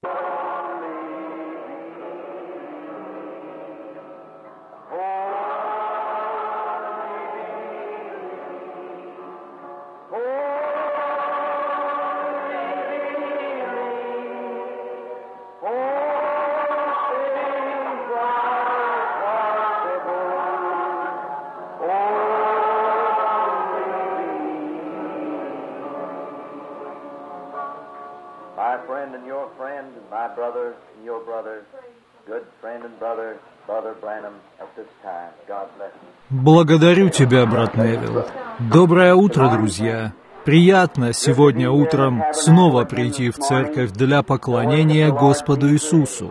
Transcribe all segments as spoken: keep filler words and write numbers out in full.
My friend and your friend, and my brother and your brother, good friend and brother, Brother Branham, at this time. God bless you. Благодарю тебя, брат Невилл. Доброе утро, друзья. Приятно сегодня утром снова прийти в церковь для поклонения Господу Иисусу.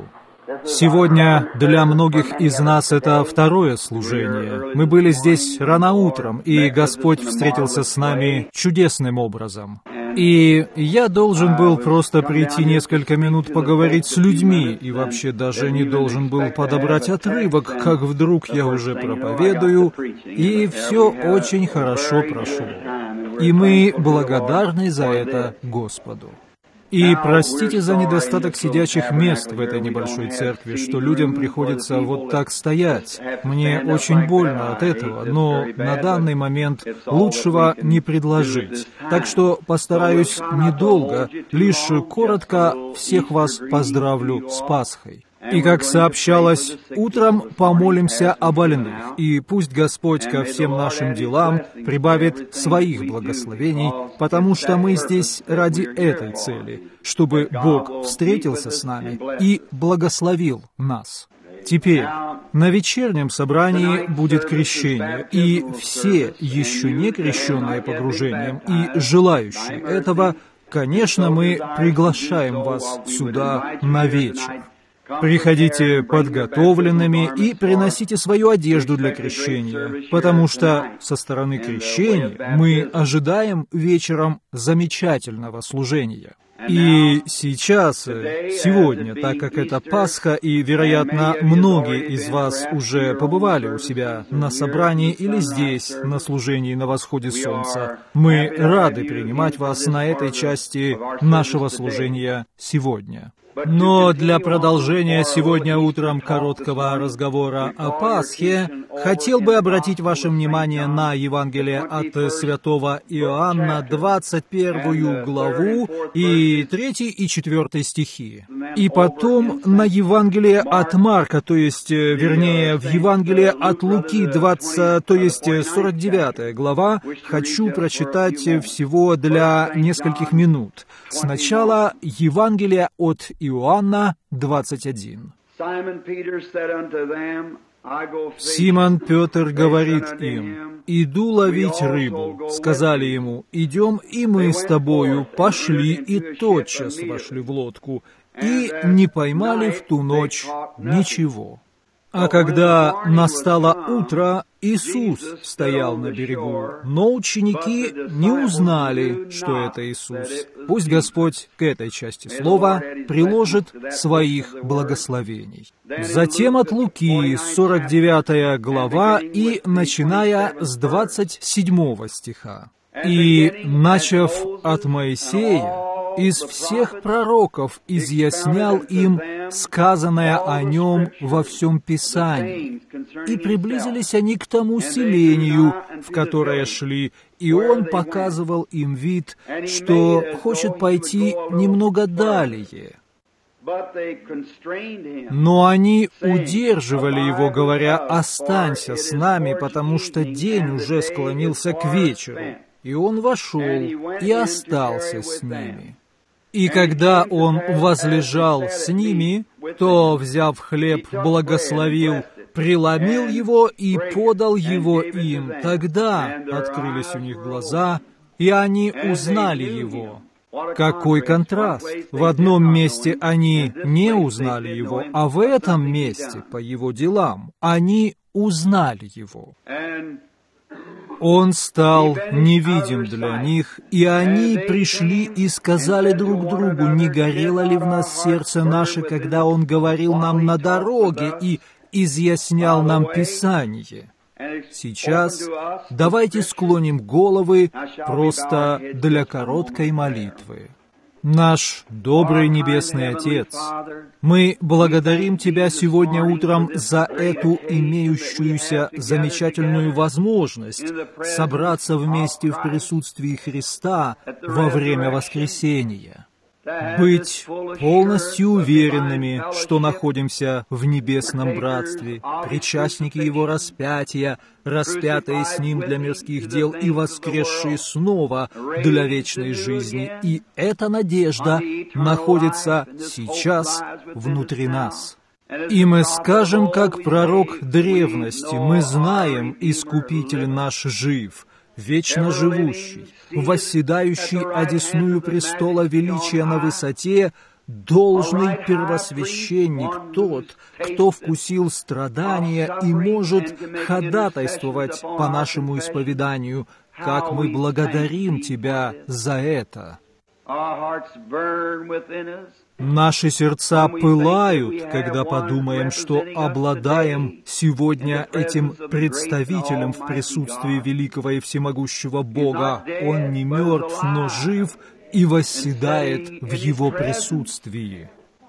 Сегодня для многих из нас это второе служение. Мы были здесь рано утром, и Господь встретился с нами чудесным образом. И я должен был просто прийти несколько минут поговорить с людьми, и вообще даже не должен был подобрать отрывок, как вдруг я уже проповедую, и все очень хорошо прошло. И мы благодарны за это Господу. И простите за недостаток сидячих мест в этой небольшой церкви, что людям приходится вот так стоять. Мне очень больно от этого, но на данный момент лучшего не предложить. Так что постараюсь недолго, лишь коротко всех вас поздравлю с Пасхой. И, как сообщалось, утром помолимся о больных, и пусть Господь ко всем нашим делам прибавит своих благословений, потому что мы здесь ради этой цели, чтобы Бог встретился с нами и благословил нас. Теперь, на вечернем собрании будет крещение, и все еще не крещенные погружением и желающие этого, конечно, мы приглашаем вас сюда на вечер. Приходите подготовленными и приносите свою одежду для крещения, потому что со стороны крещения мы ожидаем вечером замечательного служения. И сейчас, сегодня, так как это Пасха, и, вероятно, многие из вас уже побывали у себя на собрании или здесь, на служении на восходе солнца, мы рады принимать вас на этой части нашего служения сегодня. Но для продолжения сегодня утром короткого разговора о Пасхе хотел бы обратить ваше внимание на Евангелие от святого Иоанна, двадцать первую главу, и третий и четвертый стихи. И потом на Евангелие от Марка, то есть, вернее, в Евангелие от Луки, двадцать, то есть сорок девятая глава, хочу прочитать всего для нескольких минут. Сначала Евангелие от Иоанна двадцать один. Симон Петр говорит им: «Иду ловить рыбу». Сказали ему: «Идем и мы с тобою». Пошли и тотчас вошли в лодку, и не поймали в ту ночь ничего. А когда настало утро, Иисус стоял на берегу, но ученики не узнали, что это Иисус. Пусть Господь к этой части слова приложит своих благословений. Затем от Луки, сорок девятая глава, и начиная с двадцать седьмого стиха. «И, начав от Моисея, из всех пророков изъяснял им сказанное о нем во всем Писании. И приблизились они к тому селению, в которое шли, и он показывал им вид, что хочет пойти немного далее. Но они удерживали его, говоря: «Останься с нами, потому что день уже склонился к вечеру». И он вошел и остался с ними. И когда он возлежал с ними, то, взяв хлеб, благословил, преломил его и подал его им. Тогда открылись у них глаза, и они узнали его. Какой контраст! В одном месте они не узнали его, а в этом месте, по его делам, они узнали его. Он стал невидим для них, и они пришли и сказали друг другу: «Не горело ли в нас сердце наше, когда Он говорил нам на дороге и изъяснял нам Писание?» Сейчас давайте склоним головы просто для короткой молитвы. Наш добрый Небесный Отец, мы благодарим Тебя сегодня утром за эту имеющуюся замечательную возможность собраться вместе в присутствии Христа во время воскресения. Быть полностью уверенными, что находимся в небесном братстве, причастники Его распятия, распятые с Ним для мирских дел и воскресшие снова для вечной жизни. И эта надежда находится сейчас внутри нас. И мы скажем, как пророк древности, мы знаем, Искупитель наш жив, вечно живущий, восседающий одесную престола величия на высоте, должный первосвященник, тот, кто вкусил страдания и может ходатайствовать по нашему исповеданию, как мы благодарим Тебя за это. Наши сердца пылают, когда подумаем, что обладаем сегодня этим представителем в присутствии великого и всемогущего Бога. Он не мертв, но жив и восседает в Его присутствии.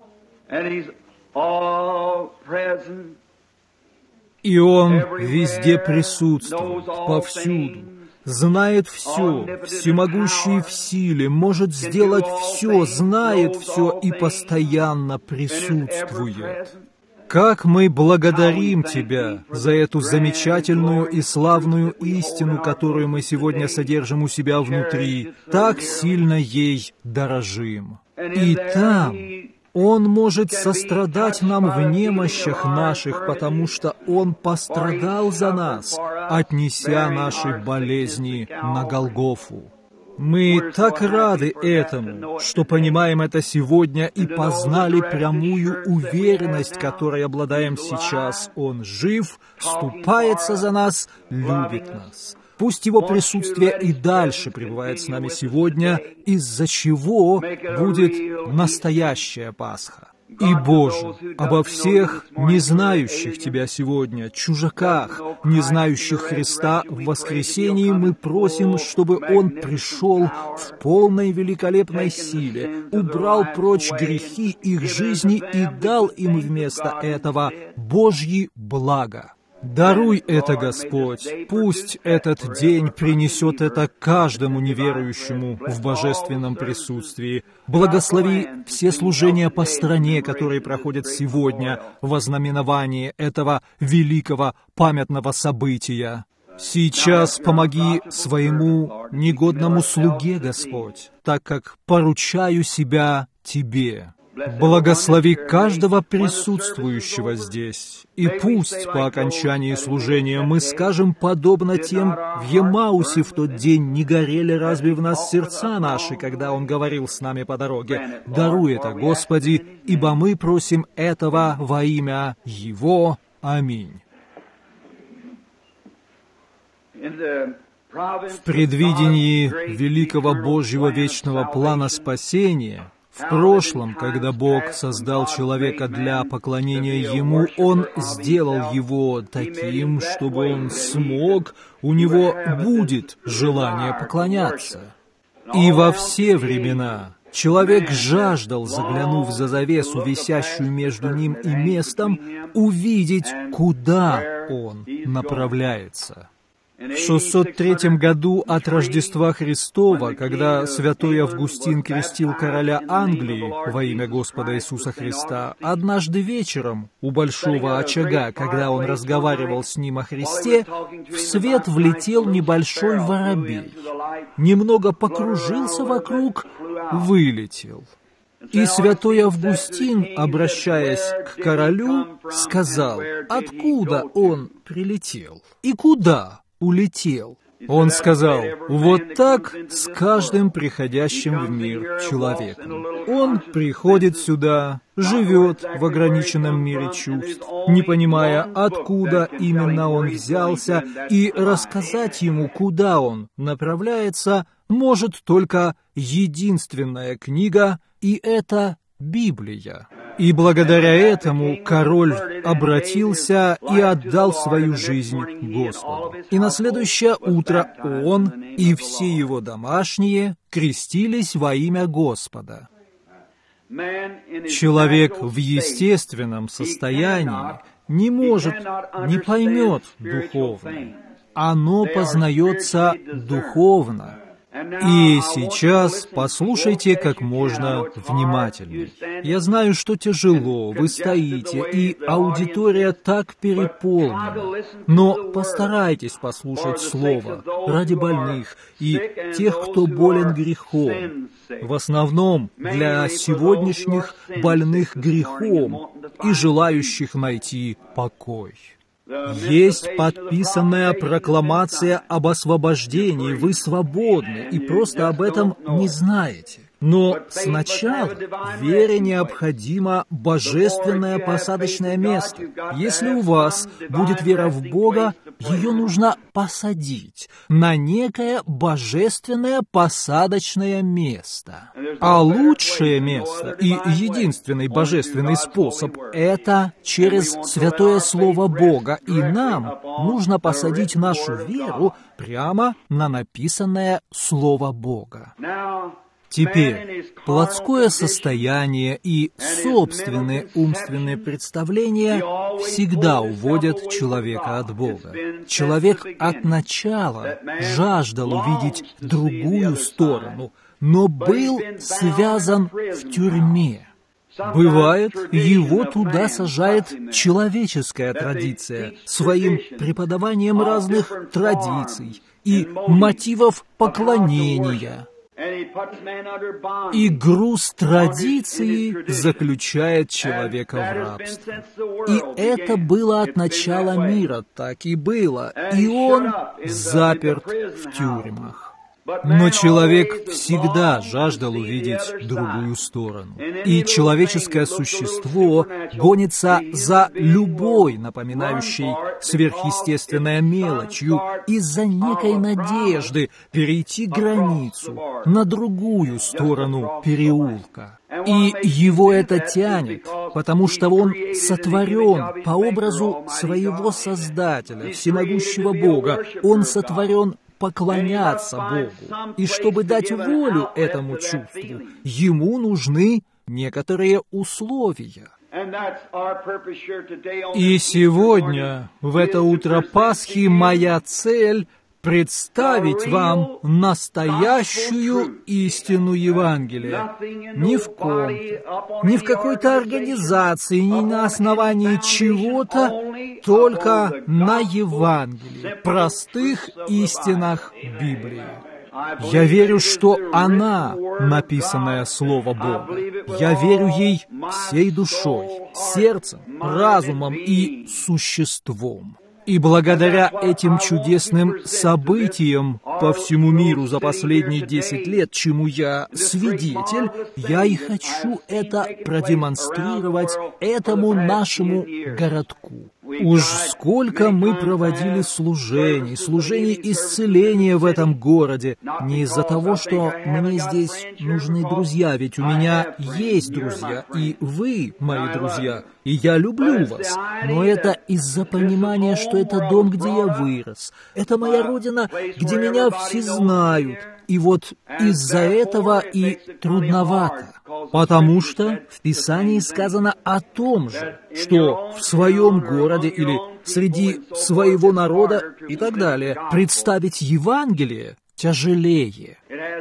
И Он везде присутствует, повсюду. Знает все, всемогущий в силе, может сделать все, знает все и постоянно присутствует. Как мы благодарим Тебя за эту замечательную и славную истину, которую мы сегодня содержим у себя внутри, так сильно ей дорожим. И там Он может сострадать нам в немощах наших, потому что Он пострадал за нас, отнеся наши болезни на Голгофу. Мы так рады этому, что понимаем это сегодня и познали прямую уверенность, которой обладаем сейчас. Он жив, вступается за нас, любит нас. Пусть Его присутствие и дальше пребывает с нами сегодня, из-за чего будет настоящая Пасха. И, Боже, обо всех не знающих Тебя сегодня, чужаках, не знающих Христа в воскресении, мы просим, чтобы Он пришел в полной великолепной силе, убрал прочь грехи их жизни и дал им вместо этого Божьи блага. Даруй это, Господь. Пусть этот день принесет это каждому неверующему в божественном присутствии. Благослови все служения по стране, которые проходят сегодня во знаменовании этого великого памятного события. Сейчас помоги своему негодному слуге, Господь, так как поручаю себя Тебе. Благослови каждого присутствующего здесь, и пусть по окончании служения мы скажем, подобно тем в Емаусе в тот день, не горели разве в нас сердца наши, когда Он говорил с нами по дороге. Даруй это, Господи, ибо мы просим этого во имя Его. Аминь. В предвидении великого Божьего вечного плана спасения, в прошлом, когда Бог создал человека для поклонения Ему, Он сделал его таким, чтобы он смог, у него будет желание поклоняться. И во все времена человек жаждал, заглянув за завесу, висящую между ним и местом, увидеть, куда он направляется. В шестьсот третьем году от Рождества Христова, когда святой Августин крестил короля Англии во имя Господа Иисуса Христа, однажды вечером у большого очага, когда он разговаривал с ним о Христе, в свет влетел небольшой воробей. Немного покружился вокруг, вылетел. И святой Августин, обращаясь к королю, сказал, откуда он прилетел и куда улетел. Он сказал, вот так с каждым приходящим в мир человеком. Он приходит сюда, живет в ограниченном мире чувств, не понимая, откуда именно он взялся, и рассказать ему, куда он направляется, может только единственная книга, и это Библия. И благодаря этому король обратился и отдал свою жизнь Господу. И на следующее утро он и все его домашние крестились во имя Господа. Человек в естественном состоянии не может, не поймет духовное. Оно познается духовно. И сейчас послушайте как можно внимательнее. Я знаю, что тяжело, вы стоите, и аудитория так переполнена. Но постарайтесь послушать Слово ради больных и тех, кто болен грехом. В основном для сегодняшних больных грехом и желающих найти покой. Есть подписанная прокламация об освобождении, вы свободны, и просто об этом не знаете. Но сначала вере необходимо божественное посадочное место. Если у вас будет вера в Бога, ее нужно посадить на некое божественное посадочное место. А лучшее место и единственный божественный способ – это через святое Слово Бога. И нам нужно посадить нашу веру прямо на написанное Слово Бога. Теперь, плотское состояние и собственные умственные представления всегда уводят человека от Бога. Человек от начала жаждал увидеть другую сторону, но был связан в тюрьме. Бывает, его туда сажает человеческая традиция своим преподаванием разных традиций и мотивов поклонения. И груз традиции заключает человека в рабство. И это было от начала мира, так и было. И он заперт в тюрьмах. Но человек всегда жаждал увидеть другую сторону. И человеческое существо гонится за любой напоминающей сверхъестественной мелочью из-за некой надежды перейти границу на другую сторону переулка. И его это тянет, потому что он сотворен по образу своего Создателя, всемогущего Бога. Он сотворен поклоняться Богу. И чтобы дать волю этому чувству, ему нужны некоторые условия. И сегодня, в это утро Пасхи, моя цель — представить вам настоящую истину Евангелия. Ни в ком, ни в какой-то организации, ни на основании чего-то, только на Евангелии, простых истинах Библии. Я верю, что она, написанное Слово Бога. Я верю ей всей душой, сердцем, разумом и существом. И благодаря этим чудесным событиям по всему миру за последние десять лет, чему я свидетель, я и хочу это продемонстрировать этому нашему городку. Уж сколько мы проводили служений, служений исцеления в этом городе. Не из-за того, что мне здесь нужны друзья, ведь у меня есть друзья, и вы, мои друзья, и я люблю вас. Но это из-за понимания, что это дом, где я вырос. Это моя родина, где меня все знают. И вот из-за этого и трудновато, потому что в Писании сказано о том же, что в своем городе или среди своего народа и так далее представить Евангелие тяжелее.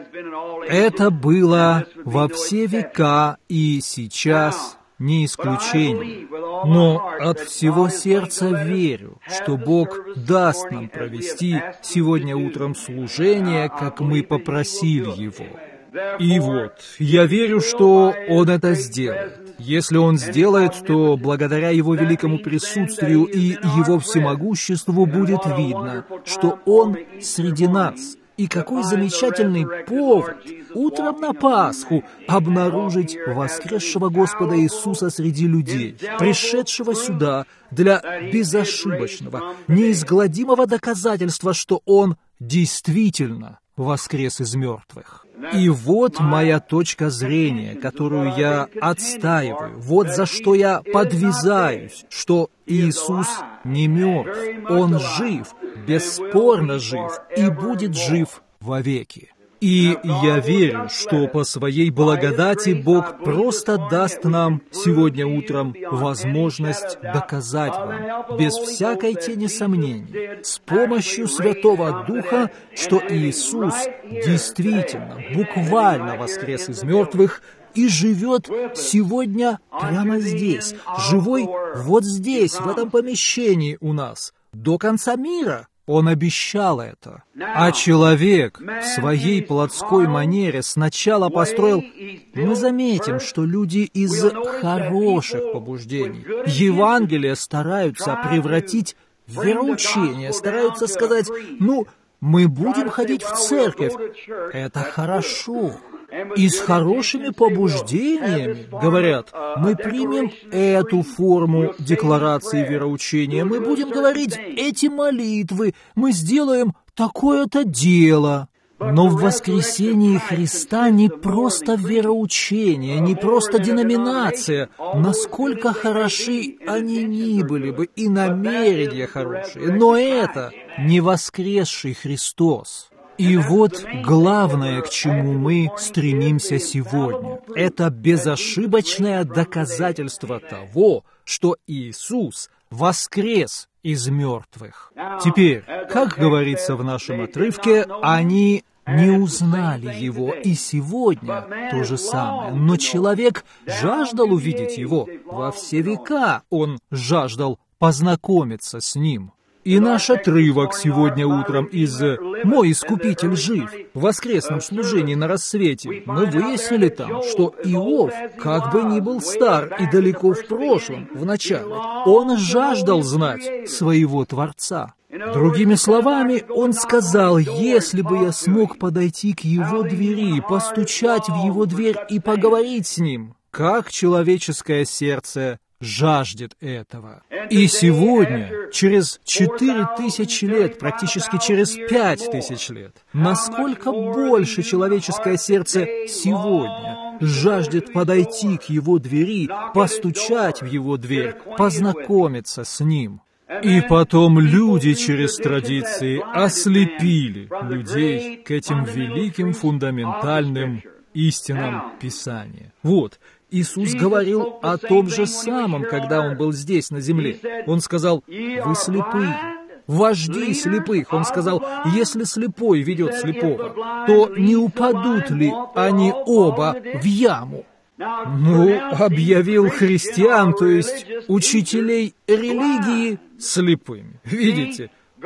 Это было во все века и сейчас не исключение. Но от всего сердца верю, что Бог даст нам провести сегодня утром служение, как мы попросили Его. И вот, я верю, что Он это сделает. Если Он сделает, то благодаря Его великому присутствию и Его всемогуществу будет видно, что Он среди нас. И какой замечательный повод утром на Пасху обнаружить воскресшего Господа Иисуса среди людей, пришедшего сюда для безошибочного, неизгладимого доказательства, что Он действительно воскрес из мертвых. И вот моя точка зрения, которую я отстаиваю, вот за что я подвязаюсь, что Иисус не мертв, Он жив, бесспорно жив и будет жив вовеки. И я верю, что по своей благодати Бог просто даст нам сегодня утром возможность доказать вам, без всякой тени сомнений, с помощью Святого Духа, что Иисус действительно, буквально воскрес из мертвых и живет сегодня прямо здесь, живой вот здесь, в этом помещении у нас, до конца мира. Он обещал это. А человек в своей плотской манере сначала построил... Мы заметим, что люди из хороших побуждений Евангелие стараются превратить в вероучение, стараются сказать, ну, мы будем ходить в церковь. Это хорошо. И с хорошими побуждениями, говорят, мы примем эту форму декларации вероучения, мы будем говорить эти молитвы, мы сделаем такое-то дело. Но в воскресении Христа не просто вероучение, не просто деноминация, насколько хороши они ни были бы, и намерения хорошие, но это не воскресший Христос. И вот главное, к чему мы стремимся сегодня, это безошибочное доказательство того, что Иисус воскрес из мертвых. Теперь, как говорится в нашем отрывке, они не узнали Его, и сегодня то же самое. Но человек жаждал увидеть Его. Во все века он жаждал познакомиться с Ним. И наш отрывок сегодня утром из «Мой Искупитель жив» в воскресном служении на рассвете, мы выяснили там, что Иов, как бы ни был стар и далеко в прошлом, в начале, он жаждал знать своего Творца. Другими словами, он сказал, если бы я смог подойти к его двери, постучать в его дверь и поговорить с ним, как человеческое сердце жаждет этого. И сегодня, через четыре тысячи лет, практически через пять тысяч лет, насколько больше человеческое сердце сегодня жаждет подойти к его двери, постучать в его дверь, познакомиться с ним. И потом люди через традиции ослепили людей к этим великим фундаментальным истинам Писания. Вот, Иисус говорил о том же самом, когда Он был здесь, на земле. Он сказал, «Вы слепые, вожди слепых». Он сказал, «Если слепой ведет слепого, то не упадут ли они оба в яму?» Ну, объявил христиан, то есть учителей религии, слепыми. Видите?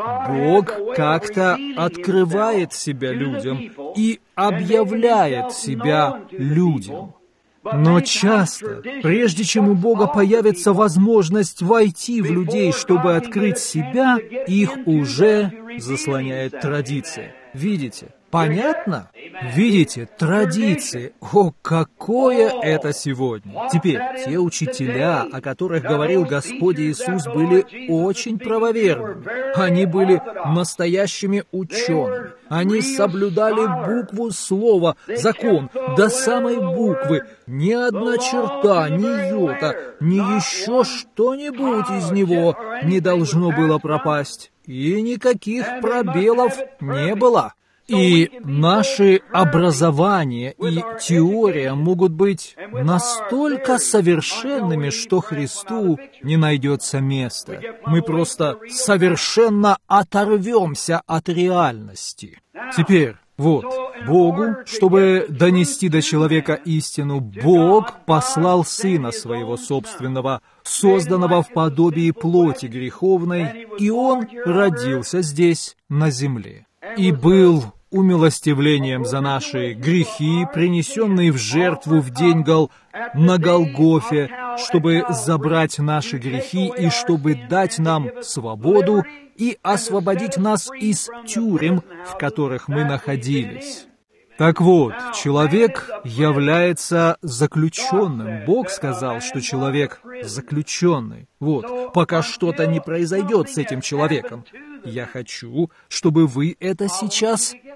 Бог как-то открывает себя людям и объявляет себя людям. Но часто, прежде чем у Бога появится возможность войти в людей, чтобы открыть себя, их уже заслоняет традиция. Видите? Понятно? Видите, традиции. О, какое это сегодня! Теперь, те учителя, о которых говорил Господь Иисус, были очень правоверными. Они были настоящими учеными. Они соблюдали букву слова, закон, до самой буквы. Ни одна черта, ни йота, ни еще что-нибудь из него не должно было пропасть. И никаких пробелов не было. И наши образование и теория могут быть настолько совершенными, что Христу не найдется места. Мы просто совершенно оторвемся от реальности. Теперь, вот, Богу, чтобы донести до человека истину, Бог послал Сына Своего собственного, созданного в подобии плоти греховной, и Он родился здесь, на земле. И был умилостивлением за наши грехи, принесенный в жертву в день Гол... на Голгофе, чтобы забрать наши грехи и чтобы дать нам свободу и освободить нас из тюрем, в которых мы находились. Так вот, человек является заключенным. Бог сказал, что человек заключенный. Вот, пока что-то не произойдет с этим человеком. Я хочу, чтобы вы это сейчас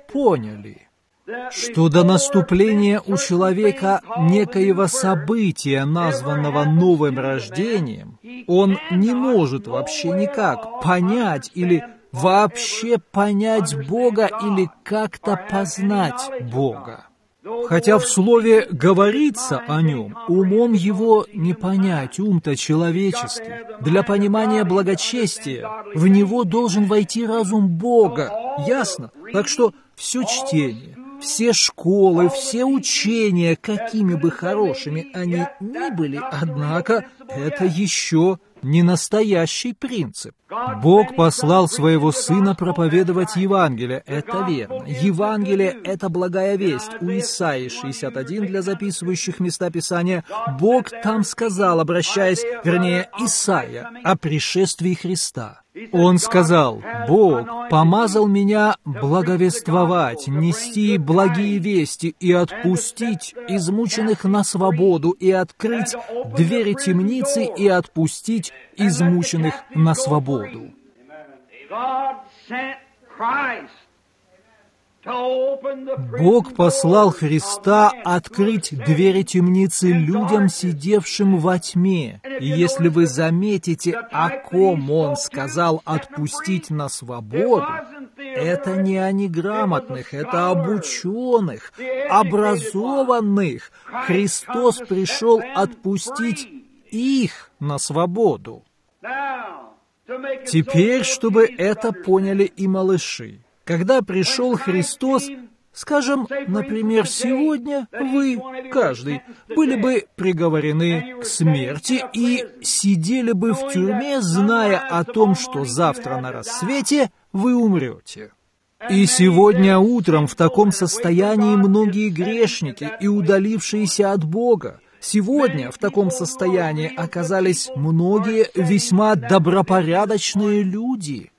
поняли, что до наступления у человека некоего события, названного новым рождением, он не может вообще никак понять или вообще понять Бога или как-то познать Бога. Хотя в Слове говорится о Нем, умом его не понять, ум-то человеческий. Для понимания благочестия в него должен войти разум Бога, ясно? Так что все чтение, все школы, все учения, какими бы хорошими они ни были, однако это еще не настоящий принцип. Бог послал Своего Сына проповедовать Евангелие, это верно. Евангелие — это благая весть. У Исаии шестьдесят один, для записывающих места Писания, Бог там сказал, обращаясь, вернее, Исаия, о пришествии Христа. Он сказал: «Бог помазал меня благовествовать, нести благие вести и отпустить измученных на свободу, и открыть двери темницы и отпустить измученных на свободу». Бог послал Христа открыть двери темницы людям, сидевшим во тьме. И если вы заметите, о ком Он сказал отпустить на свободу, это не о неграмотных, это об ученых, образованных. Христос пришел отпустить их на свободу. Теперь, чтобы это поняли и малыши. Когда пришел Христос, скажем, например, сегодня вы, каждый, были бы приговорены к смерти и сидели бы в тюрьме, зная о том, что завтра на рассвете вы умрете. И сегодня утром в таком состоянии многие грешники и удалившиеся от Бога. Сегодня в таком состоянии оказались многие весьма добропорядочные люди.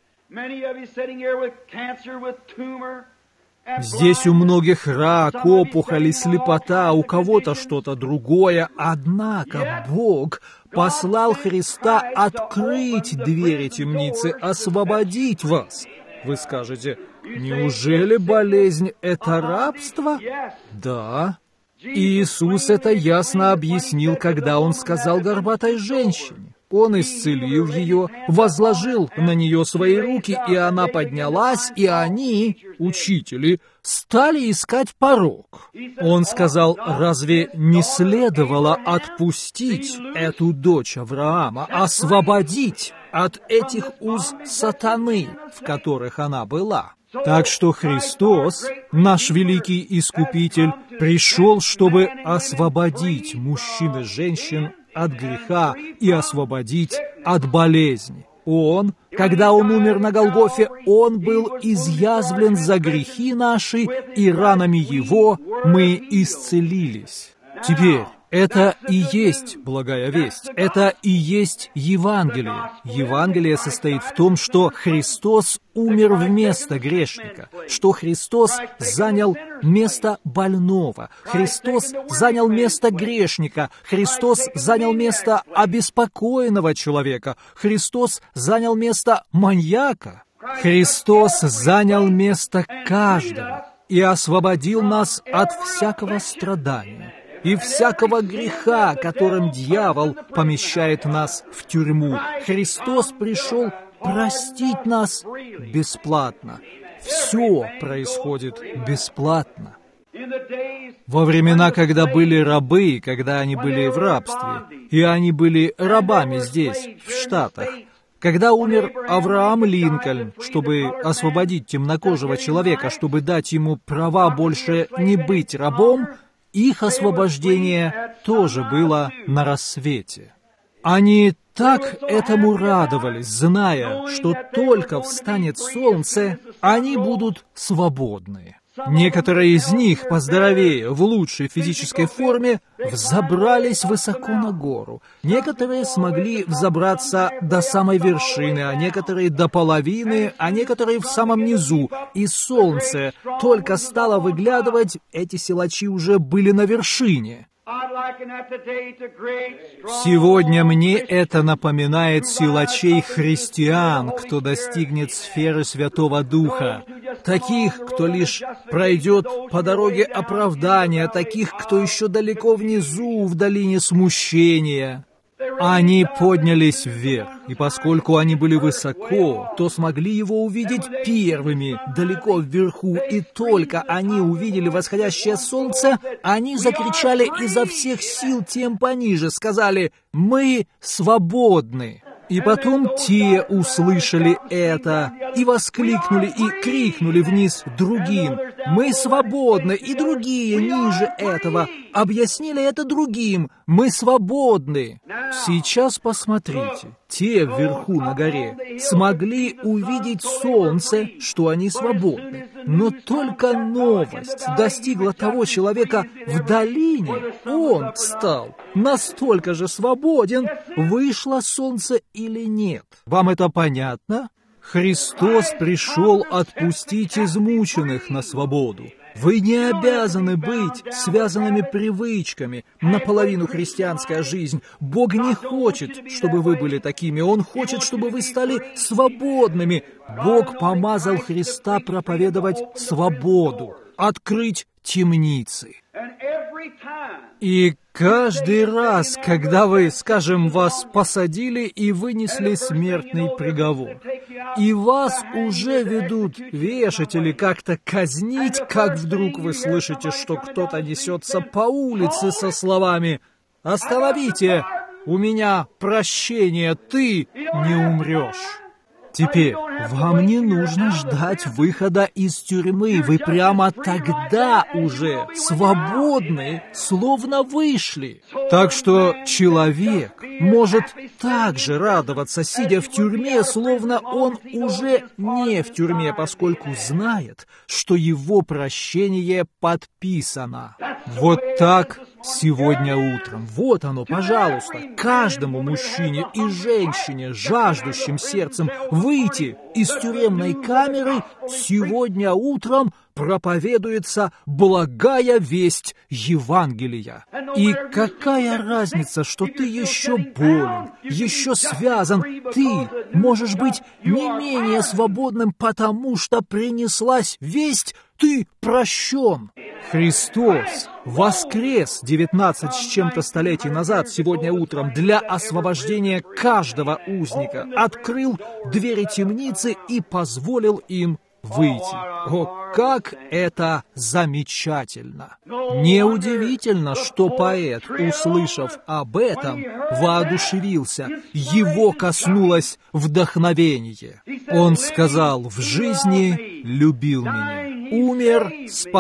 Здесь у многих рак, опухоль, слепота, у кого-то что-то другое. Однако Бог послал Христа открыть двери темницы, освободить вас. Вы скажете: неужели болезнь — это рабство? Да. Иисус это ясно объяснил, когда Он сказал горбатой женщине. Он исцелил ее, возложил на нее свои руки, и она поднялась, и они, учители, стали искать порок. Он сказал: разве не следовало отпустить эту дочь Авраама, освободить от этих уз сатаны, в которых она была? Так что Христос, наш великий Искупитель, пришел, чтобы освободить мужчин и женщин от греха и освободить от болезни. Он, когда Он умер на Голгофе, Он был изъязвлен за грехи наши, и ранами Его мы исцелились. Теперь, это и есть благая весть, это и есть Евангелие. Евангелие состоит в том, что Христос умер вместо грешника, что Христос занял место больного, Христос занял место грешника, Христос занял место обеспокоенного человека, Христос занял место маньяка, Христос занял место каждого и освободил нас от всякого страдания и всякого греха, которым дьявол помещает нас в тюрьму. Христос пришел простить нас бесплатно. Все происходит бесплатно. Во времена, когда были рабы, когда они были в рабстве, и они были рабами здесь, в Штатах, когда умер Авраам Линкольн, чтобы освободить темнокожего человека, чтобы дать ему права больше не быть рабом, их освобождение тоже было на рассвете. Они так этому радовались, зная, что только встанет солнце, они будут свободны. Некоторые из них, поздоровее, в лучшей физической форме, взобрались высоко на гору. Некоторые смогли взобраться до самой вершины, а некоторые до половины, а некоторые в самом низу. И солнце только стало выглядывать, эти силачи уже были на вершине. Сегодня мне это напоминает силачей христиан, кто достигнет сферы Святого Духа. таких, кто лишь пройдет по дороге оправдания, таких, кто еще далеко внизу, в долине смущения. Они поднялись вверх, и поскольку они были высоко, то смогли его увидеть первыми, далеко вверху, и только они увидели восходящее солнце, они закричали изо всех сил тем пониже, сказали: «Мы свободны». И потом те услышали это, и воскликнули, и крикнули вниз другим: «Мы свободны!» И другие ниже этого объяснили это другим: «Мы свободны!» Сейчас посмотрите, те вверху на горе смогли увидеть солнце, что они свободны. Но только новость достигла того человека в долине, он стал настолько же свободен, вышло солнце или нет. Вам это понятно? Христос пришел отпустить измученных на свободу. Вы не обязаны быть связанными привычками, наполовину христианская жизнь. Бог не хочет, чтобы вы были такими. Он хочет, чтобы вы стали свободными. Бог помазал Христа проповедовать свободу, открыть темницы. И каждый раз, когда вы, скажем, вас посадили и вынесли смертный приговор, и вас уже ведут вешать или как-то казнить, как вдруг вы слышите, что кто-то несется по улице со словами: «Остановите, у меня прощение, ты не умрешь». Теперь вам не нужно ждать выхода из тюрьмы. Вы прямо тогда уже свободны, словно вышли. Так что человек может также радоваться, сидя в тюрьме, словно он уже не в тюрьме, поскольку знает, что его прощение подписано. Вот так сегодня утром. Вот оно, пожалуйста, каждому мужчине и женщине, жаждущим сердцем выйти из тюремной камеры, сегодня утром проповедуется благая весть Евангелия. И какая разница, что ты еще болен, еще связан, ты можешь быть не менее свободным, потому что принеслась весть, ты прощен. Христос воскрес девятнадцать с чем-то столетий назад, сегодня утром, для освобождения каждого узника, открыл двери темницы и позволил им выйти. О, как это замечательно! Неудивительно, что поэт, услышав об этом, воодушевился. Его коснулось вдохновение. Он сказал: «В жизни любил меня, умер,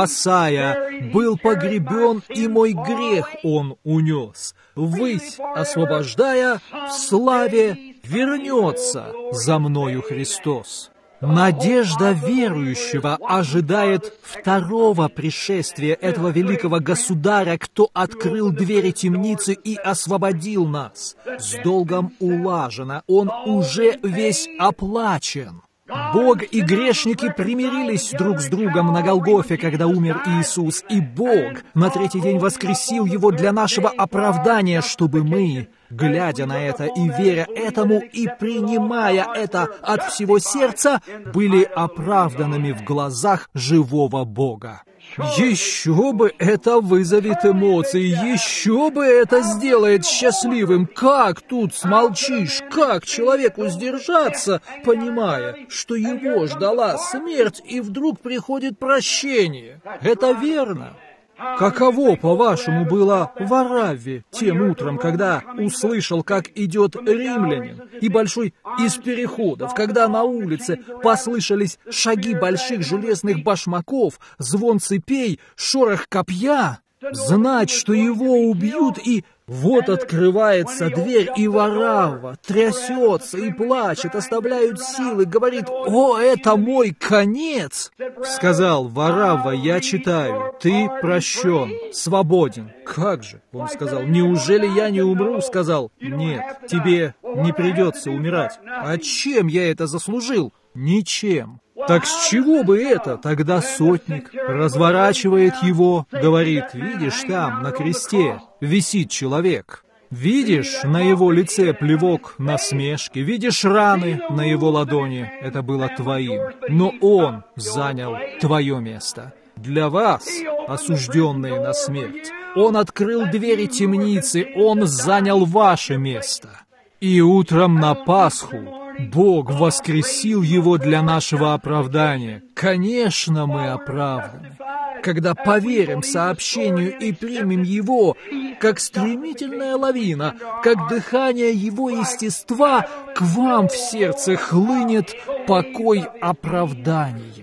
спасая, был погребен, и мой грех он унес. Ввысь освобождая, в славе вернется за мною Христос». Надежда верующего ожидает второго пришествия этого великого государя, кто открыл двери темницы и освободил нас. С долгом улажено, он уже весь оплачен. Бог и грешники примирились друг с другом на Голгофе, когда умер Иисус, и Бог на третий день воскресил Его для нашего оправдания, чтобы мы, глядя на это и веря этому, и принимая это от всего сердца, были оправданными в глазах живого Бога. Еще бы это вызовет эмоции, еще бы это сделает счастливым. Как тут смолчишь, как человеку сдержаться, понимая, что его ждала смерть, и вдруг приходит прощение? Это верно. Каково, по-вашему, было в Аравве тем утром, когда услышал, как идет римлянин, и большой из переходов, когда на улице послышались шаги больших железных башмаков, звон цепей, шорох копья? Знать, что его убьют, и вот открывается дверь, и Варавва трясется и плачет, оставляют силы, говорит: «О, это мой конец!» Сказал Варавва: «Я читаю, ты прощен, свободен». «Как же?» — он сказал. «Неужели я не умру?» — сказал. «Нет, тебе не придется умирать». «А чем я это заслужил?» «Ничем». Так с чего бы это? Тогда сотник разворачивает его, говорит: «Видишь, там, на кресте, висит человек». Видишь на его лице плевок насмешки, видишь раны на его ладони, это было твоим, но он занял твое место. Для вас, осужденные на смерть, он открыл двери темницы, он занял ваше место. И утром на Пасху Бог воскресил его для нашего оправдания. Конечно, мы оправданы. Когда поверим сообщению и примем его, как стремительная лавина, как дыхание его естества, к вам в сердце хлынет покой оправдания.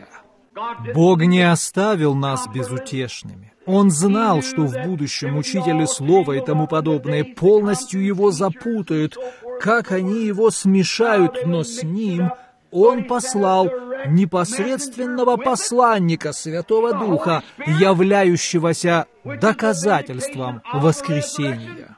Бог не оставил нас безутешными. Он знал, что в будущем учители слова и тому подобное полностью его запутают, как они его смешают, но с ним Он послал непосредственного посланника Святого Духа, являющегося доказательством воскресения.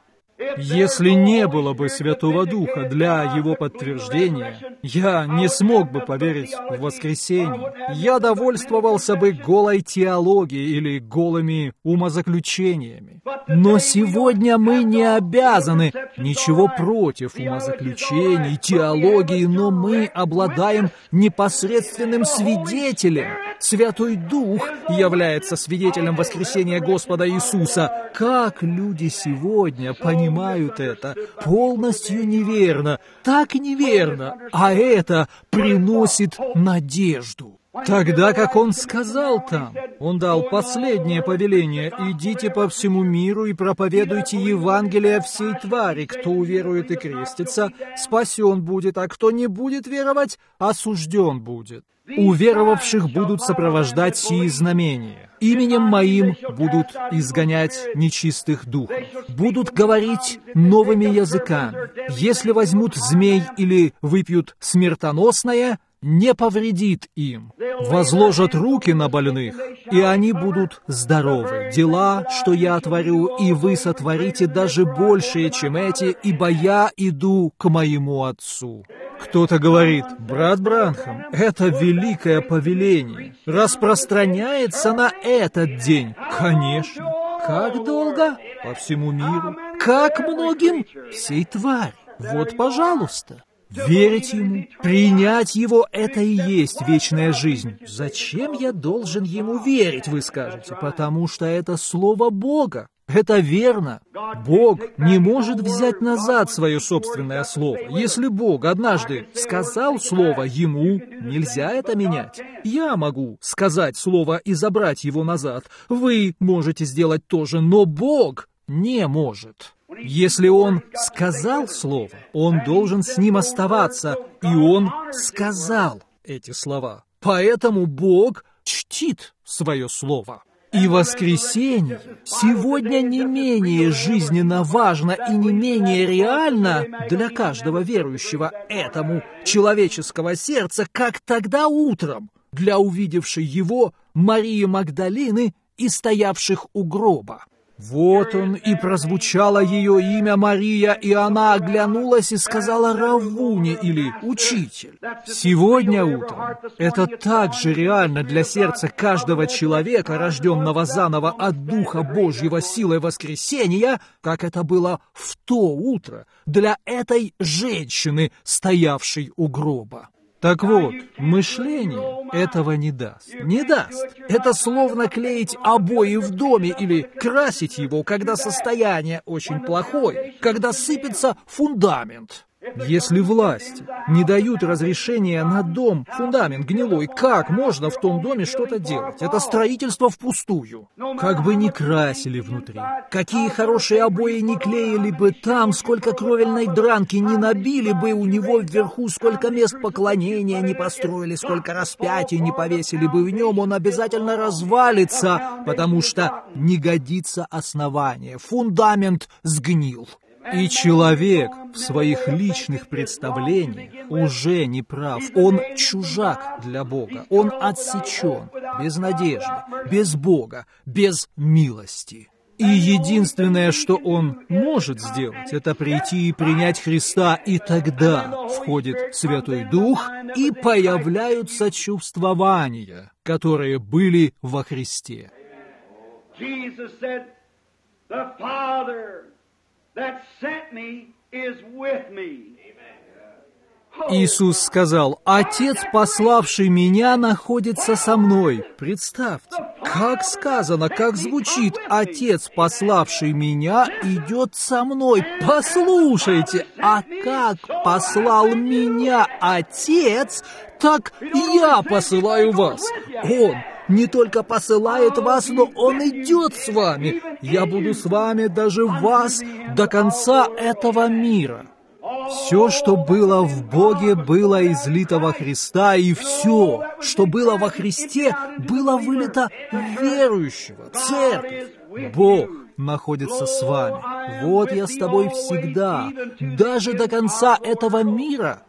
Если не было бы Святого Духа для его подтверждения, я не смог бы поверить в воскресение. Я довольствовался бы голой теологией или голыми умозаключениями. Но сегодня мы не обязаны ничего против умозаключений, теологии, но мы обладаем непосредственным свидетелем. Святой Дух является свидетелем воскресения Господа Иисуса. Как люди сегодня понимают это? Полностью неверно. Так неверно. А это приносит надежду. Тогда как Он сказал там, Он дал последнее повеление: «Идите по всему миру и проповедуйте Евангелие всей твари. Кто уверует и крестится, спасен будет, а кто не будет веровать, осужден будет. Уверовавших будут сопровождать сии знамения. Именем Моим будут изгонять нечистых духов, будут говорить новыми языками. Если возьмут змей или выпьют смертоносное, не повредит им. Возложат руки на больных, и они будут здоровы. Дела, что я творю, и вы сотворите даже большие, чем эти, ибо я иду к моему Отцу». Кто-то говорит: брат Бранхам, это великое повеление распространяется на этот день. Конечно. Как долго? По всему миру. Как многим? Всей твари. Вот, пожалуйста. Верить Ему, принять Его — это и есть вечная жизнь. Зачем я должен Ему верить, вы скажете? Потому что это Слово Бога. Это верно. Бог не может взять назад свое собственное слово. Если Бог однажды сказал слово, Ему нельзя это менять. Я могу сказать слово и забрать его назад. Вы можете сделать то же, но Бог не может. Если Он сказал слово, Он должен с ним оставаться, и Он сказал эти слова. Поэтому Бог чтит свое слово. И воскресение сегодня не менее жизненно важно и не менее реально для каждого верующего этому человеческого сердца, как тогда утром для увидевшей его Марии Магдалины и стоявших у гроба. Вот он, и прозвучало ее имя Мария, и она оглянулась и сказала: «Раввуни» или «Учитель». Сегодня утром это также реально для сердца каждого человека, рожденного заново от Духа Божьего силой воскресения, как это было в то утро для этой женщины, стоявшей у гроба. Так вот, мышление этого не даст. Не даст. Это словно клеить обои в доме или красить его, когда состояние очень плохое, когда сыпется фундамент. Если власти не дают разрешения на дом, фундамент гнилой, как можно в том доме что-то делать? Это строительство впустую. Как бы ни красили внутри, какие хорошие обои не клеили бы там, сколько кровельной дранки не набили бы у него вверху, сколько мест поклонения не построили, сколько распятий не повесили бы в нем, он обязательно развалится, потому что не годится основание. Фундамент сгнил. И человек в своих личных представлениях уже не прав. Он чужак для Бога. Он отсечен, без надежды, без Бога, без милости. И единственное, что он может сделать, это прийти и принять Христа, и тогда входит Святой Дух, и появляются чувствования, которые были во Христе. Иисус сказал: «Отец, пославший меня, находится со мной». Представьте, как сказано, как звучит: «Отец, пославший меня, идет со мной». Послушайте, а как послал меня Отец, так я посылаю вас. Он не только посылает вас, но Он идет с вами. Я буду с вами даже вас до конца этого мира. Все, что было в Боге, было излито во Христа, и все, что было во Христе, было вылито в верующего, церковь. Бог находится с вами. Вот я с тобой всегда, даже до конца этого мира.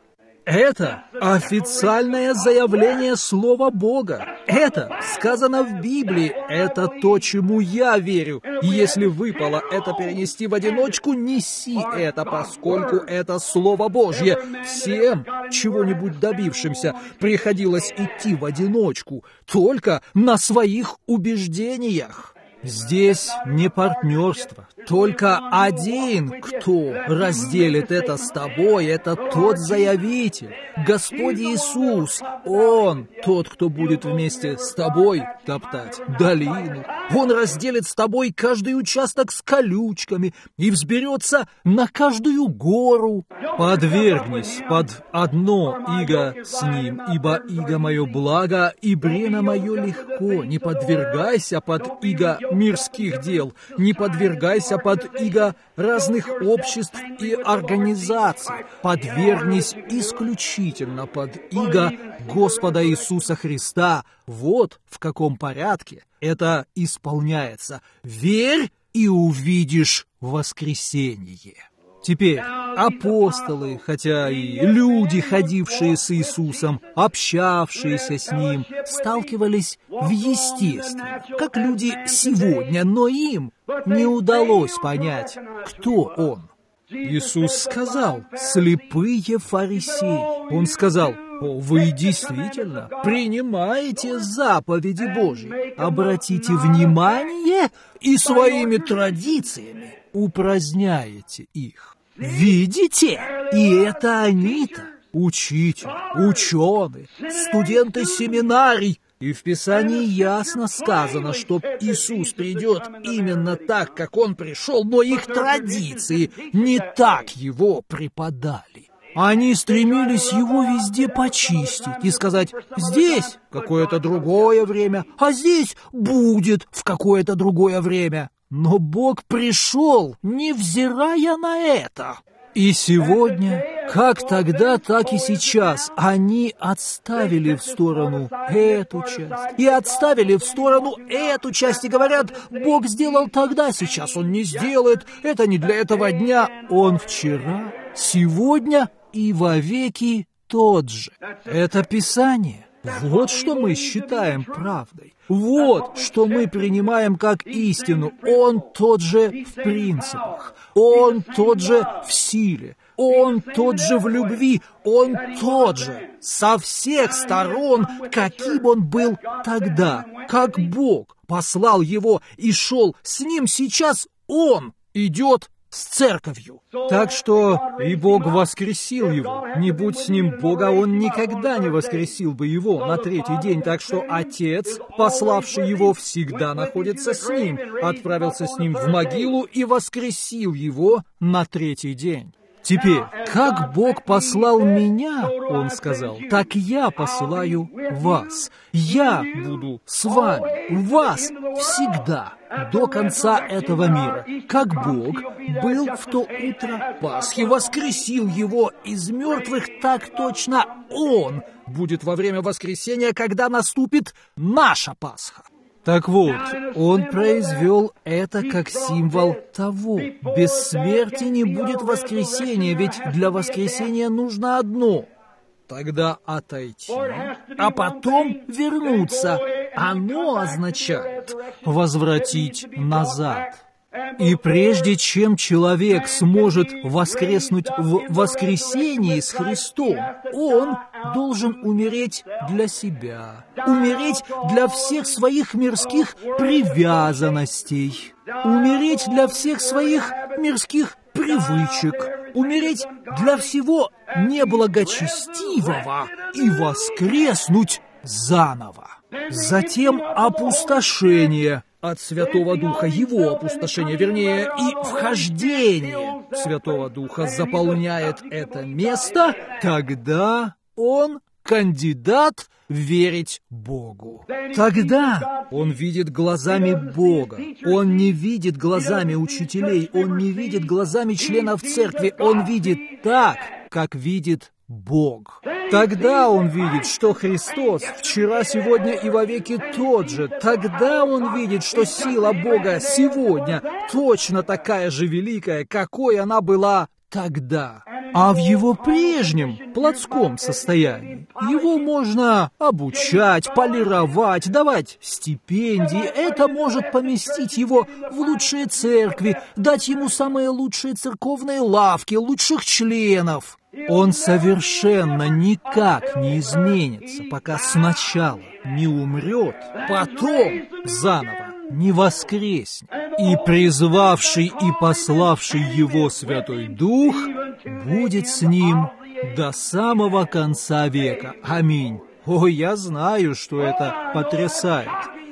Это официальное заявление Слова Бога. Это сказано в Библии. Это то, чему я верю. И если выпало это перенести в одиночку, неси это, поскольку это Слово Божье. Всем, чего-нибудь добившимся, приходилось идти в одиночку, только на своих убеждениях. Здесь не партнерство. Только один, кто разделит это с тобой, это тот заявитель, Господь Иисус. Он тот, кто будет вместе с тобой топтать долину. Он разделит с тобой каждый участок с колючками и взберется на каждую гору. Подвергнись под одно иго с ним, ибо иго мое благо и бремя мое легко. Не подвергайся под иго мирских дел, не подвергайся под иго разных обществ и организаций. Подвергнись исключительно под иго Господа Иисуса Христа. Вот в каком порядке это исполняется. Верь и увидишь воскресение. Теперь апостолы, хотя и люди, ходившие с Иисусом, общавшиеся с Ним, сталкивались в естественном, как люди сегодня, но им не удалось понять, кто Он. Иисус сказал: «Слепые фарисеи». Он сказал: «О, вы действительно принимаете заповеди Божьи, обратите внимание и своими традициями упраздняете их». Видите? И это они-то, учитель, ученые, студенты семинарий. И в Писании ясно сказано, что Иисус придет именно так, как Он пришел, но их традиции не так Его преподали. Они стремились Его везде почистить и сказать: здесь какое-то другое время, а здесь будет в какое-то другое время. Но Бог пришел, невзирая на это. И сегодня, как тогда, так и сейчас, они отставили в сторону эту часть и отставили в сторону эту часть и говорят: Бог сделал тогда, сейчас Он не сделает, это не для этого дня. Он вчера, сегодня и вовеки тот же. Это Писание. Вот что мы считаем правдой. Вот что мы принимаем как истину. Он тот же в принципах. Он тот же в силе. Он тот же в любви. Он тот же со всех сторон, каким Он был тогда. Как Бог послал Его и шел с Ним, сейчас Он идет с церковью. Так что и Бог воскресил Его. Не будь с Ним Бога, Он никогда не воскресил бы Его на третий день. Так что Отец, пославший Его, всегда находится с Ним, отправился с Ним в могилу и воскресил Его на третий день. Теперь, как Бог послал меня, Он сказал, так я посылаю вас. Я буду с вами, вас всегда, до конца этого мира. Как Бог был в то утро Пасхи, воскресил Его из мертвых, так точно Он будет во время воскресения, когда наступит наша Пасха. Так вот, Он произвел это как символ того. Без смерти не будет воскресения, ведь для воскресения нужно одно. Тогда отойти, а потом вернуться. Оно означает возвратить назад. И прежде чем человек сможет воскреснуть в воскресении с Христом, он должен умереть для себя, умереть для всех своих мирских привязанностей, умереть для всех своих мирских привычек, умереть для всего неблагочестивого и воскреснуть заново. Затем опустошение от Святого Духа, его опустошение, вернее, и вхождение Святого Духа заполняет это место, тогда он кандидат верить Богу. Тогда он видит глазами Бога. Он не видит глазами учителей, он не видит глазами членов церкви, он видит так, как видит Бог. Тогда он видит, что Христос вчера, сегодня и вовеки тот же. Тогда он видит, что сила Бога сегодня точно такая же великая, какой она была тогда. А в его прежнем, плотском состоянии, его можно обучать, полировать, давать стипендии. Это может поместить его в лучшие церкви, дать ему самые лучшие церковные лавки, лучших членов. Он совершенно никак не изменится, пока сначала не умрет, потом заново не воскреснет. И призвавший и пославший его Святой Дух будет с ним до самого конца века. Аминь. О, я знаю, что это потрясает,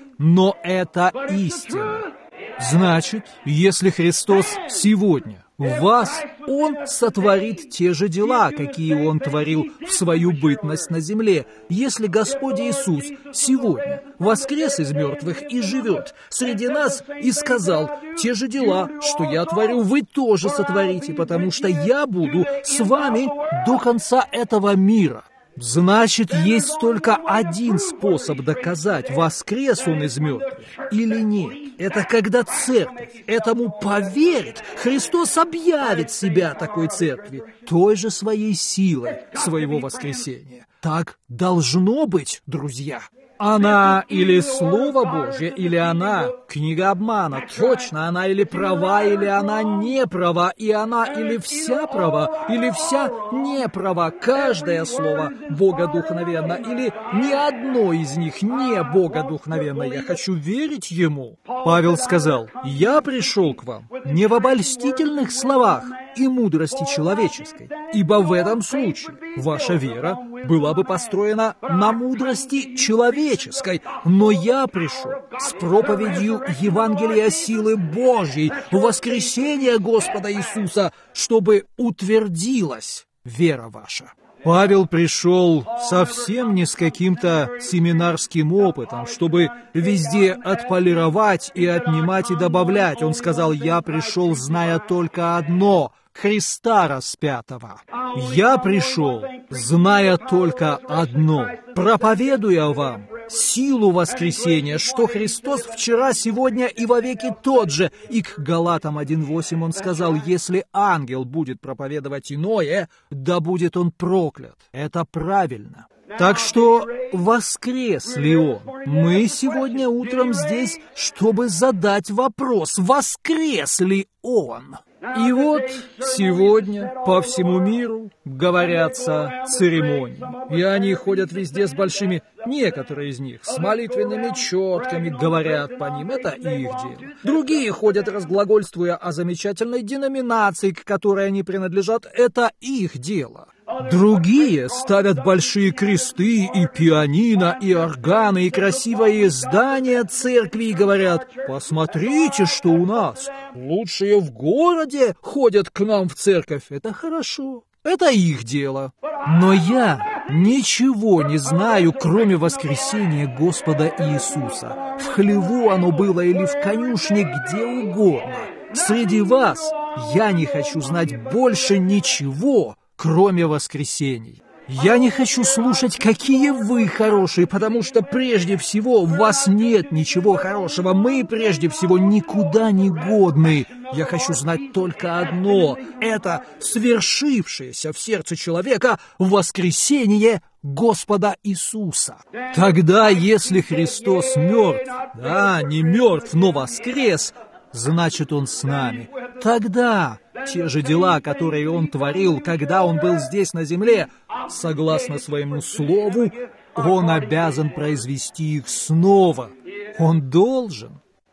но это истина. Значит, если Христос сегодня в вас, Он сотворит те же дела, какие Он творил в свою бытность на земле. Если Господь Иисус сегодня воскрес из мертвых и живет среди нас и сказал, те же дела, что я творю, вы тоже сотворите, потому что я буду с вами до конца этого мира. Значит, есть только один способ доказать, воскрес он из мертвых или нет. Это когда церковь этому поверит, Христос объявит себя такой церкви, той же своей силой своего воскресения. Так должно быть, друзья. Она или Слово Божье, или она книга обмана. Точно, она или права, или она не права, и она или вся права, или вся не права. Каждое слово богодухновенно, или ни одно из них не богодухновенно. Я хочу верить Ему. Павел сказал, «Я пришел к вам не в обольстительных словах и мудрости человеческой, ибо в этом случае ваша вера была бы построена на мудрости человеческой, но я пришел с проповедью Евангелия силы Божьей, воскресения Господа Иисуса, чтобы утвердилась вера ваша». Павел пришел совсем не с каким-то семинарским опытом, чтобы везде отполировать и отнимать и добавлять. Он сказал, «Я пришел, зная только одно — Христа распятого. Я пришел, зная только одно, проповедуя вам силу воскресения, что Христос вчера, сегодня и вовеки тот же». И к Галатам один восемь он сказал, «Если ангел будет проповедовать иное, да будет он проклят». Это правильно. Так что воскрес ли он? Мы сегодня утром здесь, чтобы задать вопрос, воскрес ли он? И вот сегодня по всему миру говорятся церемонии, и они ходят везде с большими, некоторые из них с молитвенными четками говорят по ним, это их дело. Другие ходят, разглагольствуя о замечательной деноминации, к которой они принадлежат, это их дело. Другие ставят большие кресты и пианино, и органы, и красивые здания церкви и говорят, «Посмотрите, что у нас! Лучшие в городе ходят к нам в церковь!» Это хорошо, это их дело. Но я ничего не знаю, кроме воскресения Господа Иисуса. В хлеву оно было или в конюшне, где угодно. Среди вас я не хочу знать больше ничего, кроме воскресений. Я не хочу слушать, какие вы хорошие, потому что прежде всего в вас нет ничего хорошего. Мы прежде всего никуда не годны. Я хочу знать только одно. Это свершившееся в сердце человека воскресение Господа Иисуса. Тогда, если Христос мертв, да, не мертв, но воскрес, значит, Он с нами. Тогда те же дела, которые Он творил, когда Он был здесь на земле, согласно Своему Слову, Он обязан произвести их снова. Он должен.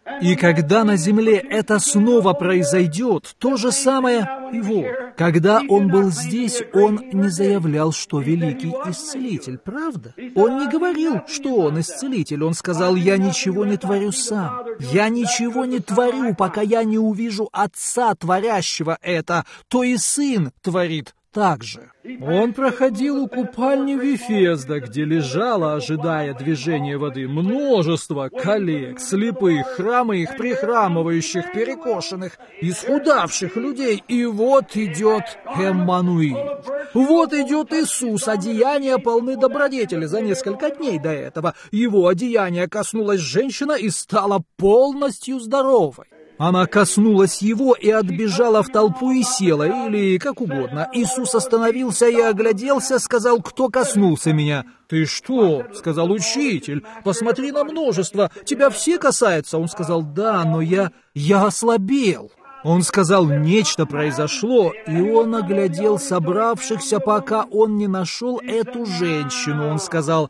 И когда на земле это снова произойдет, то же самое и вот. Когда он был здесь, он не заявлял, что великий исцелитель, правда? Он не говорил, что он исцелитель. Он сказал: «Я ничего не творю сам. Я ничего не творю, пока я не увижу Отца, творящего это. То и Сын творит так же». Он проходил у купальни Вифезда, где лежало, ожидая движения воды, множество коллег, слепых, хромых, прихрамывающих, перекошенных, исхудавших людей. И вот идет Эммануил. Вот идет Иисус, одеяния полны добродетели. За несколько дней до этого его одеяния коснулась женщина и стала полностью здоровой. Она коснулась его и отбежала в толпу и села, или как угодно. Иисус остановился и огляделся, сказал: «Кто коснулся меня?» «Ты что?» — сказал учитель. «Посмотри на множество. Тебя все касаются?» Он сказал: «Да, но я... я ослабел». Он сказал: «Нечто произошло», и он оглядел собравшихся, пока он не нашел эту женщину. Он сказал: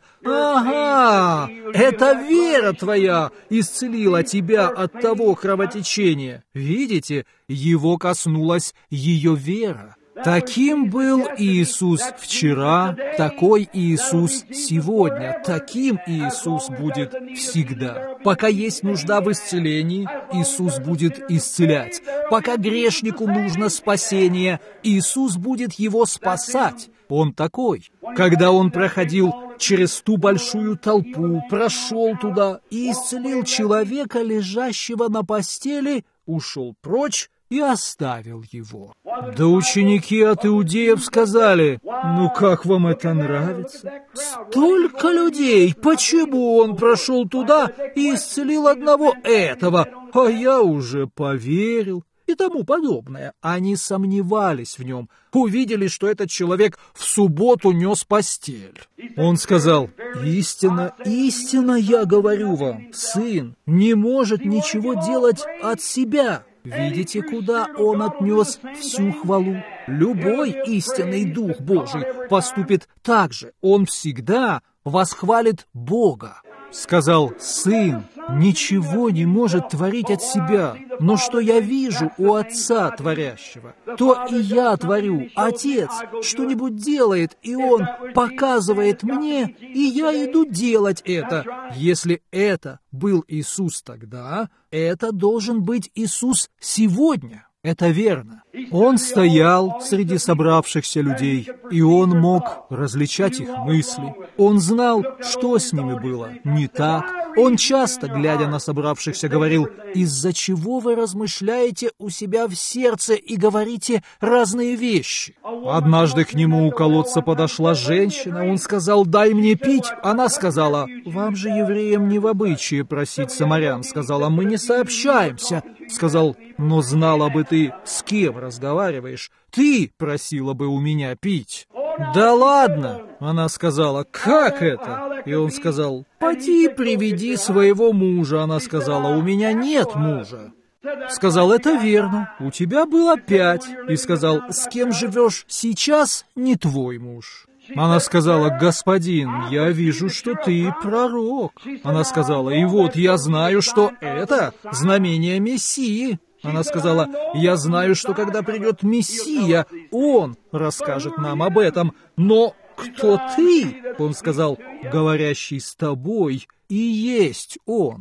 «Ага, это вера твоя исцелила тебя от того кровотечения». Видите, его коснулась ее вера. Таким был Иисус вчера, такой Иисус сегодня, таким Иисус будет всегда. Пока есть нужда в исцелении, Иисус будет исцелять. Пока грешнику нужно спасение, Иисус будет его спасать. Он такой. Когда он проходил через ту большую толпу, прошел туда и исцелил человека, лежащего на постели, ушел прочь и оставил его. Да ученики от иудеев сказали: «Ну как вам это нравится? Столько людей! Почему он прошел туда и исцелил одного этого? А я уже поверил». И тому подобное. Они сомневались в нем, увидели, что этот человек в субботу нес постель. Он сказал: «Истинно, истинно я говорю вам, сын не может ничего делать от себя». Видите, куда он отнес всю хвалу? Любой истинный Дух Божий поступит так же. Он всегда восхвалит Бога. Сказал: «Сын ничего не может творить от себя, но что я вижу у Отца творящего, то и я творю. Отец что-нибудь делает, и Он показывает мне, и я иду делать это». Если это был Иисус тогда, это должен быть Иисус сегодня. Это верно. Он стоял среди собравшихся людей, и он мог различать их мысли. Он знал, что с ними было не так. Он часто, глядя на собравшихся, говорил: «Из-за чего вы размышляете у себя в сердце и говорите разные вещи?» Однажды к нему у колодца подошла женщина. Он сказал: «Дай мне пить». Она сказала: «Вам же, евреям, не в обычае просить самарян». Сказала: «Мы не сообщаемся». Сказал: «Но знала бы ты, с кем разговариваешь, ты просила бы у меня пить». «Да ладно!» Она сказала: «Как это?» И он сказал: «Поди приведи своего мужа». Она сказала: «У меня нет мужа». Сказал: «Это верно, у тебя было пять». И сказал: «С кем живешь сейчас, не твой муж». Она сказала: «Господин, я вижу, что ты пророк». Она сказала: «И вот я знаю, что это знамение Мессии». Она сказала: «Я знаю, что когда придет Мессия, Он расскажет нам об этом. Но кто ты?» Он сказал: «Говорящий с тобой и есть Он».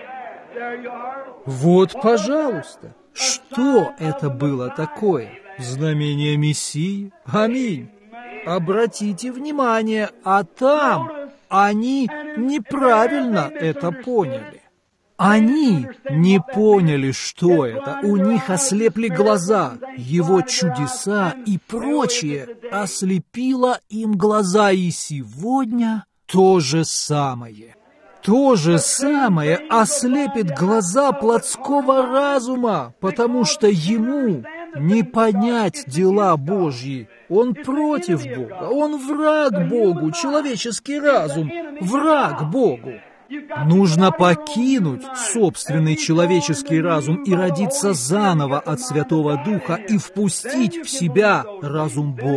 Вот, пожалуйста, что это было такое? Знамение Мессии? Аминь. Обратите внимание, а там они неправильно это поняли. Они не поняли, что это. У них ослепли глаза. Его чудеса и прочее ослепило им глаза. И сегодня то же самое. То же самое ослепит глаза плотского разума, потому что ему не понять дела Божьи. Он против Бога, он враг Богу, человеческий разум, враг Богу. Нужно покинуть собственный человеческий разум и родиться заново от Святого Духа и впустить в себя разум Бога.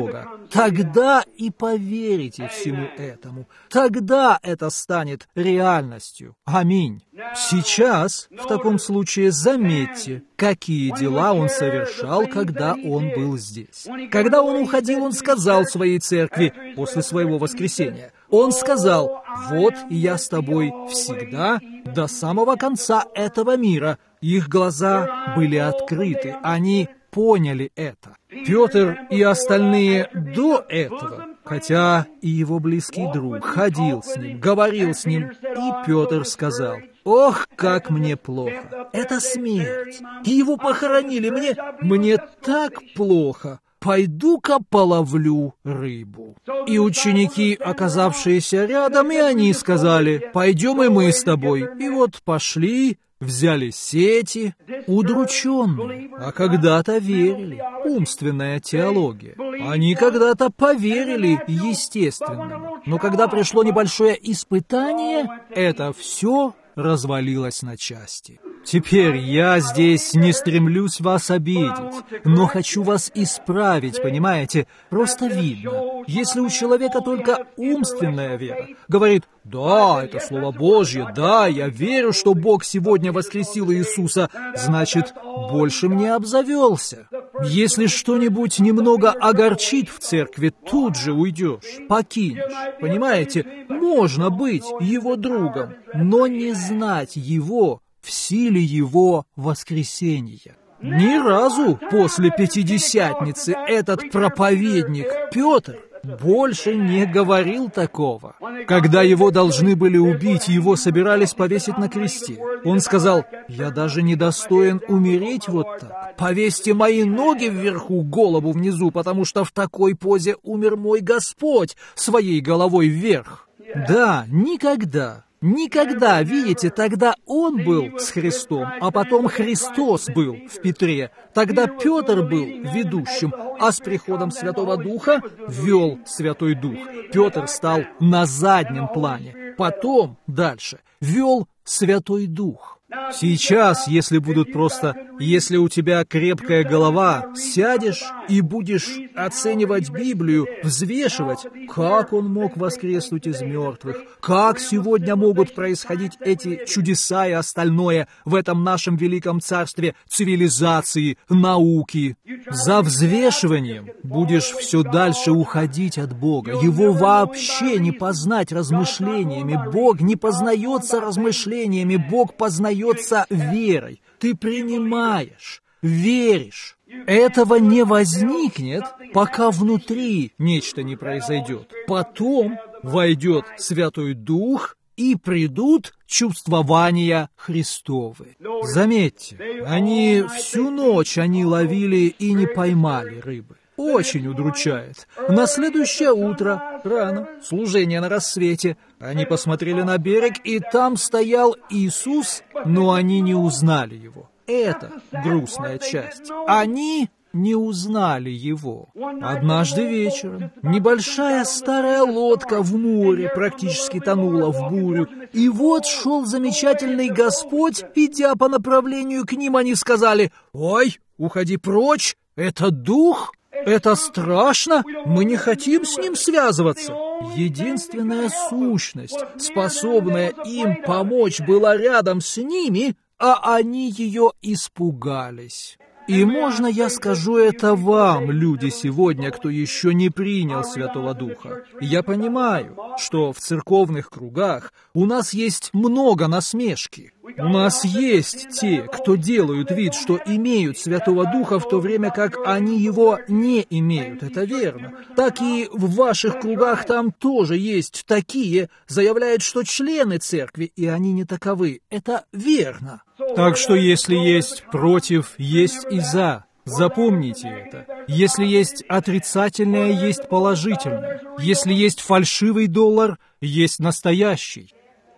Тогда и поверите всему этому. Тогда это станет реальностью. Аминь. Сейчас, в таком случае, заметьте, какие дела он совершал, когда он был здесь. Когда он уходил, он сказал своей церкви после своего воскресения. Он сказал: «Вот я с тобой всегда до самого конца этого мира». Их глаза были открыты, они поняли это. Петр и остальные до этого, хотя и его близкий друг ходил с ним, говорил с ним, и Петр сказал: «Ох, как мне плохо! Это смерть! И его похоронили, мне, мне так плохо! Пойду-ка половлю рыбу». И ученики, оказавшиеся рядом, и они сказали: «Пойдем и мы с тобой». И вот пошли, взяли сети, удрученные, а когда-то верили. Умственная теология. Они когда-то поверили естественному. Но когда пришло небольшое испытание, это все развалилось на части. Теперь я здесь не стремлюсь вас обидеть, но хочу вас исправить, понимаете? Просто видно, если у человека только умственная вера, говорит: «Да, это Слово Божье, да, я верю, что Бог сегодня воскресил Иисуса», значит, большим не обзавелся. Если что-нибудь немного огорчит в церкви, тут же уйдешь, покинешь. Понимаете, можно быть его другом, но не знать его в силе его воскресения. Ни разу после Пятидесятницы этот проповедник Петр больше не говорил такого. Когда его должны были убить, его собирались повесить на кресте. Он сказал: «Я даже не достоин умереть вот так. Повесьте мои ноги вверху, голову внизу, потому что в такой позе умер мой Господь, своей головой вверх». Да, никогда. Никогда, видите, тогда он был с Христом, а потом Христос был в Петре. Тогда Петр был ведущим, а с приходом Святого Духа вел Святой Дух. Петр стал на заднем плане. Потом, дальше, вел Святой Дух. Сейчас, если будут просто, если у тебя крепкая голова, сядешь и будешь оценивать Библию, взвешивать, как он мог воскреснуть из мертвых, как сегодня могут происходить эти чудеса и остальное в этом нашем великом царстве цивилизации, науки. За взвешиванием будешь все дальше уходить от Бога. Его вообще не познать размышлениями. Бог не познается размышлениями, Бог познается верой. Ты принимаешь, веришь. Этого не возникнет, пока внутри нечто не произойдет. Потом войдет Святой Дух, и придут чувствования Христовы. Заметьте, они всю ночь они ловили и не поймали рыбы. Очень удручает. На следующее утро, рано, служение на рассвете, они посмотрели на берег, и там стоял Иисус, но они не узнали его. Это грустная часть. Они не узнали его. Однажды вечером небольшая старая лодка в море практически тонула в бурю, и вот шел замечательный Господь, идя по направлению к ним, они сказали: «Ой, уходи прочь, это дух». Это страшно, мы не хотим с ним связываться. Единственная сущность, способная им помочь, была рядом с ними, а они ее испугались. И можно я скажу это вам, люди сегодня, кто еще не принял Святого Духа? Я понимаю, что в церковных кругах у нас есть много насмешки. У нас есть те, кто делают вид, что имеют Святого Духа, в то время как они его не имеют. Это верно. Так и в ваших кругах там тоже есть такие, заявляют, что члены церкви, и они не таковы. Это верно. Так что если есть против, есть и за. Запомните это. Если есть отрицательное, есть положительное. Если есть фальшивый доллар, есть настоящий.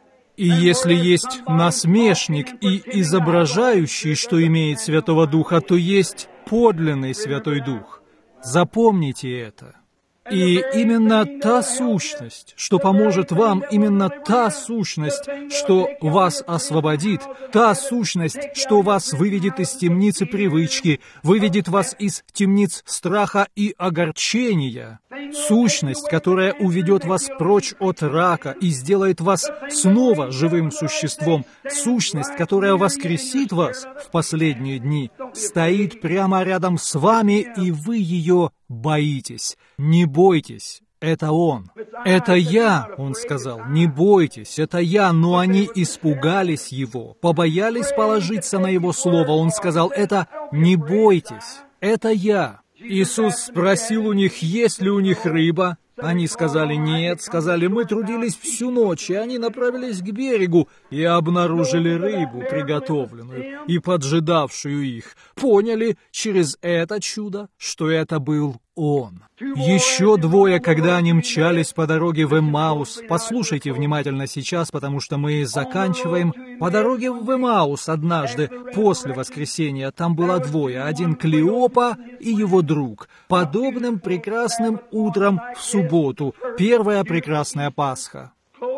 И если есть насмешник и изображающий, что имеет Святого Духа, то есть подлинный Святой Дух. Запомните это. И именно та сущность, что поможет вам, именно та сущность, что вас освободит, та сущность, что вас выведет из темницы привычки, выведет вас из темниц страха и огорчения, сущность, которая уведет вас прочь от рака и сделает вас снова живым существом, сущность, которая воскресит вас в последние дни, стоит прямо рядом с вами, и вы ее боитесь. Не бойтесь, это Он. Это я, Он сказал, не бойтесь, это я, но они испугались Его, побоялись положиться на Его Слово. Он сказал, это не бойтесь, это я. Иисус спросил у них, есть ли у них рыба. Они сказали нет, сказали, мы трудились всю ночь, и они направились к берегу и обнаружили рыбу, приготовленную и поджидавшую их. Поняли через это чудо, что это был Он. Еще двое, когда они мчались по дороге в Эммаус, послушайте внимательно сейчас, потому что мы заканчиваем. По дороге в Эммаус однажды, после воскресения, там было двое, один Клеопа и его друг, подобным прекрасным утром в субботу, первая прекрасная Пасха.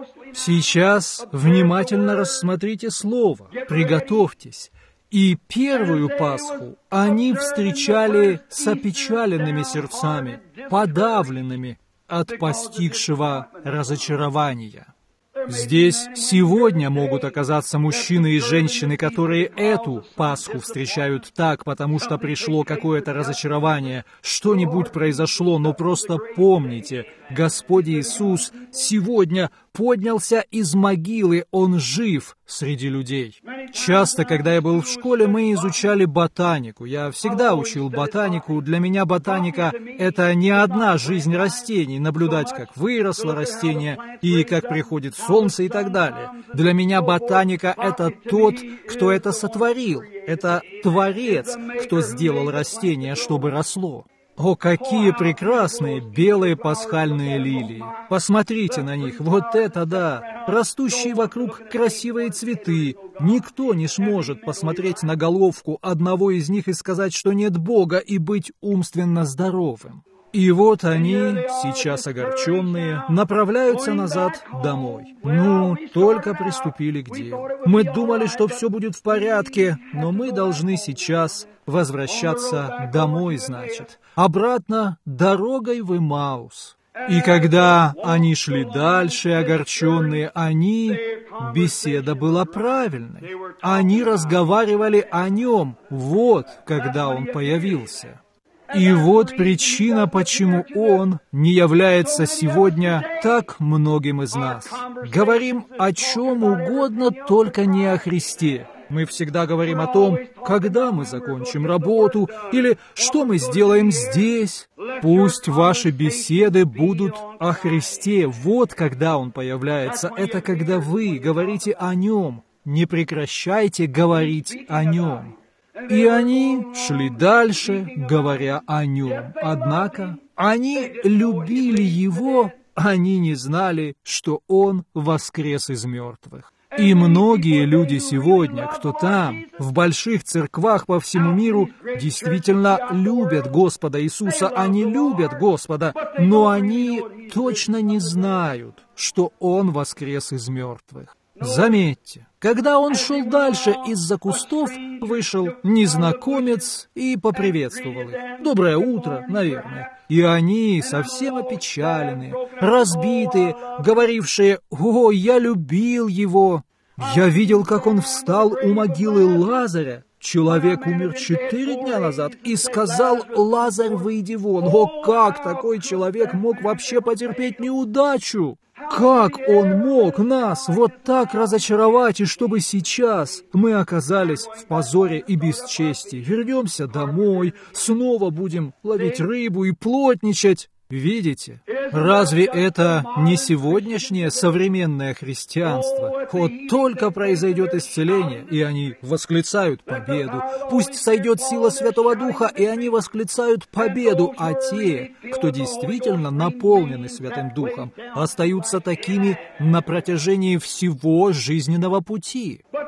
Сейчас внимательно рассмотрите слово, приготовьтесь. И первую Пасху они встречали с опечаленными сердцами, подавленными от постигшего разочарования. Здесь сегодня могут оказаться мужчины и женщины, которые эту Пасху встречают так, потому что пришло какое-то разочарование, что-нибудь произошло, но просто помните, Господь Иисус сегодня поднялся из могилы, Он жив среди людей. Часто, когда я был в школе, мы изучали ботанику. Я всегда учил ботанику. Для меня ботаника — это не одна жизнь растений, наблюдать, как выросло растение и как приходит солнце и так далее. Для меня ботаника — это тот, кто это сотворил. Это Творец, кто сделал растение, чтобы росло. О, какие прекрасные белые пасхальные лилии! Посмотрите на них, вот это да! Растущие вокруг красивые цветы. Никто не сможет посмотреть на головку одного из них и сказать, что нет Бога, и быть умственно здоровым. И вот они, сейчас огорченные, направляются назад домой. Ну, только приступили к делу. Мы думали, что все будет в порядке, но мы должны сейчас возвращаться домой, значит. Обратно дорогой в Эммаус. И когда они шли дальше, огорченные, они... Беседа была правильной. Они разговаривали о нем, вот когда он появился. И вот причина, почему Он не является сегодня так многим из нас. Говорим о чем угодно, только не о Христе. Мы всегда говорим о том, когда мы закончим работу, или что мы сделаем здесь. Пусть ваши беседы будут о Христе. Вот когда Он появляется. Это когда вы говорите о Нем. Не прекращайте говорить о Нем. И они шли дальше, говоря о Нем. Однако они любили Его, они не знали, что Он воскрес из мертвых. И многие люди сегодня, кто там, в больших церквах по всему миру, действительно любят Господа Иисуса, они любят Господа, но они точно не знают, что Он воскрес из мертвых. Заметьте, когда он шел дальше, из-за кустов вышел незнакомец и поприветствовал их. «Доброе утро», наверное. И они, совсем опечаленные, разбитые, говорившие: «О, я любил его! Я видел, как он встал у могилы Лазаря. Человек умер четыре дня назад и сказал: Лазарь, выйди вон». О, как такой человек мог вообще потерпеть неудачу? Как он мог нас вот так разочаровать, и чтобы сейчас мы оказались в позоре и бесчестии? Вернемся домой, снова будем ловить рыбу и плотничать. Видите? Разве это не сегодняшнее современное христианство? Вот только произойдет исцеление, и они восклицают победу. Пусть сойдет сила Святого Духа, и они восклицают победу. А те, кто действительно наполнены Святым Духом, остаются такими на протяжении всего жизненного пути.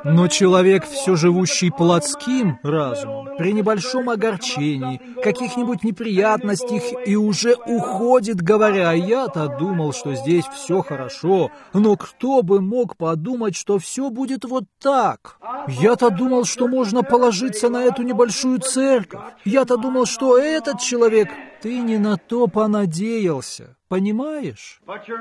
Но человек, все живущий плотским разумом, при небольшом огорчении, каких-нибудь неприятностях и уже уходит, говоря: «Я-то думал, что здесь все хорошо, но кто бы мог подумать, что все будет вот так? Я-то думал, что можно положиться на эту небольшую церковь. Я-то думал, что этот человек...» Ты не на то понадеялся, понимаешь?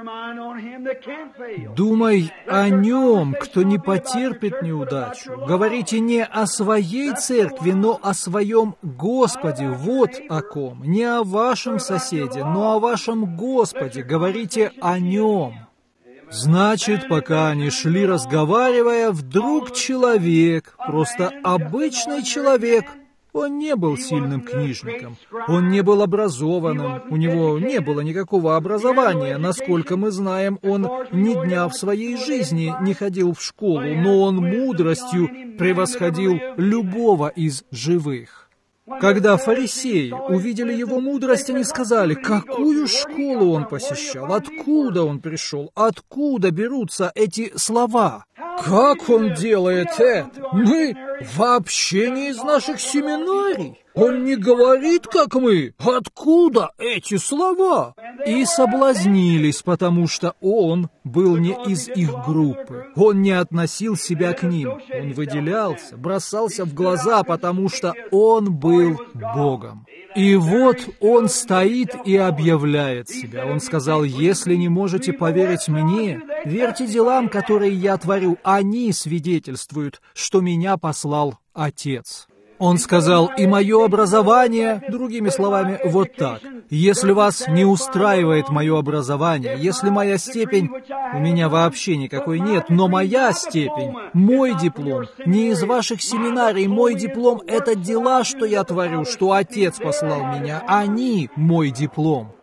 Думай о нем, кто не потерпит неудачу. Говорите не о своей церкви, но о своем Господе. Вот о ком. Не о вашем соседе, но о вашем Господе. Говорите о нем. Значит, пока они шли, разговаривая, вдруг человек, просто обычный человек, он не был сильным книжником, он не был образованным, у него не было никакого образования. Насколько мы знаем, он ни дня в своей жизни не ходил в школу, но он мудростью превосходил любого из живых. Когда фарисеи увидели его мудрость, они сказали: какую школу он посещал, откуда он пришел, откуда берутся эти слова? Как он делает это? Мы вообще не из наших семинарий. Он не говорит, как мы. Откуда эти слова? И соблазнились, потому что он был не из их группы. Он не относил себя к ним. Он выделялся, бросался в глаза, потому что он был Богом. И вот он стоит и объявляет себя. Он сказал: если не можете поверить мне, верьте делам, которые я творю. Они свидетельствуют, что меня послал Отец. Он сказал: и мое образование, другими словами, вот так. Если вас не устраивает мое образование, если моя степень, у меня вообще никакой нет, но моя степень, мой диплом, не из ваших семинарий, мой диплом — это дела, что я творю, что Отец послал меня, они — мой диплом.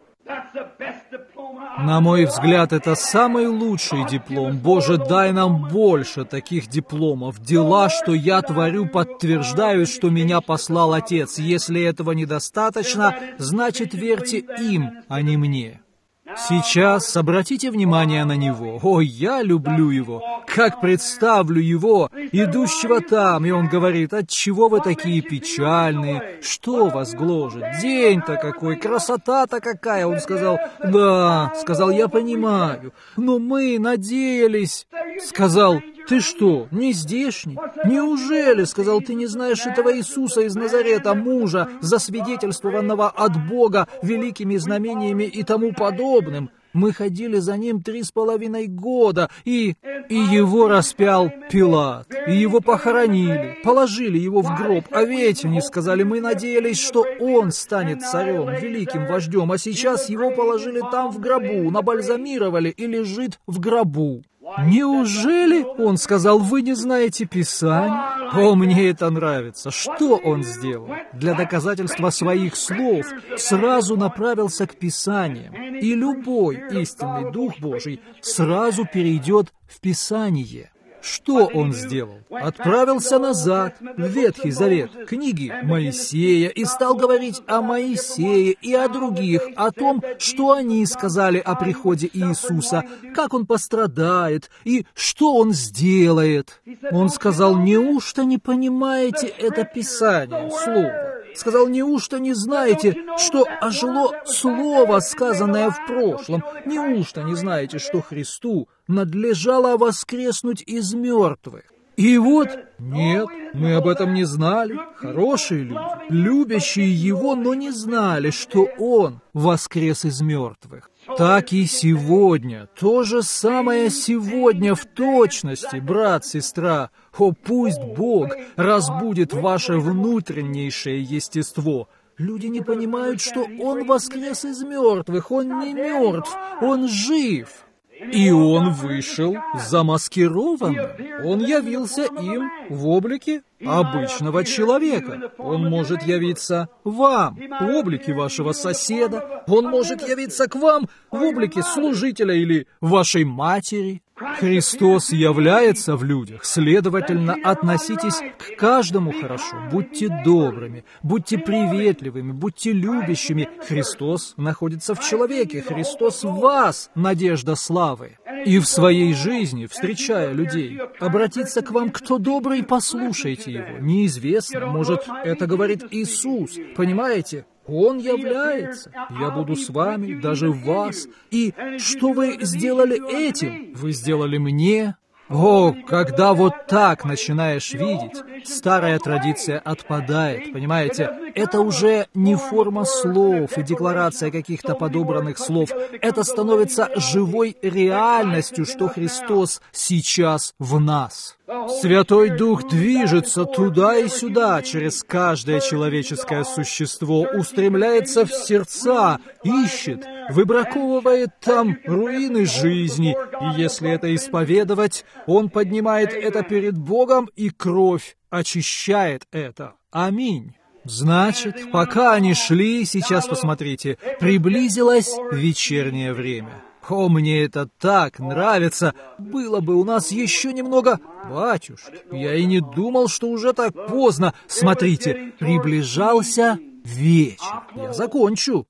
На мой взгляд, это самый лучший диплом. Боже, дай нам больше таких дипломов. Дела, что я творю, подтверждают, что меня послал Отец. Если этого недостаточно, значит, верьте им, а не мне. Сейчас обратите внимание на него. О, я люблю его. Как представлю его, идущего там, и он говорит: отчего вы такие печальные? Что вас гложет? День-то какой, красота-то какая. Он сказал: да, сказал, я понимаю, но мы надеялись. Сказал: ты что, не здешний? Неужели, сказал, ты не знаешь этого Иисуса из Назарета, мужа, засвидетельствованного от Бога великими знамениями и тому подобным? Мы ходили за ним три с половиной года, и... и его распял Пилат, и его похоронили, положили его в гроб, а ведь они сказали: мы надеялись, что он станет царем, великим вождем, а сейчас его положили там в гробу, набальзамировали и лежит в гробу. Неужели, он сказал, вы не знаете Писания? О, мне это нравится. Что он сделал? Для доказательства своих слов сразу направился к Писаниям. И любой истинный Дух Божий сразу перейдет в Писание. Что он сделал? Отправился назад, в Ветхий Завет, книги Моисея, и стал говорить о Моисее и о других, о том, что они сказали о приходе Иисуса, как он пострадает и что он сделает. Он сказал: неужто не понимаете это Писание, Слово? Сказал: неужто не знаете, что ожило Слово, сказанное в прошлом? Неужто не знаете, что Христу надлежало воскреснуть из мертвых? И вот, нет, мы об этом не знали. Хорошие люди, любящие Его, но не знали, что Он воскрес из мертвых. Так и сегодня, то же самое сегодня в точности, брат, сестра. О, пусть Бог разбудит ваше внутреннейшее естество. Люди не понимают, что Он воскрес из мертвых, Он не мертв, Он жив. И Он вышел замаскированным. Он явился им в облике обычного человека. Он может явиться вам в облике вашего соседа. Он может явиться к вам в облике служителя или вашей матери. Христос является в людях, следовательно, относитесь к каждому хорошо, будьте добрыми, будьте приветливыми, будьте любящими. Христос находится в человеке, Христос в вас, надежда славы. И в своей жизни, встречая людей, обратиться к вам, кто добрый, послушайте его. Неизвестно, может, это говорит Иисус, понимаете? Он является. Я буду с вами, даже в вас. И что вы сделали этим? Вы сделали мне. О, когда вот так начинаешь видеть, старая традиция отпадает, понимаете? Это уже не форма слов и декларация каких-то подобранных слов. Это становится живой реальностью, что Христос сейчас в нас. Святой Дух движется туда и сюда, через каждое человеческое существо, устремляется в сердца, ищет, выбраковывает там руины жизни, и если это исповедовать, Он поднимает это перед Богом, и кровь очищает это. Аминь. Значит, пока они шли, сейчас посмотрите, приблизилось вечернее время. О, мне это так нравится! Было бы у нас еще немного... Батюшки, я и не думал, что уже так поздно. Смотрите, приближался вечер. Я закончу.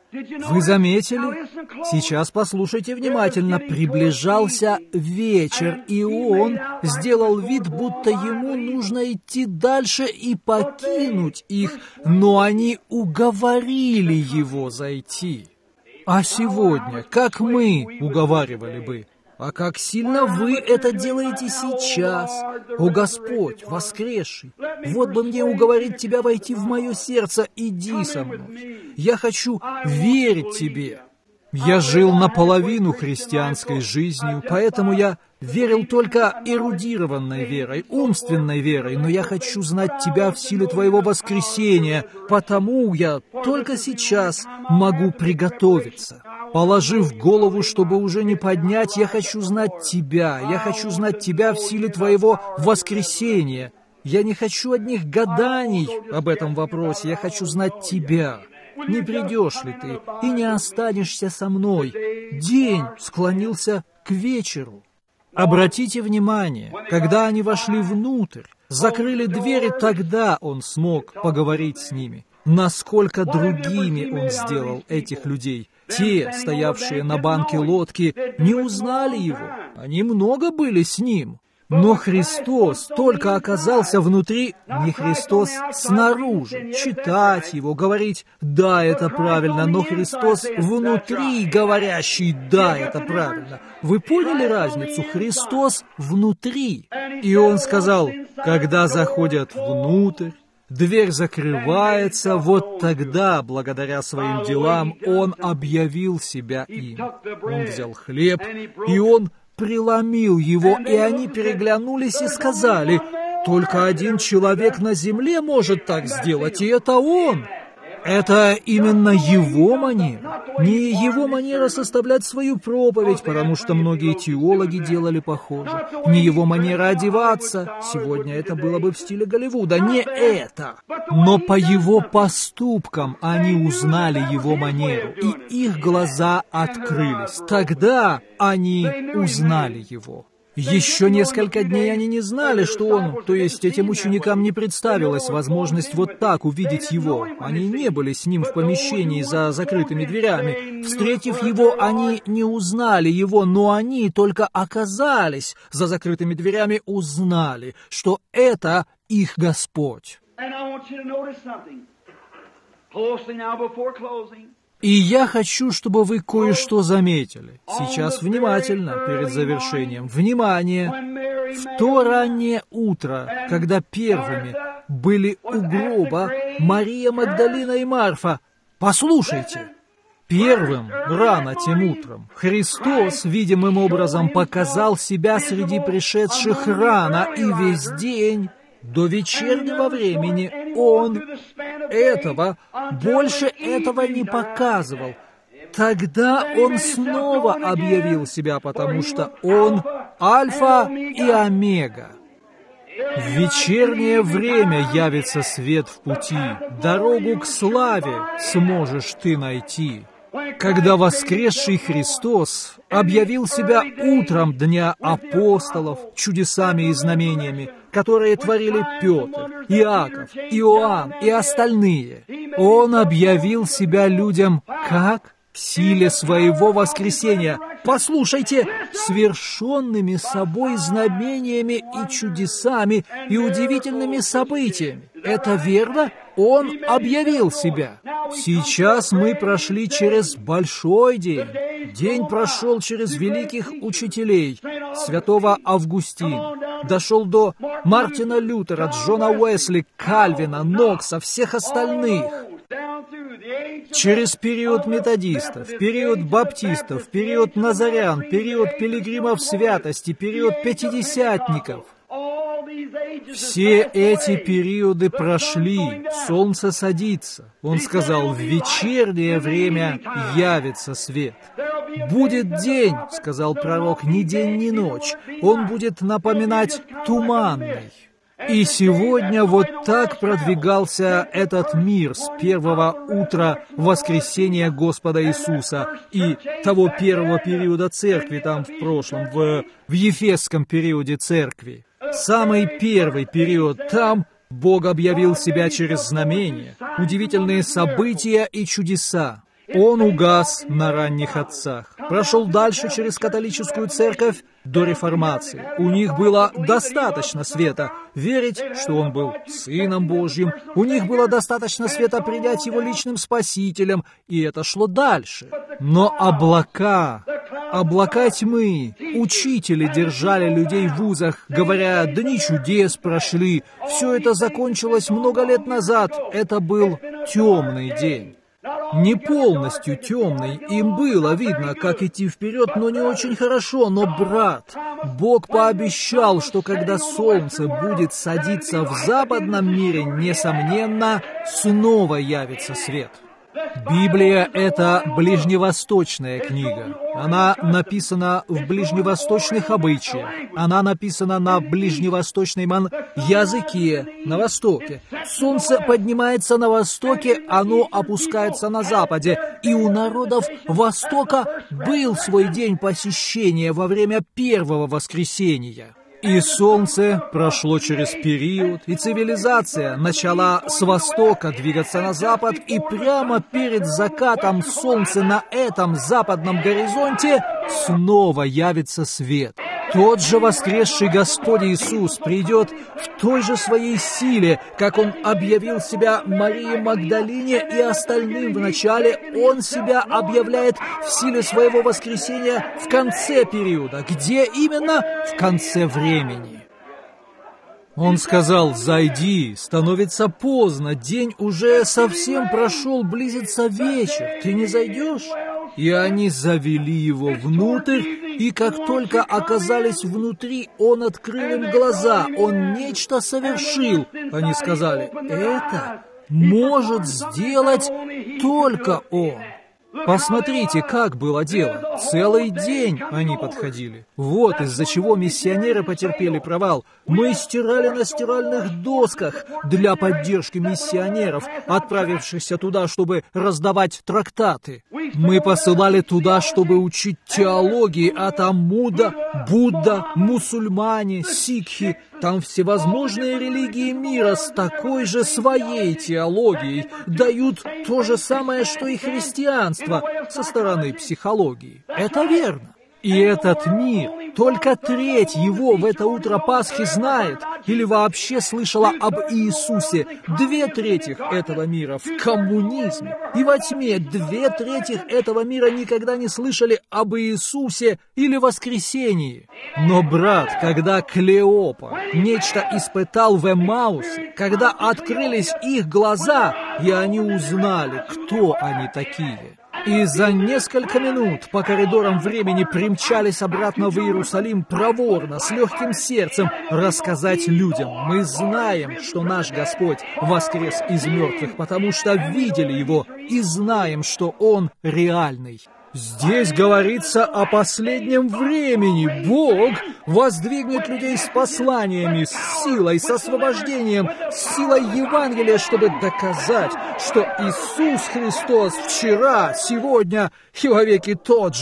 Вы заметили? Сейчас послушайте внимательно. Приближался вечер, и он сделал вид, будто ему нужно идти дальше и покинуть их, но они уговорили его зайти. А сегодня, как мы уговаривали бы, а как сильно вы это делаете сейчас, о Господь, воскресший, вот бы мне уговорить Тебя войти в мое сердце, иди со мной. Я хочу верить Тебе. Я жил наполовину христианской жизнью, поэтому я верил только эрудированной верой, умственной верой, но я хочу знать Тебя в силе Твоего воскресения, потому я только сейчас могу приготовиться. Положив голову, чтобы уже не поднять, я хочу знать Тебя, я хочу знать Тебя в силе Твоего воскресения. Я не хочу одних гаданий об этом вопросе, я хочу знать Тебя. Не придешь ли ты и не останешься со мной? День склонился к вечеру. Обратите внимание, когда они вошли внутрь, закрыли двери, тогда он смог поговорить с ними. Насколько другими он сделал этих людей. Те, стоявшие на банке лодки, не узнали его. Они много были с ним. Но Христос только оказался внутри, не Христос снаружи. Читать его, говорить «да, это правильно», но Христос внутри, говорящий «да, это правильно». Вы поняли разницу? Христос внутри. И Он сказал, когда заходят внутрь, дверь закрывается, вот тогда, благодаря своим делам, Он объявил себя им. Он взял хлеб, и Он преломил его, и они переглянулись и сказали, «Только один человек на земле может так сделать, и это он». Это именно его манера. Не его манера составлять свою проповедь, потому что многие теологи делали похоже. Не его манера одеваться. Сегодня это было бы в стиле Голливуда. Не это. Но по его поступкам они узнали его манеру, и их глаза открылись. Тогда они узнали его. Еще несколько дней они не знали, что он, то есть этим ученикам не представилась возможность вот так увидеть его. Они не были с ним в помещении за закрытыми дверями. Встретив его, они не узнали его, но они только оказались за закрытыми дверями, узнали, что это их Господь. И я хочу, чтобы вы кое-что заметили. Сейчас внимательно, перед завершением. Внимание! В то раннее утро, когда первыми были у гроба Мария Магдалина и Марфа, послушайте, первым, рано тем утром, Христос видимым образом показал себя среди пришедших рано, и весь день до вечернего времени Он этого, больше этого не показывал. Тогда Он снова объявил себя, потому что Он Альфа и Омега. В вечернее время явится свет в пути, дорогу к славе сможешь ты найти. Когда воскресший Христос объявил себя утром дня апостолов чудесами и знамениями, которые творили Петр, Иаков, Иоанн и остальные, Он объявил себя людям как? в силе своего воскресения. Послушайте, свершенными собой знамениями и чудесами и удивительными событиями. Это верно? Он объявил себя. Сейчас мы прошли через большой день. День прошел через великих учителей, святого Августина, дошел до Мартина Лютера, Джона Уэсли, Кальвина, Нокса, всех остальных. Через период методистов, период баптистов, период назарян, период пилигримов святости, период пятидесятников. Все эти периоды прошли, солнце садится. Он сказал, в вечернее время явится свет. «Будет день», — сказал пророк, — «ни день, ни ночь. Он будет напоминать туманный». И сегодня вот так продвигался этот мир с первого утра воскресения Господа Иисуса и того первого периода церкви там в прошлом, в, в Ефесском периоде церкви. Самый первый период там Бог объявил себя через знамения, удивительные события и чудеса. Он угас на ранних отцах, прошел дальше через католическую церковь до реформации. У них было достаточно света верить, что Он был Сыном Божьим. У них было достаточно света принять Его личным Спасителем, и это шло дальше. Но облака, облака тьмы, учители держали людей в узах, говоря, дни чудес прошли. Все это закончилось много лет назад. Это был темный день. Не полностью темный, им было видно, как идти вперед, но не очень хорошо. Но, брат, Бог пообещал, что когда солнце будет садиться в западном мире, несомненно, снова явится свет. Библия — это ближневосточная книга. Она написана в ближневосточных обычаях. Она написана на ближневосточном языке, на востоке. Солнце поднимается на востоке, оно опускается на западе. И у народов Востока был свой день посещения во время первого воскресения. И солнце прошло через период, и цивилизация начала с востока двигаться на запад, и прямо перед закатом солнца на этом западном горизонте снова явится свет. Тот же воскресший Господь Иисус придет в той же своей силе, как Он объявил себя Марии Магдалине и остальным в начале. Он себя объявляет в силе своего воскресения в конце периода. Где именно? В конце времени. Он сказал, «Зайди, становится поздно, день уже совсем прошел, близится вечер, ты не зайдешь?» И они завели его внутрь, и как только оказались внутри, он открыл им глаза, он нечто совершил. Они сказали, «Это может сделать только он». Посмотрите, как было дело. Целый день они подходили. Вот из-за чего миссионеры потерпели провал. Мы стирали на стиральных досках для поддержки миссионеров, отправившихся туда, чтобы раздавать трактаты. Мы посылали туда, чтобы учить теологии, а там Муда, Будда, мусульмане, сикхи. Там всевозможные религии мира с такой же своей теологией дают то же самое, что и христианство со стороны психологии. Это верно. И этот мир, только треть его в это утро Пасхи знает или вообще слышала об Иисусе. Две трети этого мира в коммунизме и во тьме. Две трети этого мира никогда не слышали об Иисусе или воскресении. Но, брат, когда Клеопа нечто испытал в Эммаусе, когда открылись их глаза, и они узнали, кто они такие. И за несколько минут по коридорам времени примчались обратно в Иерусалим проворно, с легким сердцем, рассказать людям. Мы знаем, что наш Господь воскрес из мертвых, потому что видели Его и знаем, что Он реальный. Здесь говорится о последнем времени. Бог воздвигнет людей с посланиями, с силой, с освобождением, с силой Евангелия, чтобы доказать, что Иисус Христос вчера, сегодня и вовеки тот же.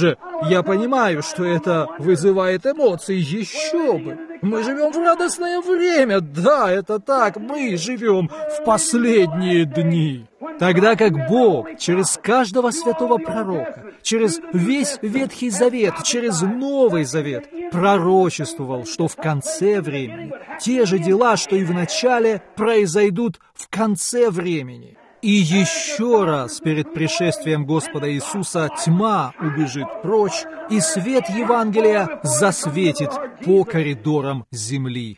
Я понимаю, что это вызывает эмоции, еще бы. Мы живем в радостное время, да, это так, мы живем в последние дни. Тогда как Бог через каждого святого пророка, через весь Ветхий Завет, через Новый Завет пророчествовал, что в конце времени те же дела, что и в начале, произойдут в конце времени. И еще раз перед пришествием Господа Иисуса тьма убежит прочь, и свет Евангелия засветит по коридорам земли.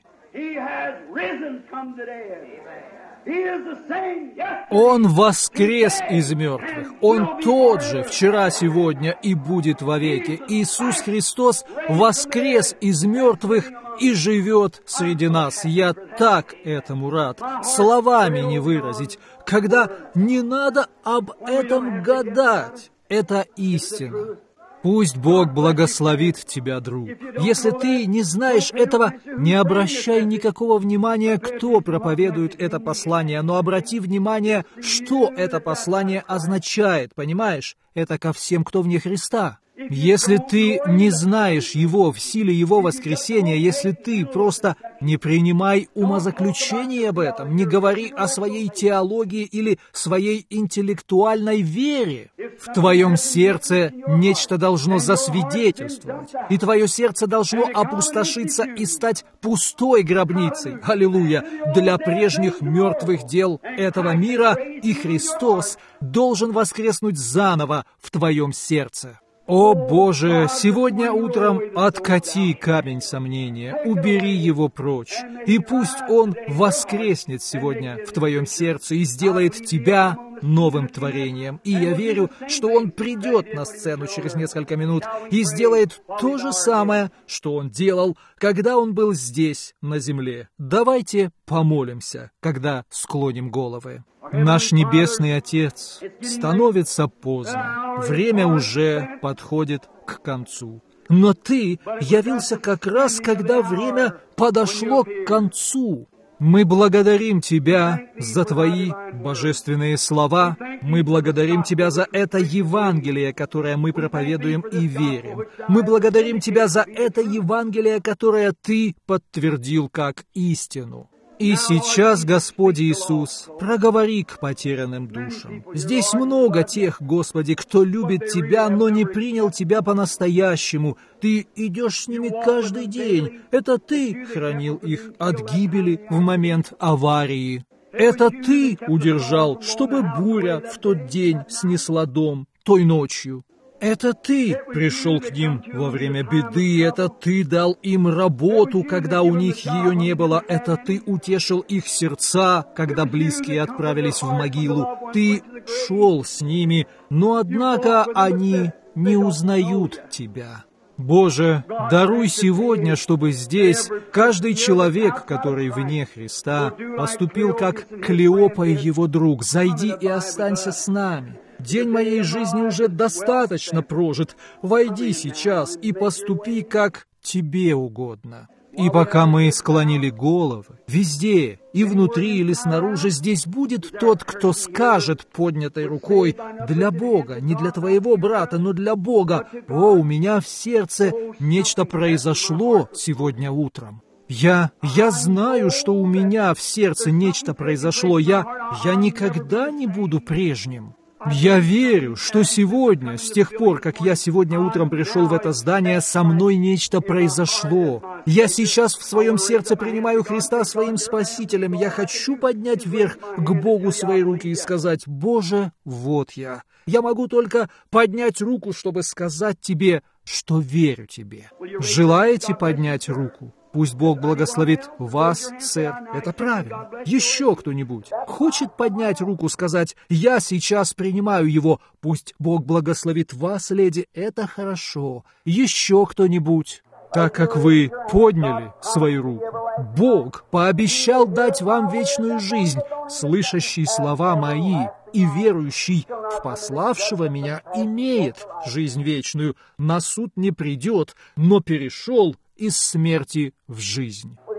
Он воскрес из мертвых. Он тот же вчера, сегодня и будет вовеки. Иисус Христос воскрес из мертвых и живет среди нас. Я так этому рад. Словами не выразить, когда не надо об этом гадать. Это истина. Пусть Бог благословит тебя, друг. Если ты не знаешь этого, не обращай никакого внимания, кто проповедует это послание, но обрати внимание, что это послание означает, понимаешь? Это ко всем, кто вне Христа. Если ты не знаешь Его в силе Его воскресения, если ты просто не принимай умозаключений об этом, не говори о своей теологии или своей интеллектуальной вере, в твоем сердце нечто должно засвидетельствовать, и твое сердце должно опустошиться и стать пустой гробницей, аллилуйя, для прежних мертвых дел этого мира, и Христос должен воскреснуть заново в твоем сердце. О, Боже, сегодня утром откати камень сомнения, убери его прочь, и пусть он воскреснет сегодня в твоем сердце и сделает тебя новым творением. И я верю, что он придет на сцену через несколько минут и сделает то же самое, что он делал, когда он был здесь, на земле. Давайте помолимся, когда склоним головы. Наш Небесный Отец, становится поздно, время уже подходит к концу. Но Ты явился как раз, когда время подошло к концу. Мы благодарим Тебя за Твои божественные слова, мы благодарим Тебя за это Евангелие, которое мы проповедуем и верим. Мы благодарим Тебя за это Евангелие, которое Ты подтвердил как истину. И сейчас, Господь Иисус, проговори к потерянным душам. Здесь много тех, Господи, кто любит Тебя, но не принял Тебя по-настоящему. Ты идешь с ними каждый день. Это Ты хранил их от гибели в момент аварии. Это Ты удержал, чтобы буря в тот день снесла дом той ночью. Это Ты пришел к ним во время беды, это Ты дал им работу, когда у них ее не было, это Ты утешил их сердца, когда близкие отправились в могилу. Ты шел с ними, но, однако, они не узнают Тебя. Боже, даруй сегодня, чтобы здесь каждый человек, который вне Христа, поступил как Клеопа и его друг. Зайди и останься с нами. День моей жизни уже достаточно прожит. Войди сейчас и поступи, как тебе угодно. И пока мы склонили головы, везде, и внутри или снаружи, здесь будет тот, кто скажет поднятой рукой: «Для Бога, не для твоего брата, но для Бога, о, у меня в сердце нечто произошло сегодня утром». Я, я знаю, что у меня в сердце нечто произошло. Я, я никогда не буду прежним. Я верю, что сегодня, с тех пор, как я сегодня утром пришел в это здание, со мной нечто произошло. Я сейчас в своем сердце принимаю Христа своим Спасителем. Я хочу поднять вверх к Богу свои руки и сказать: «Боже, вот я». Я могу только поднять руку, чтобы сказать Тебе, что верю Тебе. Желаете поднять руку? Пусть Бог благословит вас, сэр. Это правильно. Еще кто-нибудь хочет поднять руку, сказать: «Я сейчас принимаю его». Пусть Бог благословит вас, леди. Это хорошо. Еще кто-нибудь? Так как вы подняли свою руку, Бог пообещал дать вам вечную жизнь. Слышащий слова мои и верующий в пославшего меня имеет жизнь вечную. На суд не придет, но перешел из смерти в жизнь.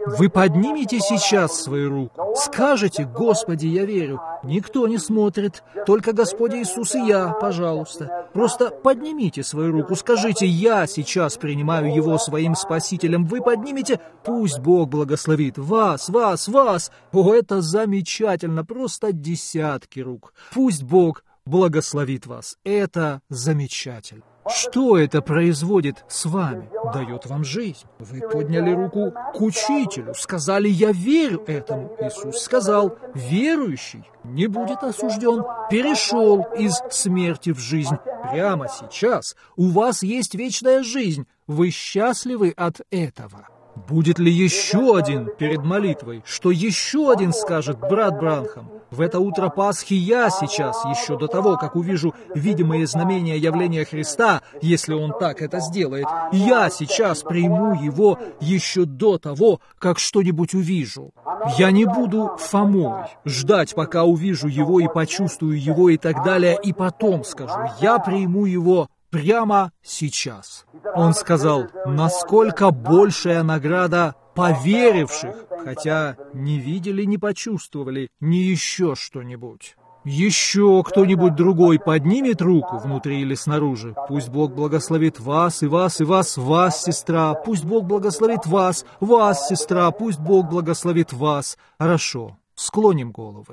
Вы поднимете сейчас свою руку, скажете: «Господи, я верю». Никто не смотрит, только Господь Иисус и я, пожалуйста. Просто поднимите свою руку, скажите: «Я сейчас принимаю Его своим Спасителем». Вы поднимете, пусть Бог благословит вас, вас, вас. О, это замечательно, просто десятки рук. Пусть Бог благословит вас, это замечательно. Что это производит с вами? Дает вам жизнь. Вы подняли руку к Учителю, сказали: «Я верю этому». Иисус сказал: «Верующий не будет осужден». Перешел из смерти в жизнь. Прямо сейчас у вас есть вечная жизнь. Вы счастливы от этого. Будет ли еще один перед молитвой? Что еще один скажет брат Бранхам? В это утро Пасхи я сейчас, еще до того, как увижу видимые знамения явления Христа, если Он так это сделает, я сейчас приму Его еще до того, как что-нибудь увижу. Я не буду Фомой, ждать, пока увижу Его и почувствую Его и так далее, и потом скажу: я приму Его прямо сейчас. Он сказал: насколько большая награда поверивших, хотя не видели, не почувствовали, ни еще что-нибудь. Еще кто-нибудь другой поднимет руку внутри или снаружи? Пусть Бог благословит вас, и вас, и вас, вас, сестра. Пусть Бог благословит вас, вас, сестра. Пусть Бог благословит вас. Хорошо, склоним головы.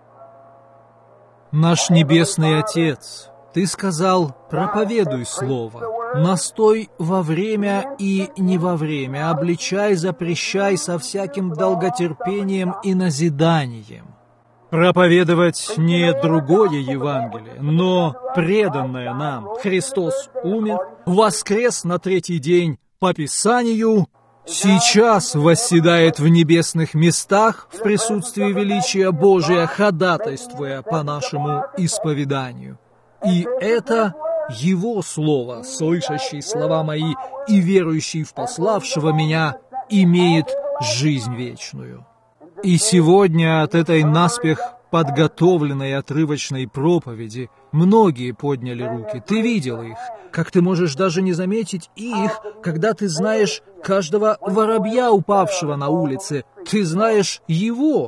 Наш Небесный Отец, Ты сказал: проповедуй Слово, настой во время и не во время, обличай, запрещай со всяким долготерпением и назиданием. Проповедовать не другое Евангелие, но преданное нам. Христос умер, воскрес на третий день по Писанию, сейчас восседает в небесных местах в присутствии величия Божия, ходатайствуя по нашему исповеданию. И это Его Слово, слышащий слова мои и верующий в пославшего меня, имеет жизнь вечную. И сегодня от этой наспех подготовленной отрывочной проповеди многие подняли руки. Ты видел их, как ты можешь даже не заметить их, когда ты знаешь каждого воробья, упавшего на улице. Ты знаешь Его.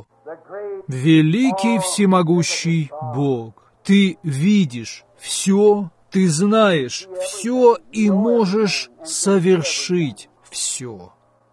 Великий всемогущий Бог, Ты видишь все, Ты знаешь все и можешь совершить все.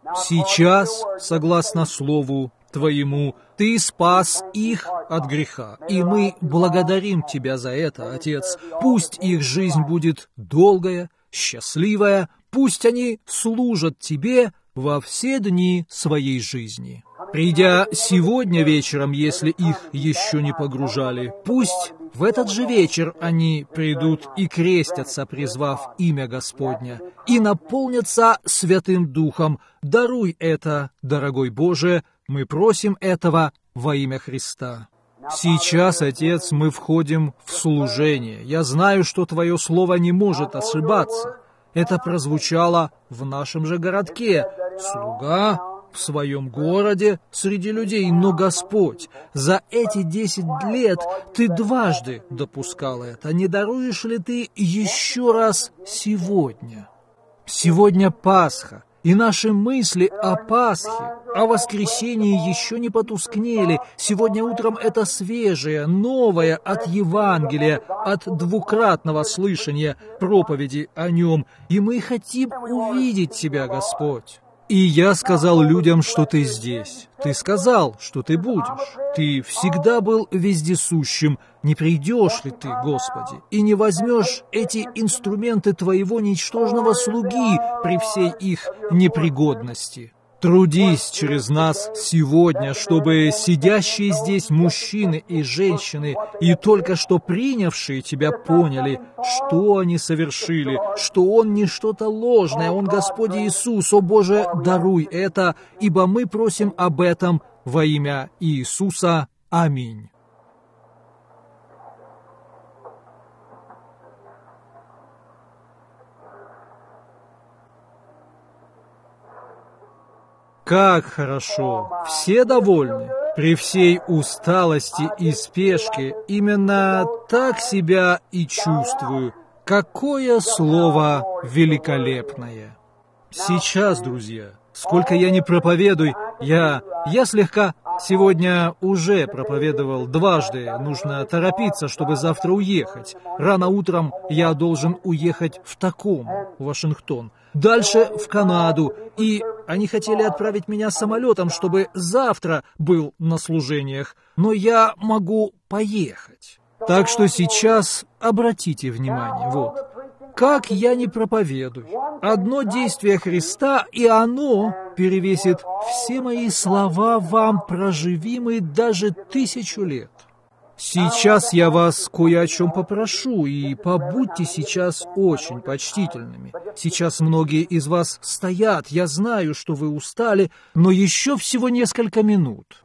Сейчас, согласно Слову Твоему, Ты спас их от греха, и мы благодарим Тебя за это, Отец. Пусть их жизнь будет долгая, счастливая, пусть они служат Тебе во все дни своей жизни. Придя сегодня вечером, если их еще не погружали, пусть в этот же вечер они придут и крестятся, призвав имя Господня, и наполнятся Святым Духом. Даруй это, дорогой Боже, мы просим этого во имя Христа. Сейчас, Отец, мы входим в служение. Я знаю, что Твое Слово не может ошибаться. Это прозвучало в нашем же городке. Слуга в своем городе среди людей, но, Господь, за эти десять лет Ты дважды допускал это. Не даруешь ли Ты еще раз сегодня? Сегодня Пасха, и наши мысли о Пасхе, о воскресении еще не потускнели. Сегодня утром это свежее, новое от Евангелия, от двукратного слышания проповеди о нем. И мы хотим увидеть Тебя, Господь. И я сказал людям, что Ты здесь. Ты сказал, что Ты будешь. Ты всегда был вездесущим. Не придешь ли Ты, Господи, и не возьмешь эти инструменты Твоего ничтожного слуги при всей их непригодности? Трудись через нас сегодня, чтобы сидящие здесь мужчины и женщины и только что принявшие Тебя поняли, что они совершили, что Он не что-то ложное, Он Господь Иисус. О Боже, даруй это, ибо мы просим об этом во имя Иисуса. Аминь. Как хорошо! Все довольны. При всей усталости и спешке именно так себя и чувствую. Какое слово великолепное! Сейчас, друзья, сколько я не проповедуй, Я... я слегка... Сегодня уже проповедовал дважды. Нужно торопиться, чтобы завтра уехать. Рано утром я должен уехать в Такому, Вашингтон. Дальше в Канаду. И они хотели отправить меня самолетом, чтобы завтра был на служениях. Но я могу поехать. Так что сейчас обратите внимание, вот. Как я не проповедую. Одно действие Христа, и оно перевесит все мои слова вам проживимы даже тысячу лет. Сейчас я вас кое о чем попрошу, и побудьте сейчас очень почтительными. Сейчас многие из вас стоят, я знаю, что вы устали, но еще всего несколько минут.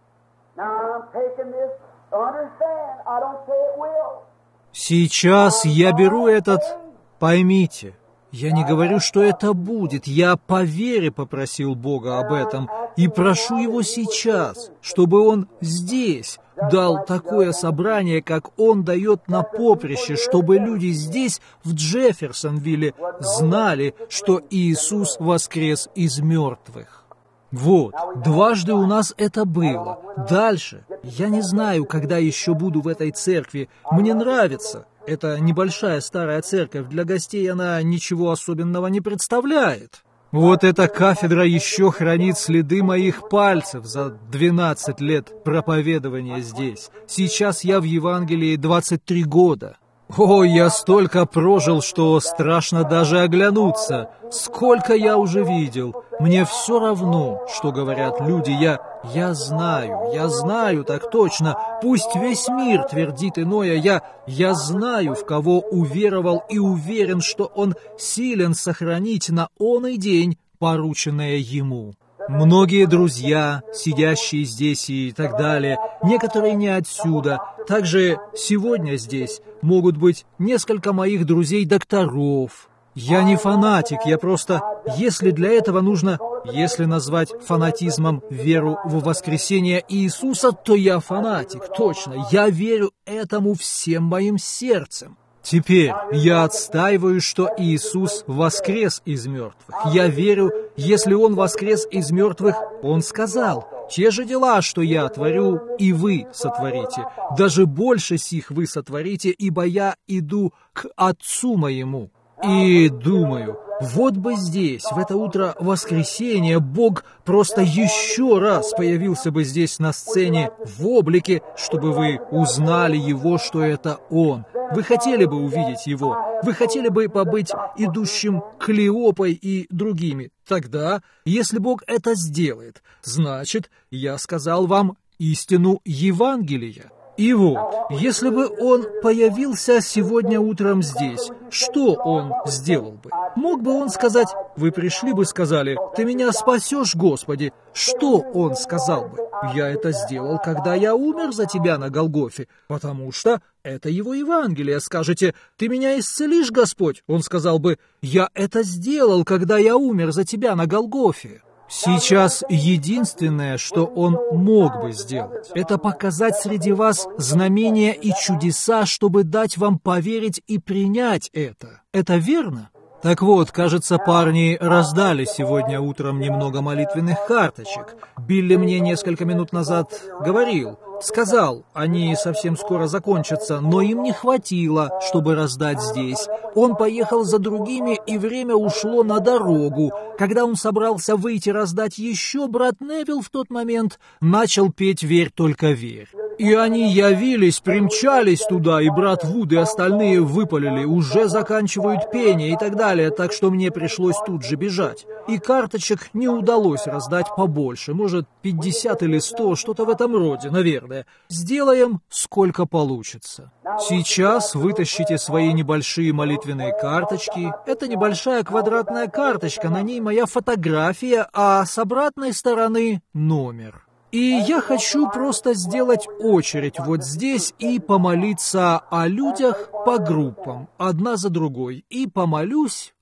Сейчас я беру этот... Поймите, я не говорю, что это будет. Я по вере попросил Бога об этом и прошу Его сейчас, чтобы Он здесь дал такое собрание, как Он дает на поприще, чтобы люди здесь, в Джефферсонвилле, знали, что Иисус воскрес из мертвых. Вот, дважды у нас это было. Дальше, я не знаю, когда еще буду в этой церкви. Мне нравится. Это небольшая старая церковь, для гостей она ничего особенного не представляет. Вот эта кафедра еще хранит следы моих пальцев за двенадцать лет проповедования здесь. Сейчас я в Евангелии двадцать три года. О, я столько прожил, что страшно даже оглянуться. Сколько я уже видел. Мне все равно, что говорят люди. Я, я знаю, я знаю так точно. Пусть весь мир твердит иное. Я, я знаю, в кого уверовал, и уверен, что он силен сохранить на оный день порученное ему. Многие друзья, сидящие здесь и так далее, некоторые не отсюда. Также сегодня здесь могут быть несколько моих друзей-докторов. Я не фанатик, я просто... Если для этого нужно, если назвать фанатизмом веру в воскресение Иисуса, то я фанатик, точно. Я верю этому всем моим сердцем. Теперь я отстаиваю, что Иисус воскрес из мертвых. Я верю, если Он воскрес из мертвых, Он сказал, «Те же дела, что я творю, и вы сотворите. Даже больше сих вы сотворите, ибо я иду к Отцу моему». И думаю, вот бы здесь, в это утро воскресенья, Бог просто еще раз появился бы здесь на сцене в облике, чтобы вы узнали Его, что это Он. Вы хотели бы увидеть Его, вы хотели бы побыть идущим Клеопой и другими. Тогда, если Бог это сделает, значит, я сказал вам истину Евангелия. И вот, если бы Он появился сегодня утром здесь, что Он сделал бы? Мог бы Он сказать, вы пришли бы, сказали, ты меня спасешь, Господи. Что Он сказал бы? Я это сделал, когда я умер за тебя на Голгофе, потому что это Его Евангелие. Скажете, ты меня исцелишь, Господь? Он сказал бы, я это сделал, когда я умер за тебя на Голгофе. Сейчас единственное, что Он мог бы сделать, это показать среди вас знамения и чудеса, чтобы дать вам поверить и принять это. Это верно? Так вот, кажется, парни раздали сегодня утром немного молитвенных карточек. Билли мне несколько минут назад говорил, сказал, они совсем скоро закончатся, но им не хватило, чтобы раздать здесь. Он поехал за другими, и время ушло на дорогу. Когда он собрался выйти раздать еще, брат Невилл в тот момент начал петь «Верь, только верь». И они явились, примчались туда, и брат Вуд и остальные выпалили, уже заканчивают пение и так далее, так что мне пришлось тут же бежать. И карточек не удалось раздать побольше, может, пятьдесят или сто, что-то в этом роде, наверное. Сделаем, сколько получится. Сейчас вытащите свои небольшие молитвенные карточки. Это небольшая квадратная карточка, на ней моя фотография, а с обратной стороны номер. И я хочу просто сделать очередь вот здесь и помолиться о людях по группам, одна за другой. И помолюсь,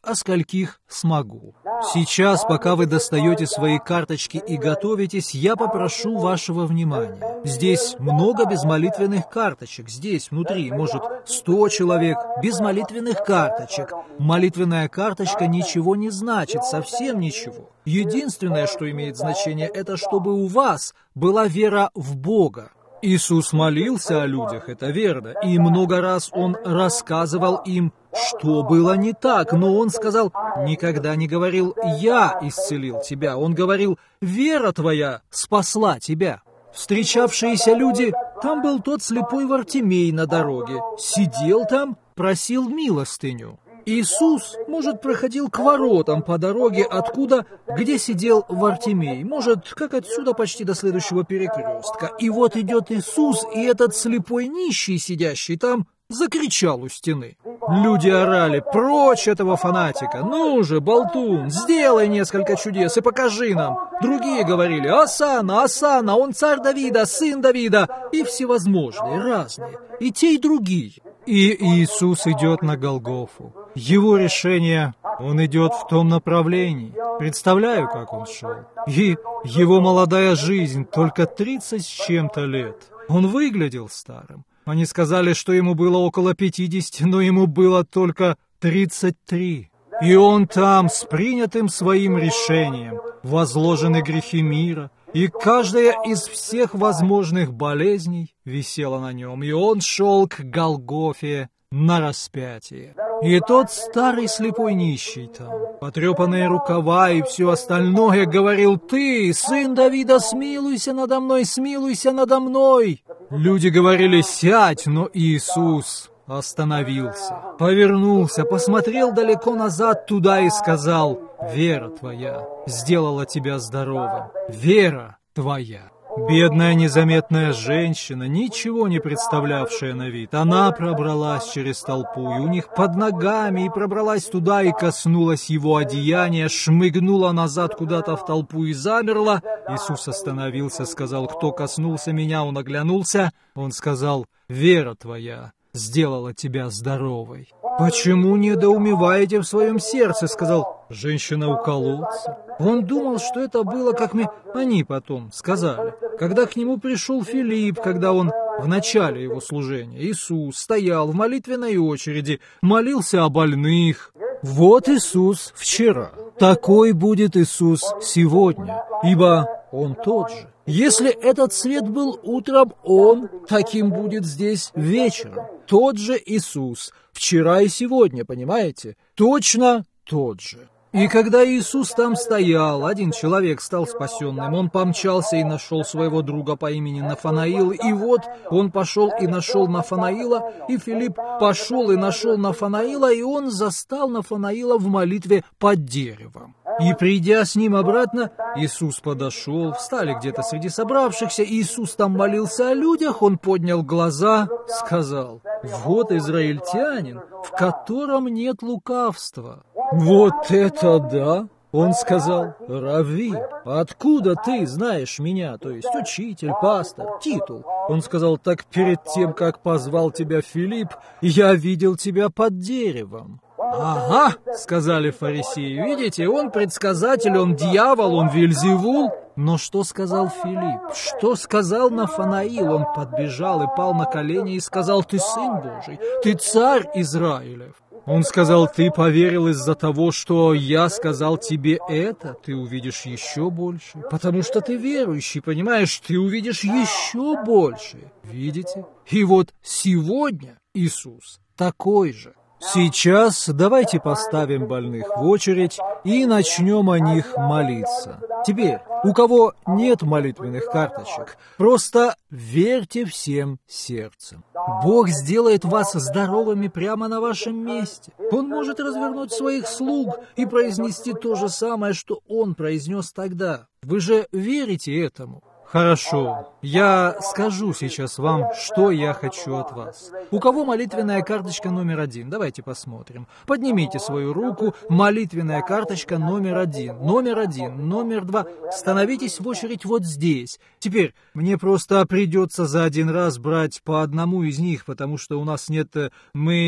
а скольких смогу. Сейчас, пока вы достаете свои карточки и готовитесь, я попрошу вашего внимания. Здесь много безмолитвенных карточек. Здесь, внутри, может, сто человек без молитвенных карточек. Молитвенная карточка ничего не значит, совсем ничего. Единственное, что имеет значение, это чтобы у вас была вера в Бога. Иисус молился о людях, это верно, и много раз Он рассказывал им, что было не так, но Он сказал, никогда не говорил «Я исцелил тебя», Он говорил «Вера твоя спасла тебя». Встречавшиеся люди, там был тот слепой Вартимей на дороге, сидел там, просил милостыню. Иисус, может, проходил к воротам по дороге, откуда, где сидел Вартимей, может, как отсюда почти до следующего перекрестка. И вот идет Иисус, и этот слепой нищий, сидящий там, закричал у стены. Люди орали: «Прочь этого фанатика! Ну же, болтун, сделай несколько чудес и покажи нам!» Другие говорили: «Осанна, Осанна, он царь Давида, сын Давида!» И всевозможные, разные, и те, и другие. И Иисус идет на Голгофу. Его решение, он идет в том направлении. Представляю, как он шел. И его молодая жизнь, только тридцать с чем-то лет. Он выглядел старым. Они сказали, что ему было около пятидесяти, но ему было только тридцать три. И он там с принятым своим решением. Возложены грехи мира, и каждая из всех возможных болезней висела на нем, и он шел к Голгофе на распятие. И тот старый слепой нищий там, потрепанные рукава и все остальное, говорил: «Ты, сын Давида, смилуйся надо мной, смилуйся надо мной!» Люди говорили: «Сядь!» Но Иисус остановился, повернулся, посмотрел далеко назад туда и сказал: «Вера твоя сделала тебя здоровым, вера твоя». Бедная незаметная женщина, ничего не представлявшая на вид, она пробралась через толпу, и у них под ногами, и пробралась туда, и коснулась его одеяния, шмыгнула назад куда-то в толпу и замерла. Иисус остановился, сказал: «Кто коснулся меня?» Он оглянулся, он сказал: «Вера твоя сделала тебя здоровой». «Почему недоумеваете в своем сердце?» — сказал: «Женщина у колодца». Он думал, что это было, как мы... Они потом сказали, когда к нему пришел Филипп, когда он в начале его служения. Иисус стоял в молитвенной очереди, молился о больных. Вот Иисус вчера. Такой будет Иисус сегодня, ибо Он тот же. Если этот свет был утром, Он таким будет здесь вечером. Тот же Иисус, вчера и сегодня, понимаете? Точно тот же. И когда Иисус там стоял, один человек стал спасенным, он помчался и нашел своего друга по имени Нафанаил, и вот он пошел и нашел Нафанаила, и Филипп пошел и нашел Нафанаила, и он застал Нафанаила в молитве под деревом. И, придя с ним обратно, Иисус подошел, встали где-то среди собравшихся, Иисус там молился о людях, он поднял глаза, сказал: «Вот израильтянин, в котором нет лукавства». «Вот это да!» Он сказал: «Равви, откуда ты знаешь меня?» То есть учитель, пастор, титул. Он сказал: «Так перед тем, как позвал тебя Филипп, я видел тебя под деревом». «Ага», — сказали фарисеи, — «видите, он предсказатель, он дьявол, он Вельзевул». Но что сказал Филипп? Что сказал Нафанаил? Он подбежал и пал на колени и сказал: «Ты сын Божий, ты царь Израилев». Он сказал: «Ты поверил из-за того, что я сказал тебе это, ты увидишь еще больше, потому что ты верующий, понимаешь, ты увидишь еще больше». Видите? И вот сегодня Иисус такой же. Сейчас давайте поставим больных в очередь и начнем о них молиться. Теперь, у кого нет молитвенных карточек, просто верьте всем сердцем. Бог сделает вас здоровыми прямо на вашем месте. Он может развернуть своих слуг и произнести то же самое, что Он произнес тогда. Вы же верите этому? Хорошо, я скажу сейчас вам, что я хочу от вас. У кого молитвенная карточка номер один? Давайте посмотрим. Поднимите свою руку. Молитвенная карточка номер один. Номер один, номер два. Становитесь в очередь вот здесь. Теперь мне просто придется за один раз брать по одному из них, потому что у нас нет... Мы...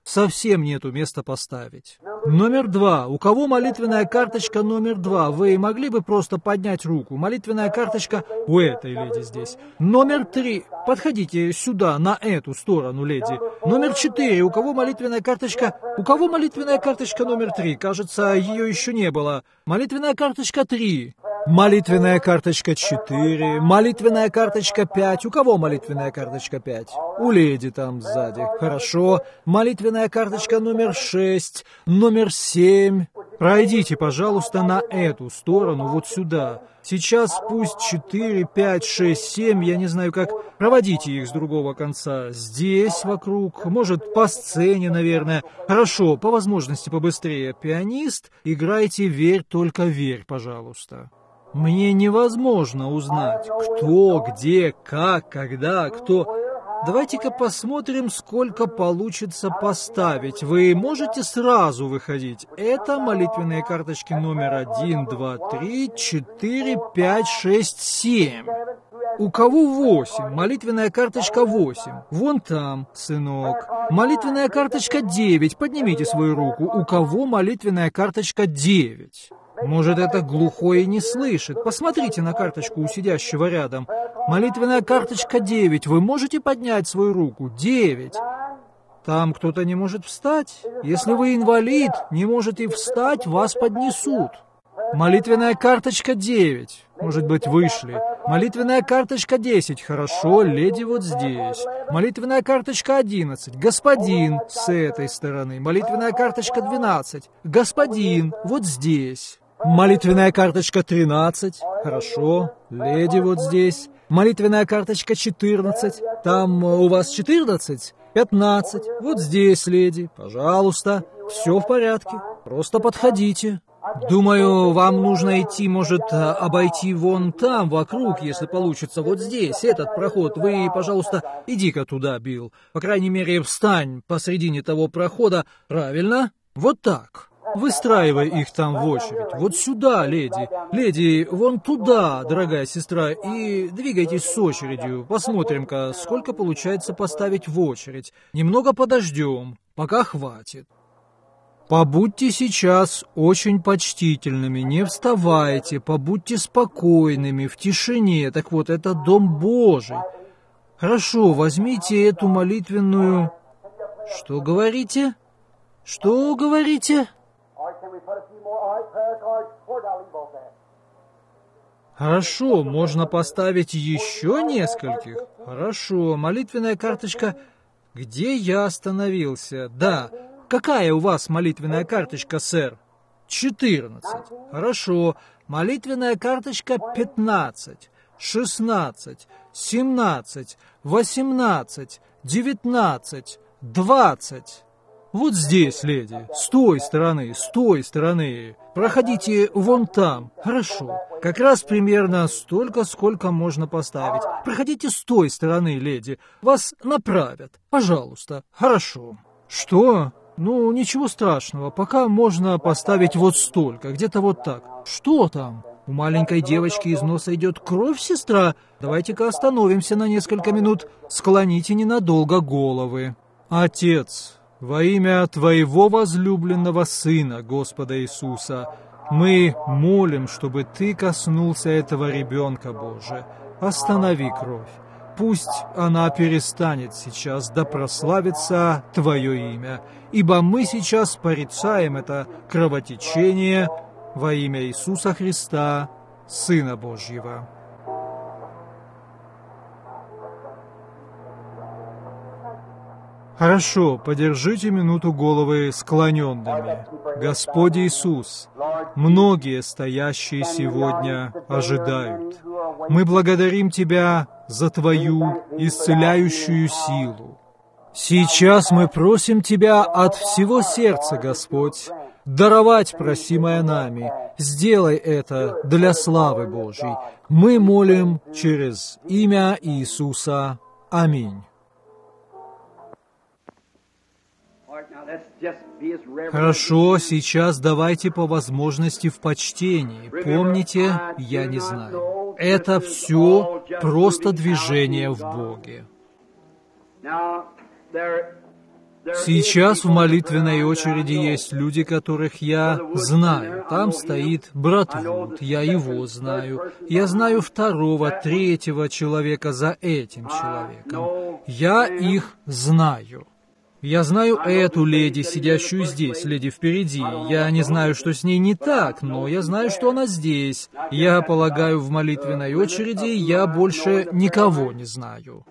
Совсем нету места поставить. Номер два. У кого молитвенная карточка номер два? Вы могли бы просто поднять руку? Молитвенная карточка у этой леди здесь. Номер три. Подходите сюда, на эту сторону, леди. Номер четыре. У кого молитвенная карточка? У кого молитвенная карточка номер три? Кажется, ее еще не было. Молитвенная карточка три. Молитвенная карточка четыре, молитвенная карточка пять. У кого молитвенная карточка пять? У леди там сзади. Хорошо. Молитвенная карточка номер шесть, номер семь. Пройдите, пожалуйста, на эту сторону, вот сюда. Сейчас пусть четыре, пять, шесть, семь, я не знаю как. Проводите их с другого конца. Здесь вокруг, может, по сцене, наверное. Хорошо, по возможности побыстрее. Пианист, играйте «Верь, только верь», пожалуйста. Мне невозможно узнать, кто, где, как, когда, кто. Давайте-ка посмотрим, сколько получится поставить. Вы можете сразу выходить. Это молитвенные карточки номер один, два, три, четыре, пять, шесть, семь. У кого восемь? Молитвенная карточка восемь. Вон там, сынок. Молитвенная карточка девять. Поднимите свою руку. У кого молитвенная карточка девять? Может, это глухой и не слышит. Посмотрите на карточку у сидящего рядом. Молитвенная карточка девять. Вы можете поднять свою руку? девять. Там кто-то не может встать. Если вы инвалид, не можете встать, вас поднесут. Молитвенная карточка девять. Может быть, вышли. Молитвенная карточка десять. Хорошо, леди вот здесь. Молитвенная карточка одиннадцать. Господин с этой стороны. Молитвенная карточка двенадцать. Господин вот здесь. Молитвенная карточка тринадцать. Хорошо, леди вот здесь. Молитвенная карточка четырнадцать. Там у вас четырнадцать? пятнадцать. Вот здесь, леди. Пожалуйста. Все в порядке. Просто подходите. Думаю, вам нужно идти, может, обойти вон там, вокруг, если получится, вот здесь, этот проход. Вы, пожалуйста, иди-ка туда, Билл. По крайней мере, встань посредине того прохода. Правильно? Вот так. Выстраивай их там в очередь. Вот сюда, леди. Леди, вон туда, дорогая сестра, и двигайтесь с очередью. Посмотрим-ка, сколько получается поставить в очередь. Немного подождем, пока хватит. Побудьте сейчас очень почтительными, не вставайте, побудьте спокойными, в тишине. Так вот, это Дом Божий. Хорошо, возьмите эту молитвенную... Что говорите? Что говорите? Хорошо, можно поставить еще нескольких. Хорошо, молитвенная карточка... Где я остановился? Да... Какая у вас молитвенная карточка, сэр? четырнадцать. Хорошо. Молитвенная карточка пятнадцать, шестнадцать, семнадцать, восемнадцать, девятнадцать, двадцать. Вот здесь, леди. С той стороны, с той стороны. Проходите вон там. Хорошо. Как раз примерно столько, сколько можно поставить. Проходите с той стороны, леди. Вас направят. Пожалуйста. Хорошо. Что? Ну, ничего страшного, пока можно поставить вот столько, где-то вот так. Что там? У маленькой девочки из носа идет кровь, сестра? Давайте-ка остановимся на несколько минут. Склоните ненадолго головы. Отец, во имя Твоего возлюбленного Сына, Господа Иисуса, мы молим, чтобы Ты коснулся этого ребенка, Боже. Останови кровь. Пусть она перестанет сейчас, да прославится Твое имя, ибо мы сейчас порицаем это кровотечение во имя Иисуса Христа, Сына Божьего. Хорошо, подержите минуту головы склоненными. Господь Иисус, многие стоящие сегодня ожидают. Мы благодарим Тебя за Твою исцеляющую силу. Сейчас мы просим Тебя от всего сердца, Господь, даровать просимое нами. Сделай это для славы Божьей. Мы молим через имя Иисуса. Аминь. Хорошо, сейчас давайте по возможности в почтении. Помните, я не знаю. Это все просто движение в Боге. Сейчас в молитвенной очереди есть люди, которых я знаю. Там стоит брат Вуд, я его знаю. Я знаю второго, третьего человека за этим человеком. Я их знаю. Я знаю эту леди, сидящую здесь, леди впереди. Я не знаю, что с ней не так, но я знаю, что она здесь. Я полагаю, в молитвенной очереди я больше никого не знаю.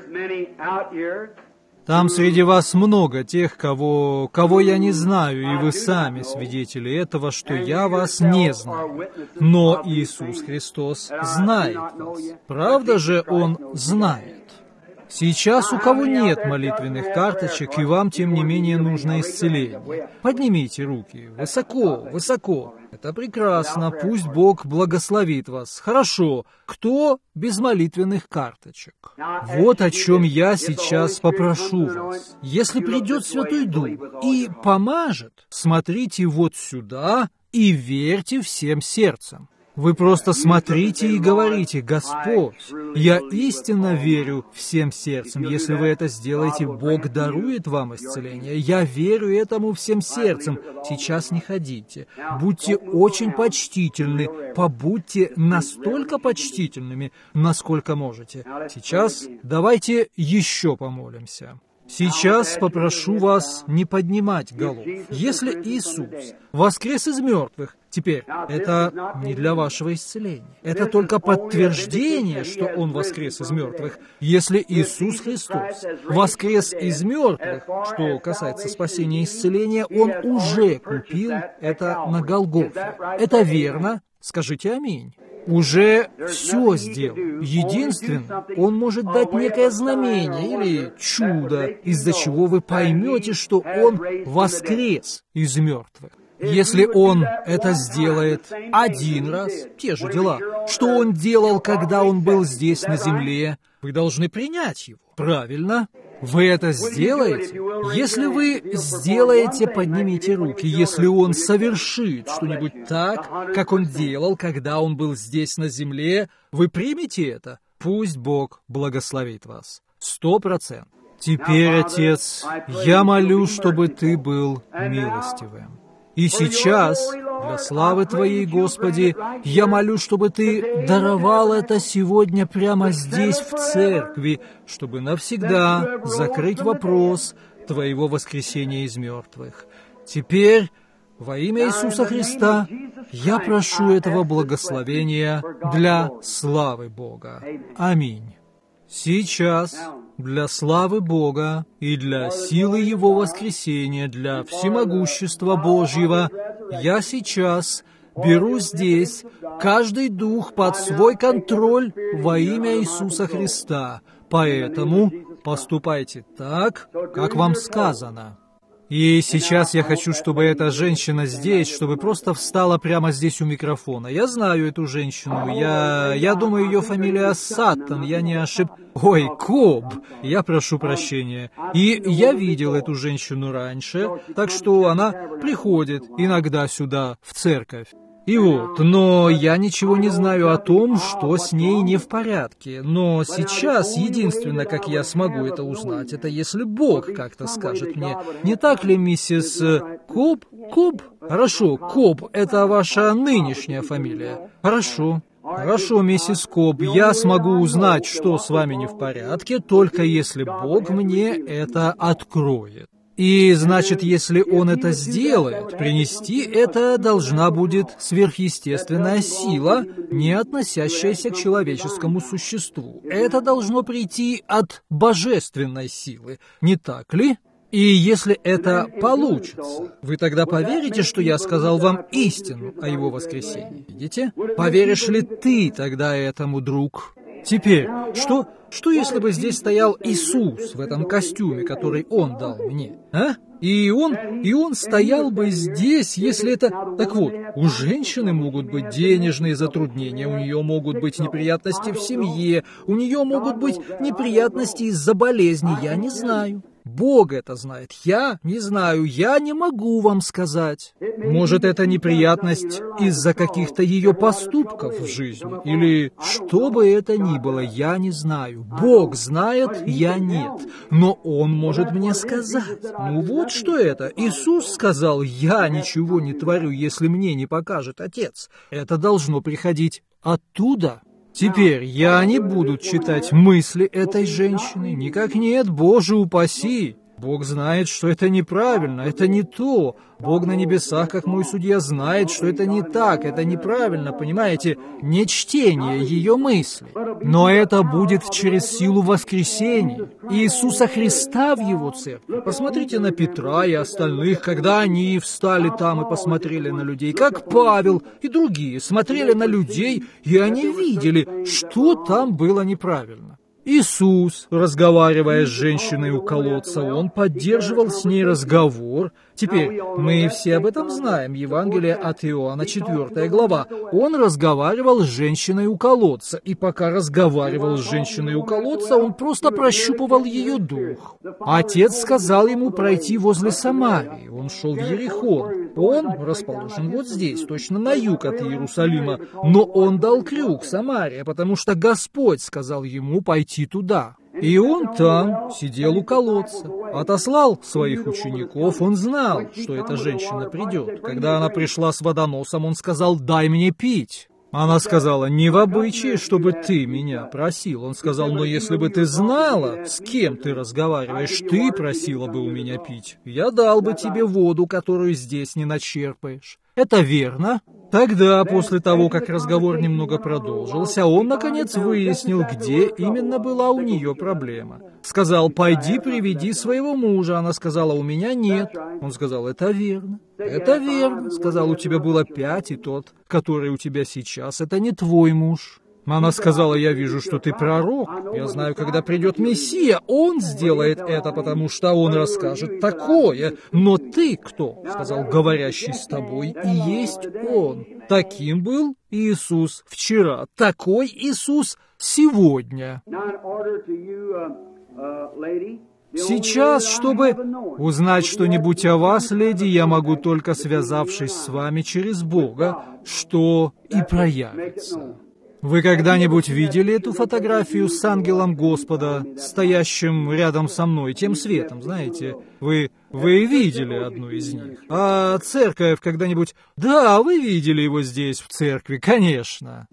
Там среди вас много тех, кого, кого я не знаю, и вы сами свидетели этого, что я вас не знаю. Но Иисус Христос знает вас. Правда же Он знает? Сейчас у кого нет молитвенных карточек, и вам, тем не менее, нужно исцеление. Поднимите руки. Высоко, высоко. Это прекрасно. Пусть Бог благословит вас. Хорошо. Кто без молитвенных карточек? Вот о чем я сейчас попрошу вас. Если придет Святой Дух и помажет, смотрите вот сюда и верьте всем сердцем. Вы просто смотрите и говорите: «Господь, я истинно верю всем сердцем». Если вы это сделаете, Бог дарует вам исцеление. Я верю этому всем сердцем. Сейчас не ходите. Будьте очень почтительны. Побудьте настолько почтительными, насколько можете. Сейчас давайте еще помолимся. Сейчас попрошу вас не поднимать голов. Если Иисус воскрес из мертвых, теперь это не для вашего исцеления. Это только подтверждение, что Он воскрес из мертвых. Если Иисус Христос воскрес из мертвых, что касается спасения и исцеления, Он уже купил это на Голгофе. Это верно? Скажите аминь. Уже все сделал. Единственное, Он может дать некое знамение или чудо, из-за чего вы поймете, что Он воскрес из мертвых. Если Он это сделает один раз, те же дела, что Он делал, когда Он был здесь на земле, вы должны принять Его. Правильно? Вы это сделаете? Если вы сделаете, поднимите руки. Если Он совершит что-нибудь так, как Он делал, когда Он был здесь на земле, вы примете это? Пусть Бог благословит вас. Сто процентов. Теперь, Отец, я молю, чтобы Ты был милостивым. И сейчас, для славы Твоей, Господи, я молю, чтобы Ты даровал это сегодня прямо здесь, в церкви, чтобы навсегда закрыть вопрос Твоего воскресения из мертвых. Теперь, во имя Иисуса Христа, я прошу этого благословения для славы Бога. Аминь. Сейчас, для славы Бога и для силы Его воскресения, для всемогущества Божьего, я сейчас беру здесь каждый дух под свой контроль во имя Иисуса Христа. Поэтому поступайте так, как вам сказано. И сейчас я хочу, чтобы эта женщина здесь, чтобы просто встала прямо здесь у микрофона. Я знаю эту женщину. Я, я думаю, ее фамилия Саттон. Я не ошиб... Ой, Коб. Я прошу прощения. И я видел эту женщину раньше, так что она приходит иногда сюда, в церковь. И вот, но я ничего не знаю о том, что с ней не в порядке. Но сейчас единственное, как я смогу это узнать, это если Бог как-то скажет мне. Не так ли, миссис Коб? Коб? Хорошо, Коб — это ваша нынешняя фамилия. Хорошо. Хорошо, миссис Коб, я смогу узнать, что с вами не в порядке, только если Бог мне это откроет. И, значит, если Он это сделает, принести это должна будет сверхъестественная сила, не относящаяся к человеческому существу. Это должно прийти от божественной силы, не так ли? И если это получится, вы тогда поверите, что я сказал вам истину о Его воскресении? Видите? Поверишь ли ты тогда этому, друг? Теперь, что, что если бы здесь стоял Иисус в этом костюме, который Он дал мне, а? И он, и он стоял бы здесь, если это... Так вот, у женщины могут быть денежные затруднения, у нее могут быть неприятности в семье, у нее могут быть неприятности из-за болезни, я не знаю. Бог это знает. Я не знаю, я не могу вам сказать. Может, это неприятность из-за каких-то ее поступков в жизни, или что бы это ни было, я не знаю. Бог знает, я нет. Но Он может мне сказать. Ну вот что это. Иисус сказал, я ничего не творю, если мне не покажет Отец. Это должно приходить оттуда. Теперь я не буду читать мысли этой женщины. Никак нет, Боже упаси. Бог знает, что это неправильно, это не то. Бог на небесах, как мой судья, знает, что это не так, это неправильно, понимаете? Не чтение ее мысли. Но это будет через силу воскресения Иисуса Христа в Его церкви. Посмотрите на Петра и остальных, когда они встали там и посмотрели на людей, как Павел и другие смотрели на людей, и они видели, что там было неправильно. Иисус, разговаривая с женщиной у колодца, Он поддерживал с ней разговор. Теперь мы все об этом знаем. Евангелие от Иоанна, четвёртая глава. Он разговаривал с женщиной у колодца, и пока разговаривал с женщиной у колодца, он просто прощупывал ее дух. Отец сказал ему пройти возле Самарии. Он шел в Ерихон. Он расположен вот здесь, точно на юг от Иерусалима, но он дал крюк Самария, потому что Господь сказал ему пойти туда. И он там сидел у колодца, отослал своих учеников, он знал, что эта женщина придет. Когда она пришла с водоносом, он сказал, дай мне пить. Она сказала, не в обычае, чтобы ты меня просил. Он сказал, но если бы ты знала, с кем ты разговариваешь, ты просила бы у меня пить. Я дал бы тебе воду, которую здесь не начерпаешь. Это верно? Тогда, после того, как разговор немного продолжился, он, наконец, выяснил, где именно была у нее проблема. Сказал, пойди приведи своего мужа. Она сказала, у меня нет. Он сказал, это верно. Это верно. Сказал, у тебя было пять, и тот, который у тебя сейчас, это не твой муж. Она сказала, я вижу, что ты пророк. Я знаю, когда придет Мессия, он сделает это, потому что он расскажет такое. Но ты кто? Сказал, говорящий с тобой, и есть он. Таким был Иисус вчера. Такой Иисус сегодня. Сейчас, чтобы узнать что-нибудь о вас, леди, я могу только, связавшись с вами через Бога, что и проявится. Вы когда-нибудь видели эту фотографию с ангелом Господа, стоящим рядом со мной, тем светом, знаете? Вы, вы видели одну из них. А церковь когда-нибудь... Да, вы видели его здесь, в церкви, конечно.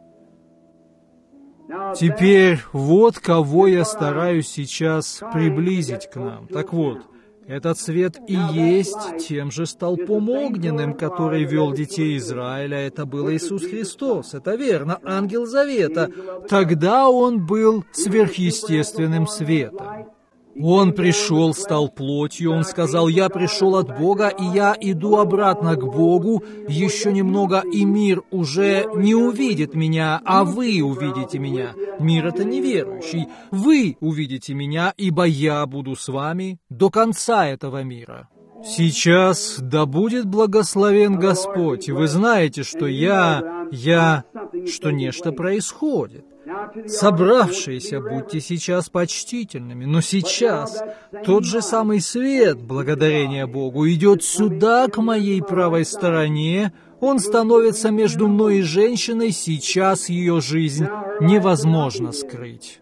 Теперь вот кого я стараюсь сейчас приблизить к нам. Так вот, этот свет и есть тем же столпом огненным, который вел детей Израиля. Это был Иисус Христос. Это верно, ангел завета. Тогда он был сверхъестественным светом. Он пришел, стал плотью, он сказал, я пришел от Бога, и я иду обратно к Богу, еще немного, и мир уже не увидит меня, а вы увидите меня. Мир — это неверующий. Вы увидите меня, ибо я буду с вами до конца этого мира. Сейчас да будет благословен Господь. Вы знаете, что я, я, что нечто происходит. Собравшиеся, будьте сейчас почтительными, но сейчас тот же самый свет, благодарение Богу, идет сюда, к моей правой стороне, он становится между мной и женщиной, сейчас ее жизнь невозможно скрыть.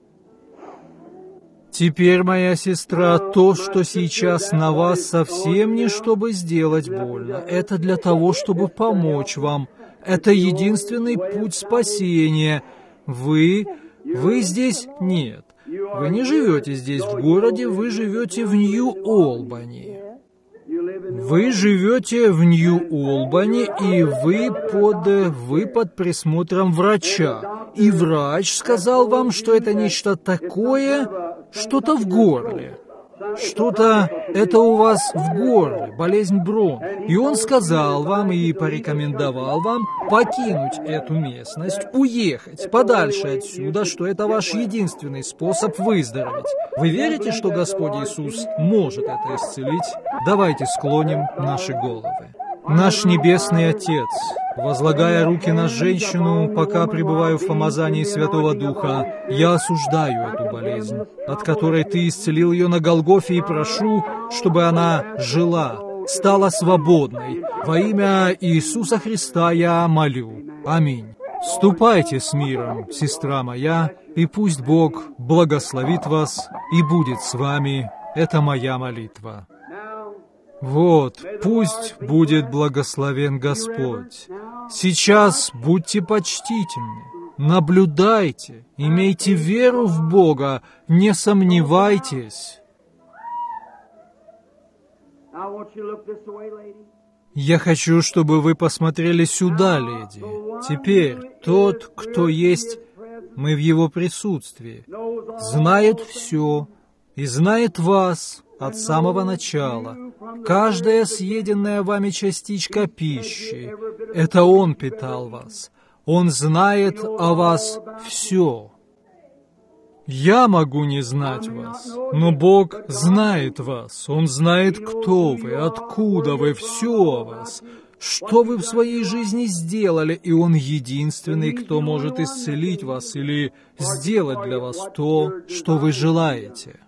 Теперь, моя сестра, то, что сейчас на вас, совсем не чтобы сделать больно, это для того, чтобы помочь вам. Это единственный путь спасения. Вы, вы здесь нет. Вы не живете здесь в городе, вы живете в Нью-Олбани. Вы живете в Нью-Олбани, и вы под, вы под присмотром врача. И врач сказал вам, что это нечто такое, что-то в горле. Что-то это у вас в горле, болезнь Брон. И он сказал вам и порекомендовал вам покинуть эту местность, уехать подальше отсюда, что это ваш единственный способ выздороветь. Вы верите, что Господь Иисус может это исцелить? Давайте склоним наши головы. Наш Небесный Отец, Возлагая руки на женщину, пока пребываю в помазании Святого Духа, я осуждаю эту болезнь, от которой Ты исцелил ее на Голгофе, и прошу, чтобы она жила, стала свободной. Во имя Иисуса Христа я молю. Аминь. Ступайте с миром, сестра моя, и пусть Бог благословит вас и будет с вами. Это моя молитва. Вот, пусть будет благословен Господь. Сейчас будьте почтительны, наблюдайте, имейте веру в Бога, не сомневайтесь. Я хочу, чтобы вы посмотрели сюда, леди. Теперь тот, кто есть, мы в его присутствии, знает все и знает вас от самого начала. Каждая съеденная вами частичка пищи — это Он питал вас. Он знает о вас все. Я могу не знать вас, но Бог знает вас. Он знает, кто вы, откуда вы, все о вас, что вы в своей жизни сделали, и Он единственный, кто может исцелить вас или сделать для вас то, что вы желаете.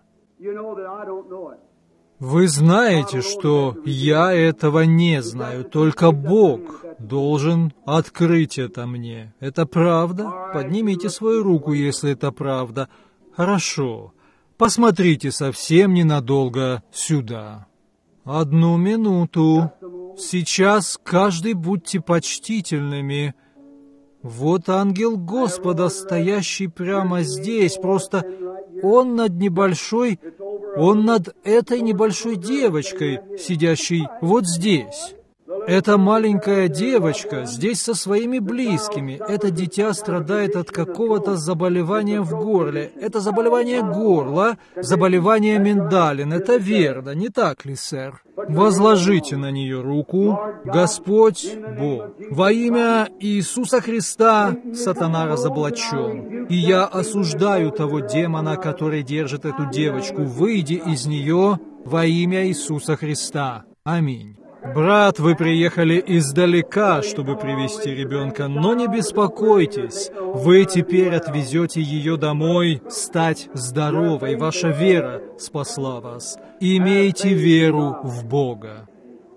Вы знаете, что я этого не знаю, только Бог должен открыть это мне. Это правда? Поднимите свою руку, если это правда. Хорошо. Посмотрите совсем ненадолго сюда. Одну минуту. Сейчас каждый будьте почтительными. Вот ангел Господа, стоящий прямо здесь, просто он над небольшой, он над этой небольшой девочкой, сидящей вот здесь. Эта маленькая девочка здесь со своими близкими. Это дитя страдает от какого-то заболевания в горле. Это заболевание горла, заболевание миндалин. Это верно, не так ли, сэр? Возложите на нее руку. Господь Бог. Во имя Иисуса Христа сатана разоблачен. И я осуждаю того демона, который держит эту девочку. Выйди из нее во имя Иисуса Христа. Аминь. Брат, вы приехали издалека, чтобы привезти ребенка, но не беспокойтесь. Вы теперь отвезете ее домой, стать здоровой. Ваша вера спасла вас. Имейте веру в Бога.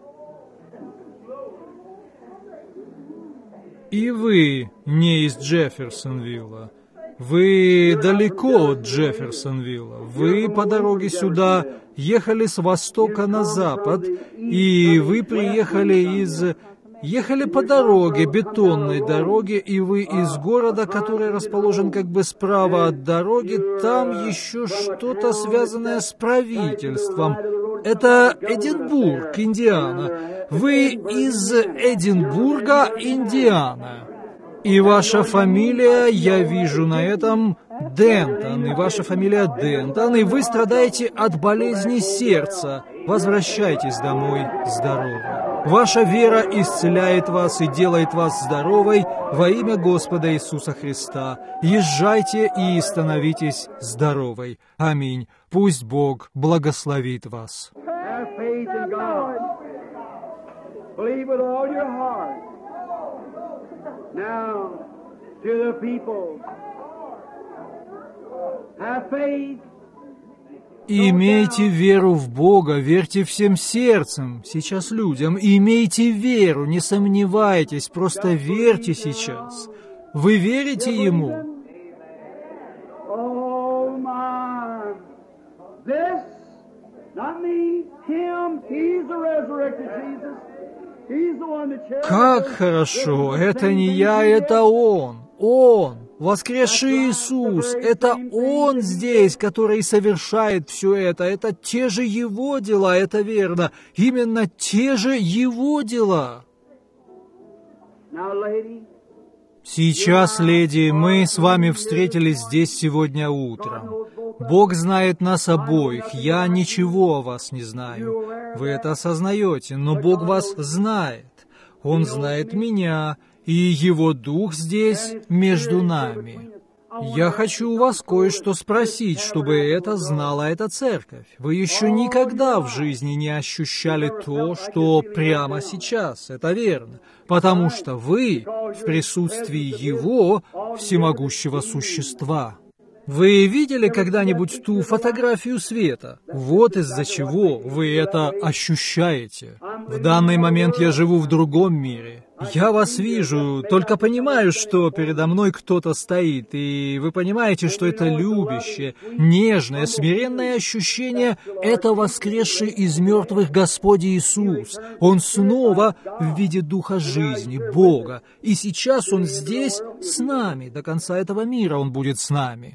И вы не из Джефферсонвилла. Вы далеко от Джефферсонвилла. Вы по дороге сюда ехали с востока на запад, и вы приехали из... Ехали по дороге, бетонной дороге, и вы из города, который расположен как бы справа от дороги, там еще что-то связанное с правительством. Это Эдинбург, Индиана. Вы из Эдинбурга, Индиана. И ваша фамилия, я вижу на этом, Дентон, и ваша фамилия Дентон, и вы страдаете от болезни сердца. Возвращайтесь домой здоровы. Ваша вера исцеляет вас и делает вас здоровой во имя Господа Иисуса Христа. Езжайте и становитесь здоровой. Аминь. Пусть Бог благословит вас. Now, to the people, have faith. Имейте веру в Бога, верьте всем сердцем, сейчас людям, имейте веру, не сомневайтесь, просто верьте сейчас. Вы верите Ему? Oh my, this, not me, Him, He's the resurrected Jesus. Как хорошо! Это не я, это Он! Он! Воскресший Иисус! Это Он здесь, который совершает все это. Это те же Его дела, это верно. Именно те же Его дела. Сейчас, леди, мы с вами встретились здесь сегодня утром. Бог знает нас обоих, я ничего о вас не знаю. Вы это осознаете, но Бог вас знает. Он знает меня, и Его Дух здесь между нами. Я хочу у вас кое-что спросить, чтобы это знала эта церковь. Вы еще никогда в жизни не ощущали то, что прямо сейчас, это верно, потому что вы в присутствии Его, всемогущего существа. Вы видели когда-нибудь ту фотографию света? Вот из-за чего вы это ощущаете. В данный момент я живу в другом мире. Я вас вижу, только понимаю, что передо мной кто-то стоит, и вы понимаете, что это любящее, нежное, смиренное ощущение — это воскресший из мертвых Господь Иисус. Он снова в виде Духа жизни, Бога, и сейчас Он здесь с нами, до конца этого мира Он будет с нами.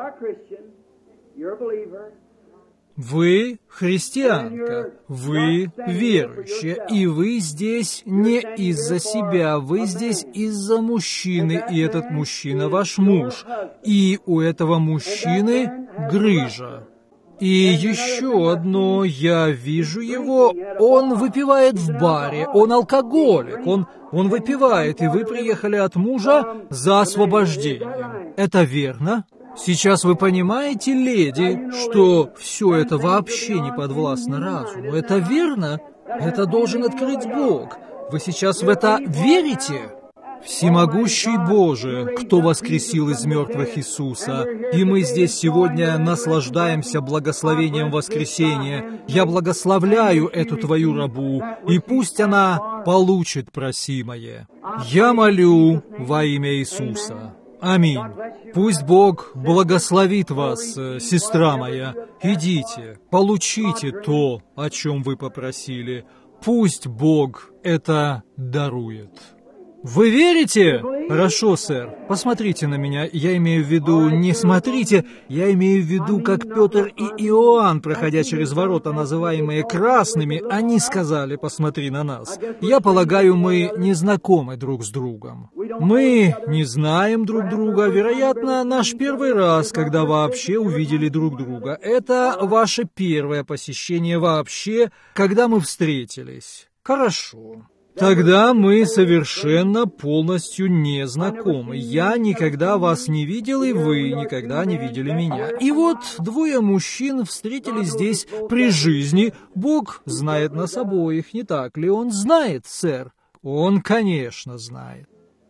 Вы христианка, вы верующая, и вы здесь не из-за себя, вы здесь из-за мужчины, и этот мужчина ваш муж, и у этого мужчины грыжа. И еще одно, я вижу его, он выпивает в баре, он алкоголик, он, он выпивает, и вы приехали от мужа за освобождением. Это верно? Сейчас вы понимаете, леди, что все это вообще не подвластно разуму. Это верно? Это должен открыть Бог. Вы сейчас в это верите? Всемогущий Боже, кто воскресил из мертвых Иисуса, и мы здесь сегодня наслаждаемся благословением воскресения. Я благословляю эту Твою рабу, и пусть она получит просимое. Я молю во имя Иисуса. Аминь. Пусть Бог благословит вас, сестра моя. Идите, получите то, о чем вы попросили. Пусть Бог это дарует. Вы верите? Хорошо, сэр. Посмотрите на меня. Я имею в виду, не смотрите, я имею в виду, как Петр и Иоанн, проходя через ворота, называемые красными, они сказали: посмотри на нас. Я полагаю, мы не знакомы друг с другом. Мы не знаем друг друга. Вероятно, наш первый раз, когда вообще увидели друг друга. Это ваше первое посещение вообще, когда мы встретились. Хорошо. Тогда мы совершенно полностью не знакомы. Я никогда вас не видел, и вы никогда не видели меня. И вот двое мужчин встретились здесь при жизни. Бог знает нас обоих, не так ли? Он знает, сэр. Он, конечно, знает.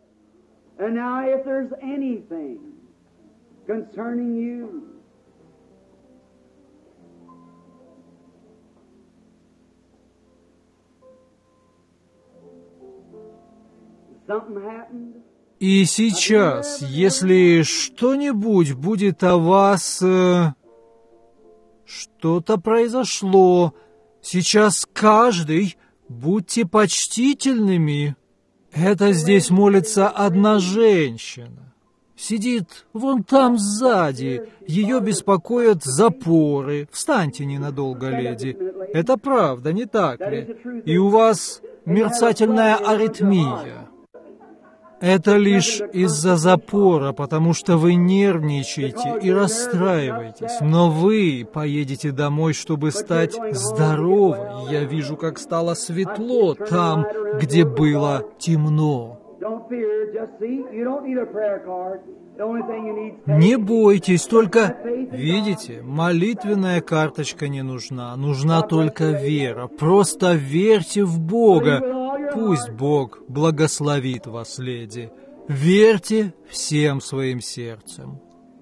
И сейчас, если что-нибудь будет о вас... Э, что-то произошло. Сейчас каждый, будьте почтительными. Это здесь молится одна женщина. Сидит вон там сзади. Ее беспокоят запоры. Встаньте ненадолго, леди. Это правда, не так ли? И у вас мерцательная аритмия. Это лишь из-за запора, потому что вы нервничаете и расстраиваетесь. Но вы поедете домой, чтобы стать здоровой. Я вижу, как стало светло там, где было темно. Не бойтесь, только, видите, молитвенная карточка не нужна. Нужна только вера. Просто верьте в Бога. Пусть Бог благословит вас, леди. Верьте всем своим сердцем.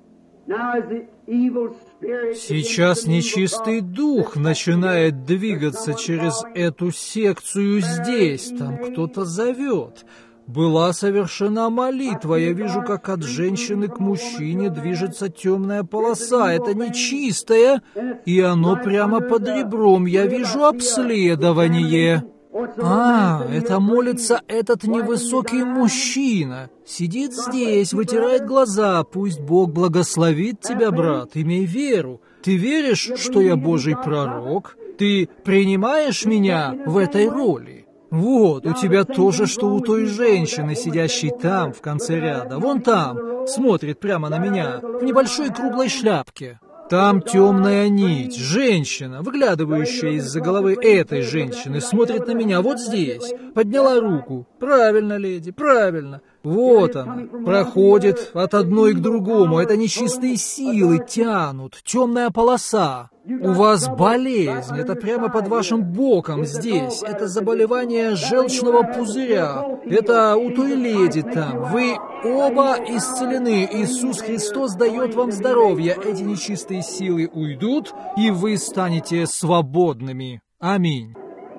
Сейчас нечистый дух начинает двигаться через эту секцию здесь. Там кто-то зовет. Была совершена молитва. Я вижу, как от женщины к мужчине движется темная полоса. Это нечистое, и оно прямо под ребром. Я вижу обследование. А, это молится этот невысокий мужчина. Сидит здесь, вытирает глаза. Пусть Бог благословит тебя, брат. Имей веру. Ты веришь, что я Божий пророк? Ты принимаешь меня в этой роли? Вот, у тебя то же, что у той женщины, сидящей там, в конце ряда. Вон там, смотрит прямо на меня, в небольшой круглой шляпке. Там темная нить, женщина, выглядывающая из-за головы этой женщины, смотрит на меня вот здесь, подняла руку. Правильно, леди, правильно. Вот он, проходит от одной к другому. Это нечистые силы тянут, темная полоса. У вас болезнь, это прямо под вашим боком здесь. Это заболевание желчного пузыря. Это у той леди там. Вы оба исцелены. Иисус Христос дает вам здоровье. Эти нечистые силы уйдут, и вы станете свободными. Аминь.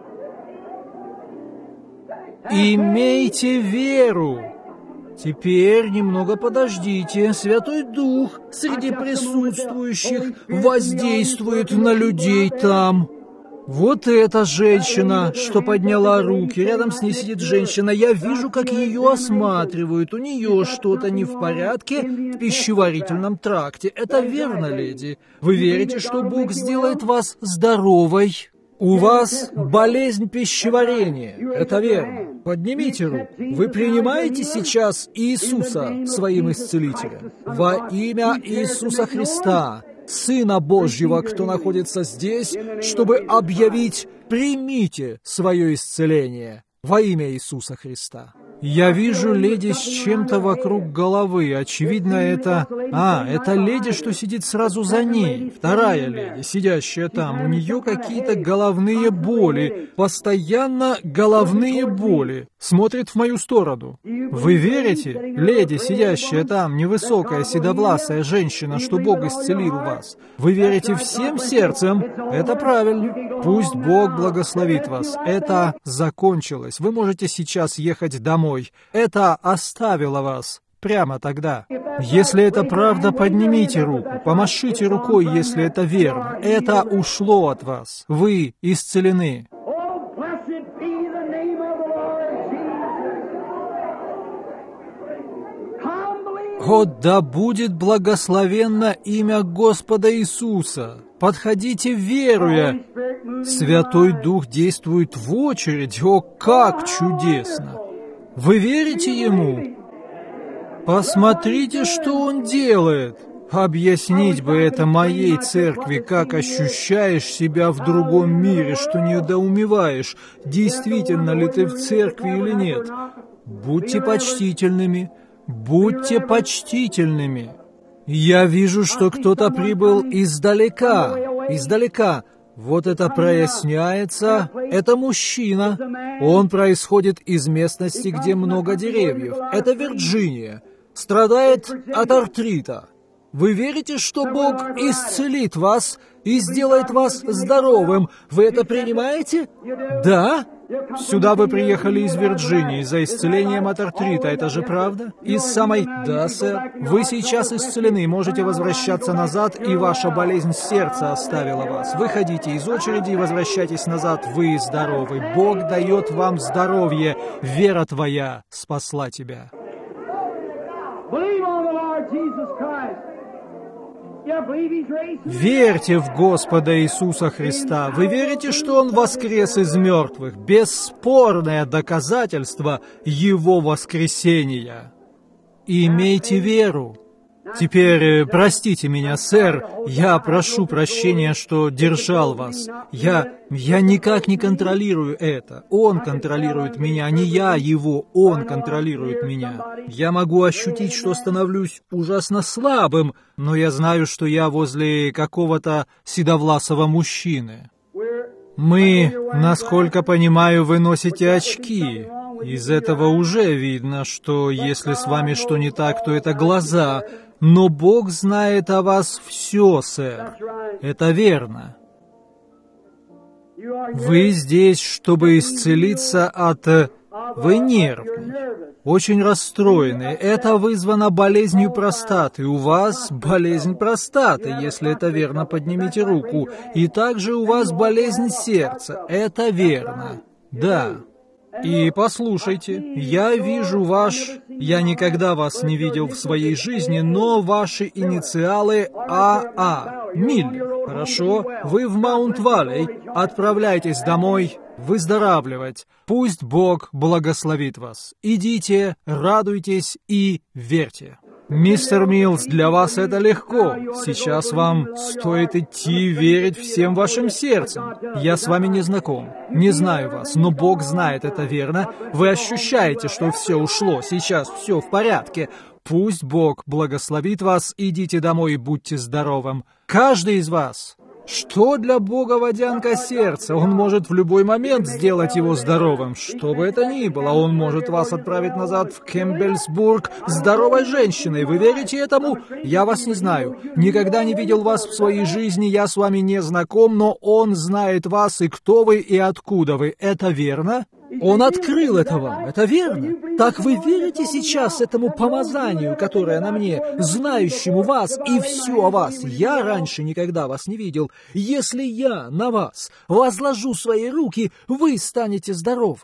Имейте веру. Теперь немного подождите. Святой Дух среди присутствующих воздействует на людей там. Вот эта женщина, что подняла руки. Рядом с ней сидит женщина. Я вижу, как ее осматривают. У нее что-то не в порядке в пищеварительном тракте. Это верно, леди? Вы верите, что Бог сделает вас здоровой? У вас болезнь пищеварения. Это верно. Поднимите руку. Вы принимаете сейчас Иисуса своим исцелителем? Во имя Иисуса Христа, Сына Божьего, кто находится здесь, чтобы объявить: примите свое исцеление во имя Иисуса Христа. Я вижу леди с чем-то вокруг головы. Очевидно, это... А, это леди, что сидит сразу за ней. Вторая леди, сидящая там. У нее какие-то головные боли. Постоянно головные боли. Смотрит в мою сторону. Вы верите, леди, сидящая там, невысокая, седовласая женщина, что Бог исцелил вас? Вы верите всем сердцем? Это правильно. Пусть Бог благословит вас. Это закончилось. Вы можете сейчас ехать домой. Это оставило вас прямо тогда. Если это правда, поднимите руку, помашите рукой, если это верно. Это ушло от вас. Вы исцелены. О, да будет благословенно имя Господа Иисуса. Подходите, веруя. Святой Дух действует в очередь. О, как чудесно! Вы верите Ему? Посмотрите, что Он делает. Объяснить бы это моей церкви, как ощущаешь себя в другом мире, что недоумеваешь, действительно ли ты в церкви или нет. Будьте почтительными, будьте почтительными. Я вижу, что кто-то прибыл издалека, издалека. Вот это проясняется. Это мужчина. Он происходит из местности, где много деревьев. Это Вирджиния. Страдает от артрита. Вы верите, что Бог исцелит вас и сделает вас здоровым? Вы это принимаете? Да? Сюда вы приехали из Вирджинии за исцелением от артрита, это же правда? Из самой... Да, сэр. Вы сейчас исцелены, можете возвращаться назад, и ваша болезнь сердца оставила вас. Выходите из очереди и возвращайтесь назад, вы здоровы. Бог дает вам здоровье. Вера твоя спасла тебя. Верьте в Господа Иисуса Христа. Вы верите, что Он воскрес из мертвых? Бесспорное доказательство Его воскресения. Имейте веру. Теперь простите меня, сэр, я прошу прощения, что держал вас. Я, я никак не контролирую это. Он контролирует меня, не я его, он контролирует меня. Я могу ощутить, что становлюсь ужасно слабым, но я знаю, что я возле какого-то седовласого мужчины. Мы, насколько понимаю, вы носите очки. Из этого уже видно, что если с вами что не так, то это глаза. Но Бог знает о вас все, сэр. Это верно. Вы здесь, чтобы исцелиться от... Вы нервны, очень расстроены. Это вызвано болезнью простаты. У вас болезнь простаты, если это верно, поднимите руку. И также у вас болезнь сердца. Это верно. Да. И послушайте, я вижу ваш... Я никогда вас не видел в своей жизни, но ваши инициалы А А. Миллер. Хорошо? Вы в Маунт-Валлей. Отправляйтесь домой выздоравливать. Пусть Бог благословит вас. Идите, радуйтесь и верьте. Мистер Милс, для вас это легко. Сейчас вам стоит идти верить всем вашим сердцем. Я с вами не знаком, не знаю вас, но Бог знает, это верно. Вы ощущаете, что все ушло, сейчас все в порядке. Пусть Бог благословит вас, идите домой и будьте здоровым. Каждый из вас. Что для Бога водянка сердца? Он может в любой момент сделать его здоровым. Что бы это ни было, Он может вас отправить назад в Кэмпбельсбург здоровой женщиной. Вы верите этому? Я вас не знаю. Никогда не видел вас в своей жизни, я с вами не знаком, но Он знает вас и кто вы, и откуда вы. Это верно? Он открыл это вам, это верно? Так вы верите сейчас этому помазанию, которое на мне, знающему вас и все о вас? Я раньше никогда вас не видел. Если я на вас возложу свои руки, вы станете здоровы.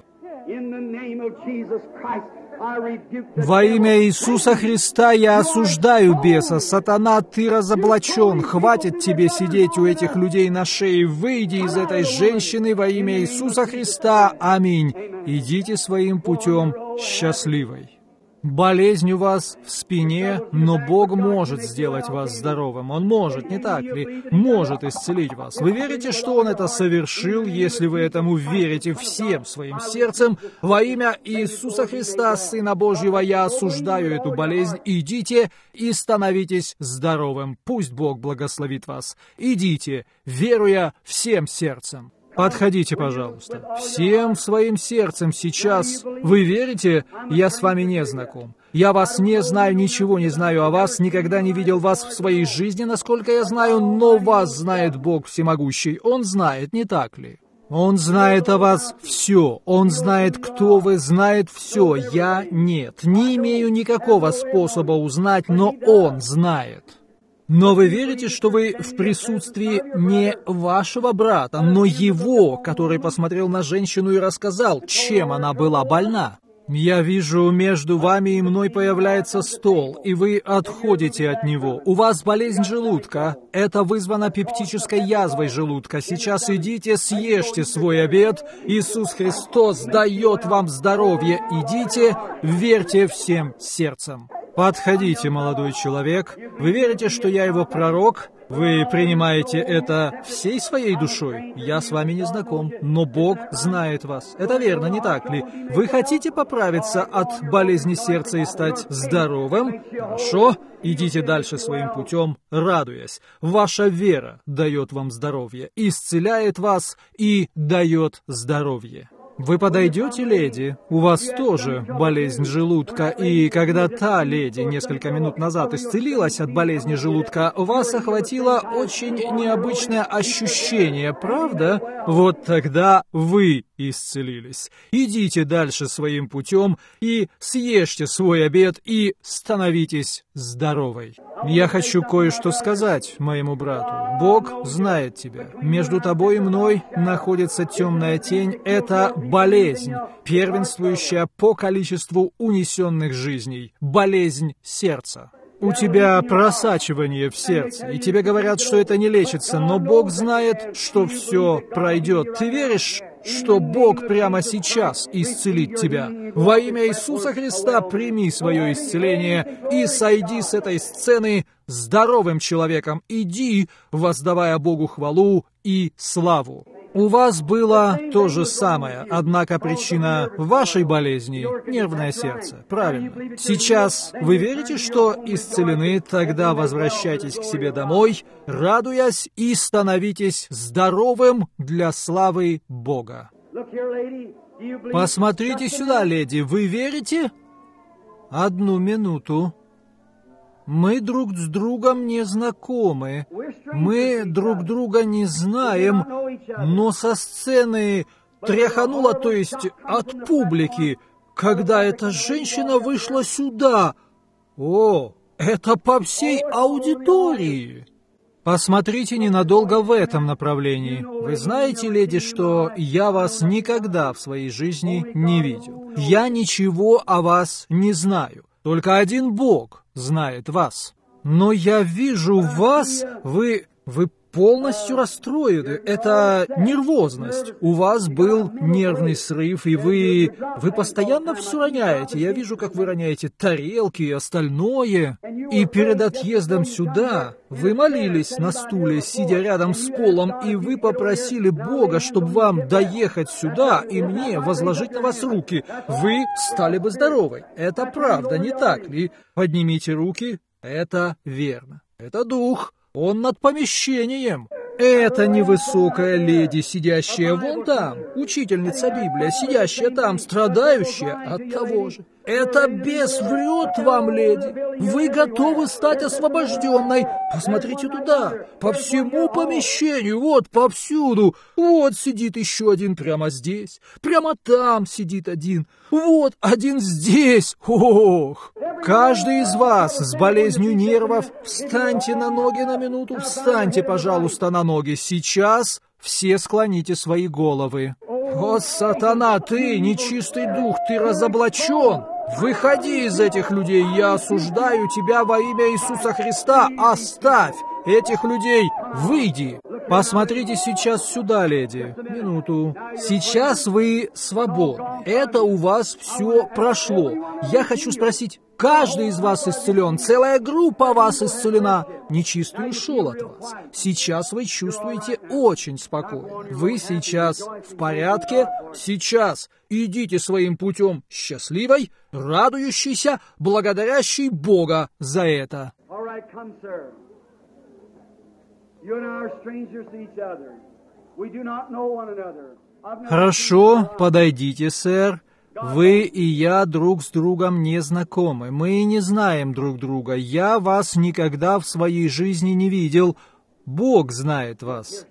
Во имя Иисуса Христа я осуждаю беса. Сатана, ты разоблачен. Хватит тебе сидеть у этих людей на шее. Выйди из этой женщины во имя Иисуса Христа. Аминь. Идите своим путем счастливой. Болезнь у вас в спине, но Бог может сделать вас здоровым. Он может, не так ли? Может исцелить вас. Вы верите, что Он это совершил, если вы этому верите всем своим сердцем? Во имя Иисуса Христа, Сына Божьего, я осуждаю эту болезнь. Идите и становитесь здоровым. Пусть Бог благословит вас. Идите, веруя всем сердцем. Подходите, пожалуйста. Всем своим сердцем сейчас. Вы верите? Я с вами не знаком. Я вас не знаю, ничего не знаю о вас, никогда не видел вас в своей жизни, насколько я знаю, но вас знает Бог Всемогущий. Он знает, не так ли? Он знает о вас все. Он знает, кто вы, знает все. Я нет. Не имею никакого способа узнать, но Он знает. Но вы верите, что вы в присутствии не вашего брата, но его, который посмотрел на женщину и рассказал, чем она была больна? Я вижу, между вами и мной появляется стол, и вы отходите от него. У вас болезнь желудка. Это вызвано пептической язвой желудка. Сейчас идите, съешьте свой обед. Иисус Христос дает вам здоровье. Идите, верьте всем сердцем. Подходите, молодой человек. Вы верите, что я его пророк? Вы принимаете это всей своей душой? Я с вами не знаком, но Бог знает вас. Это верно, не так ли? Вы хотите поправиться от болезни сердца и стать здоровым? Хорошо. Идите дальше своим путем, радуясь. Ваша вера дает вам здоровье, исцеляет вас и дает здоровье. Вы подойдете, леди? У вас тоже болезнь желудка, и когда та леди несколько минут назад исцелилась от болезни желудка, вас охватило очень необычное ощущение, правда? Вот тогда вы исцелились. Идите дальше своим путем и съешьте свой обед и становитесь здоровой. Я хочу кое-что сказать моему брату. Бог знает тебя. Между тобой и мной находится темная тень. Это болезнь, первенствующая по количеству унесенных жизней. Болезнь сердца. У тебя просачивание в сердце, и тебе говорят, что это не лечится, но Бог знает, что все пройдет. Ты веришь, что Бог прямо сейчас исцелит тебя? Во имя Иисуса Христа прими свое исцеление и сойди с этой сцены здоровым человеком. Иди, воздавая Богу хвалу и славу. У вас было то же самое, однако причина вашей болезни – нервное сердце. Правильно. Сейчас вы верите, что исцелены? Тогда возвращайтесь к себе домой, радуясь, и становитесь здоровым для славы Бога. Посмотрите сюда, леди, вы верите? Одну минуту. Мы друг с другом не знакомы, мы друг друга не знаем, но со сцены тряхануло, то есть от публики, когда эта женщина вышла сюда. О, это по всей аудитории. Посмотрите ненадолго в этом направлении. Вы знаете, леди, что я вас никогда в своей жизни не видел. Я ничего о вас не знаю. Только один Бог знает вас. Но я вижу вас, вы, вы полностью расстроены. Это нервозность. У вас был нервный срыв, и вы, вы постоянно все роняете. Я вижу, как вы роняете тарелки и остальное. И перед отъездом сюда вы молились на стуле, сидя рядом с Полом, и вы попросили Бога, чтобы вам доехать сюда и мне возложить на вас руки. Вы стали бы здоровы. Это правда, не так ли? Поднимите руки. Это верно. Это дух. Он над помещением. Это невысокая леди, сидящая вон там, учительница Библии, сидящая там, страдающая от того же. Это бес врет вам, леди. Вы готовы стать освобожденной. Посмотрите туда, по всему помещению, вот повсюду. Вот сидит еще один прямо здесь, прямо там сидит один, вот один здесь. Ох! Каждый из вас с болезнью нервов, встаньте на ноги на минуту, встаньте, пожалуйста, на ноги. Сейчас все склоните свои головы. О, сатана, ты, нечистый дух, ты разоблачен. Выходи из этих людей, я осуждаю тебя во имя Иисуса Христа. Оставь этих людей, выйди. Посмотрите сейчас сюда, леди. Минуту. Сейчас вы свободны. Это у вас все прошло. Я хочу спросить, каждый из вас исцелен, целая группа вас исцелена. Нечистый ушел от вас. Сейчас вы чувствуете очень спокойно. Вы сейчас в порядке. Сейчас идите своим путем счастливой, радующейся, благодарящей Бога за это. Хорошо, подойдите, сэр. Вы и я друг с другом не знакомы. Мы не знаем друг друга. Я вас никогда в своей жизни не видел. Бог знает вас.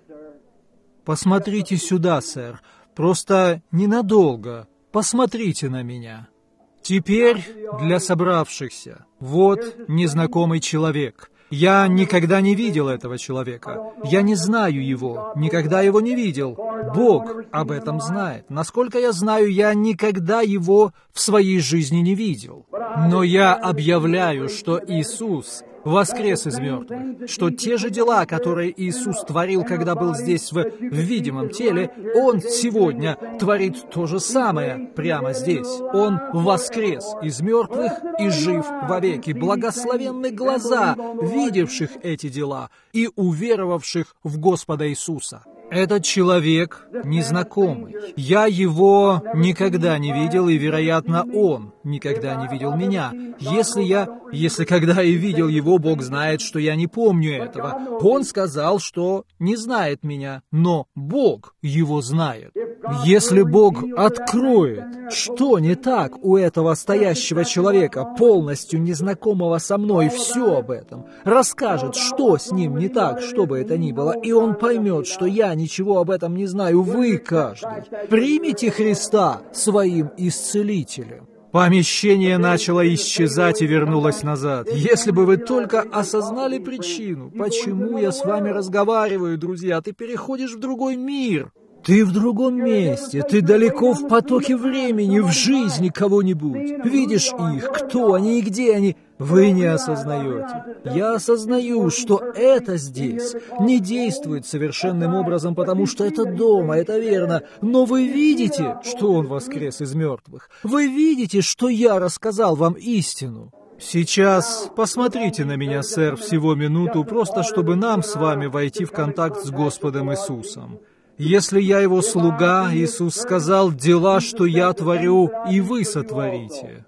Посмотрите сюда, сэр. Просто ненадолго. Посмотрите на меня. Теперь для собравшихся. Вот незнакомый человек. Я никогда не видел этого человека. Я не знаю его, никогда его не видел. Бог об этом знает. Насколько я знаю, я никогда его в своей жизни не видел. Но я объявляю, что Иисус воскрес из мертвых, что те же дела, которые Иисус творил, когда был здесь в, в видимом теле, Он сегодня творит то же самое прямо здесь. Он воскрес из мертвых и жив вовеки. Благословенны глаза, видевших эти дела и уверовавших в Господа Иисуса. Этот человек незнакомый. Я его никогда не видел, и, вероятно, он никогда не видел меня. Если я, если когда и видел его, Бог знает, что я не помню этого. Он сказал, что не знает меня, но Бог его знает. Если Бог откроет, что не так у этого стоящего человека, полностью незнакомого со мной, все об этом, расскажет, что с ним не так, что бы это ни было, и он поймет, что я ничего об этом не знаю, вы каждый. Примите Христа своим исцелителем. Помещение начало исчезать и вернулось назад. Если бы вы только осознали причину, почему я с вами разговариваю, друзья, ты переходишь в другой мир. Ты в другом месте, ты далеко в потоке времени, в жизни кого-нибудь. Видишь их, кто они и где они, вы не осознаете. Я осознаю, что это здесь не действует совершенным образом, потому что это дома, это верно. Но вы видите, что он воскрес из мертвых. Вы видите, что я рассказал вам истину. Сейчас посмотрите на меня, сэр, всего минуту, просто чтобы нам с вами войти в контакт с Господом Иисусом. Если я его слуга, Иисус сказал, дела, что я творю, и вы сотворите.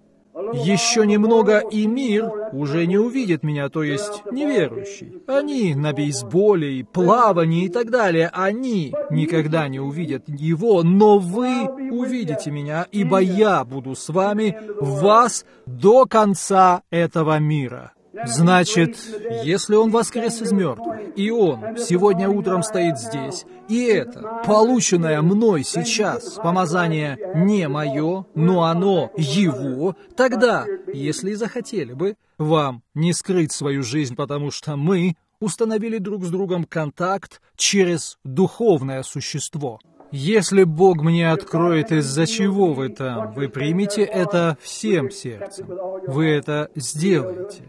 Еще немного, и мир уже не увидит меня, то есть неверующий. Они на бейсболе, и плавании и так далее, они никогда не увидят его, но вы увидите меня, ибо я буду с вами, вас, до конца этого мира. Значит, если он воскрес из мертвых, и он сегодня утром стоит здесь, и это, полученное мной сейчас, помазание не мое, но оно его, тогда, если и захотели бы, вам не скрыть свою жизнь, потому что мы установили друг с другом контакт через духовное существо. Если Бог мне откроет, из-за чего вы там, вы примете это всем сердцем. Вы это сделаете.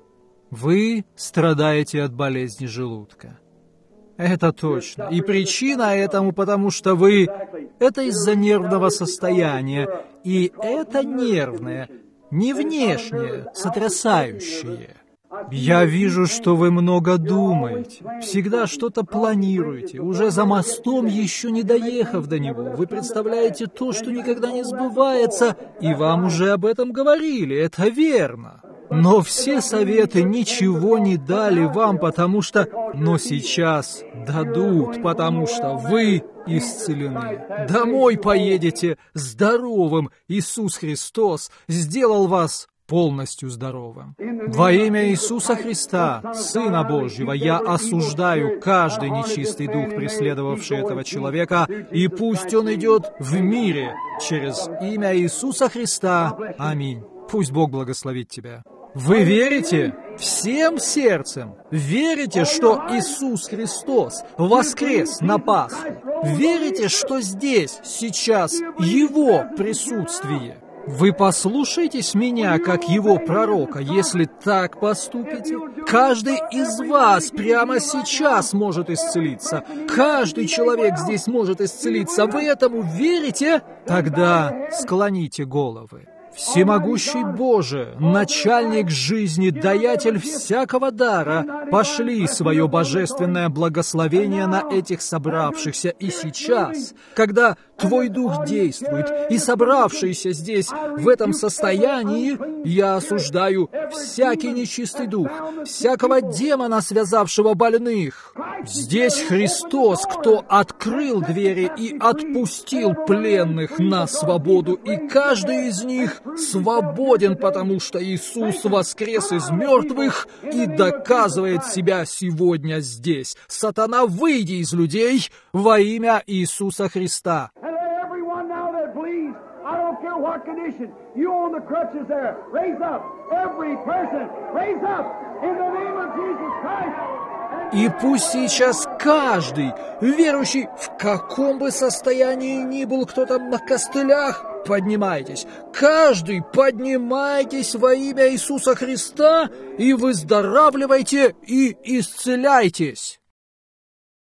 Вы страдаете от болезни желудка. Это точно. И причина этому, потому что вы... Это из-за нервного состояния. И это нервное, не внешнее, сотрясающее. Я вижу, что вы много думаете, всегда что-то планируете, уже за мостом, еще не доехав до него. Вы представляете то, что никогда не сбывается, и вам уже об этом говорили, это верно. Но все советы ничего не дали вам, потому что... Но сейчас дадут, потому что вы исцелены. Домой поедете здоровым. Иисус Христос сделал вас полностью здоровым. Во имя Иисуса Христа, Сына Божьего, я осуждаю каждый нечистый дух, преследовавший этого человека, и пусть он идет в мире через имя Иисуса Христа. Аминь. Пусть Бог благословит тебя. Вы верите? Всем сердцем верите, что Иисус Христос воскрес на Пасху? Верите, что здесь, сейчас, Его присутствие? Вы послушайтесь меня, как Его пророка, если так поступите. Каждый из вас прямо сейчас может исцелиться. Каждый человек здесь может исцелиться. Вы этому верите? Тогда склоните головы. Всемогущий Боже, начальник жизни, даятель всякого дара, пошли свое божественное благословение на этих собравшихся. И сейчас, когда Твой Дух действует, и собравшиеся здесь в этом состоянии, я осуждаю всякий нечистый дух, всякого демона, связавшего больных. Здесь Христос, кто открыл двери и отпустил пленных на свободу, и каждый из них свободен, потому что Иисус воскрес из мертвых и доказывает себя сегодня здесь. Сатана, выйди из людей во имя Иисуса Христа. И пусть сейчас каждый, верующий, в каком бы состоянии ни был, кто там на костылях, поднимайтесь. Каждый поднимайтесь во имя Иисуса Христа и выздоравливайте и исцеляйтесь.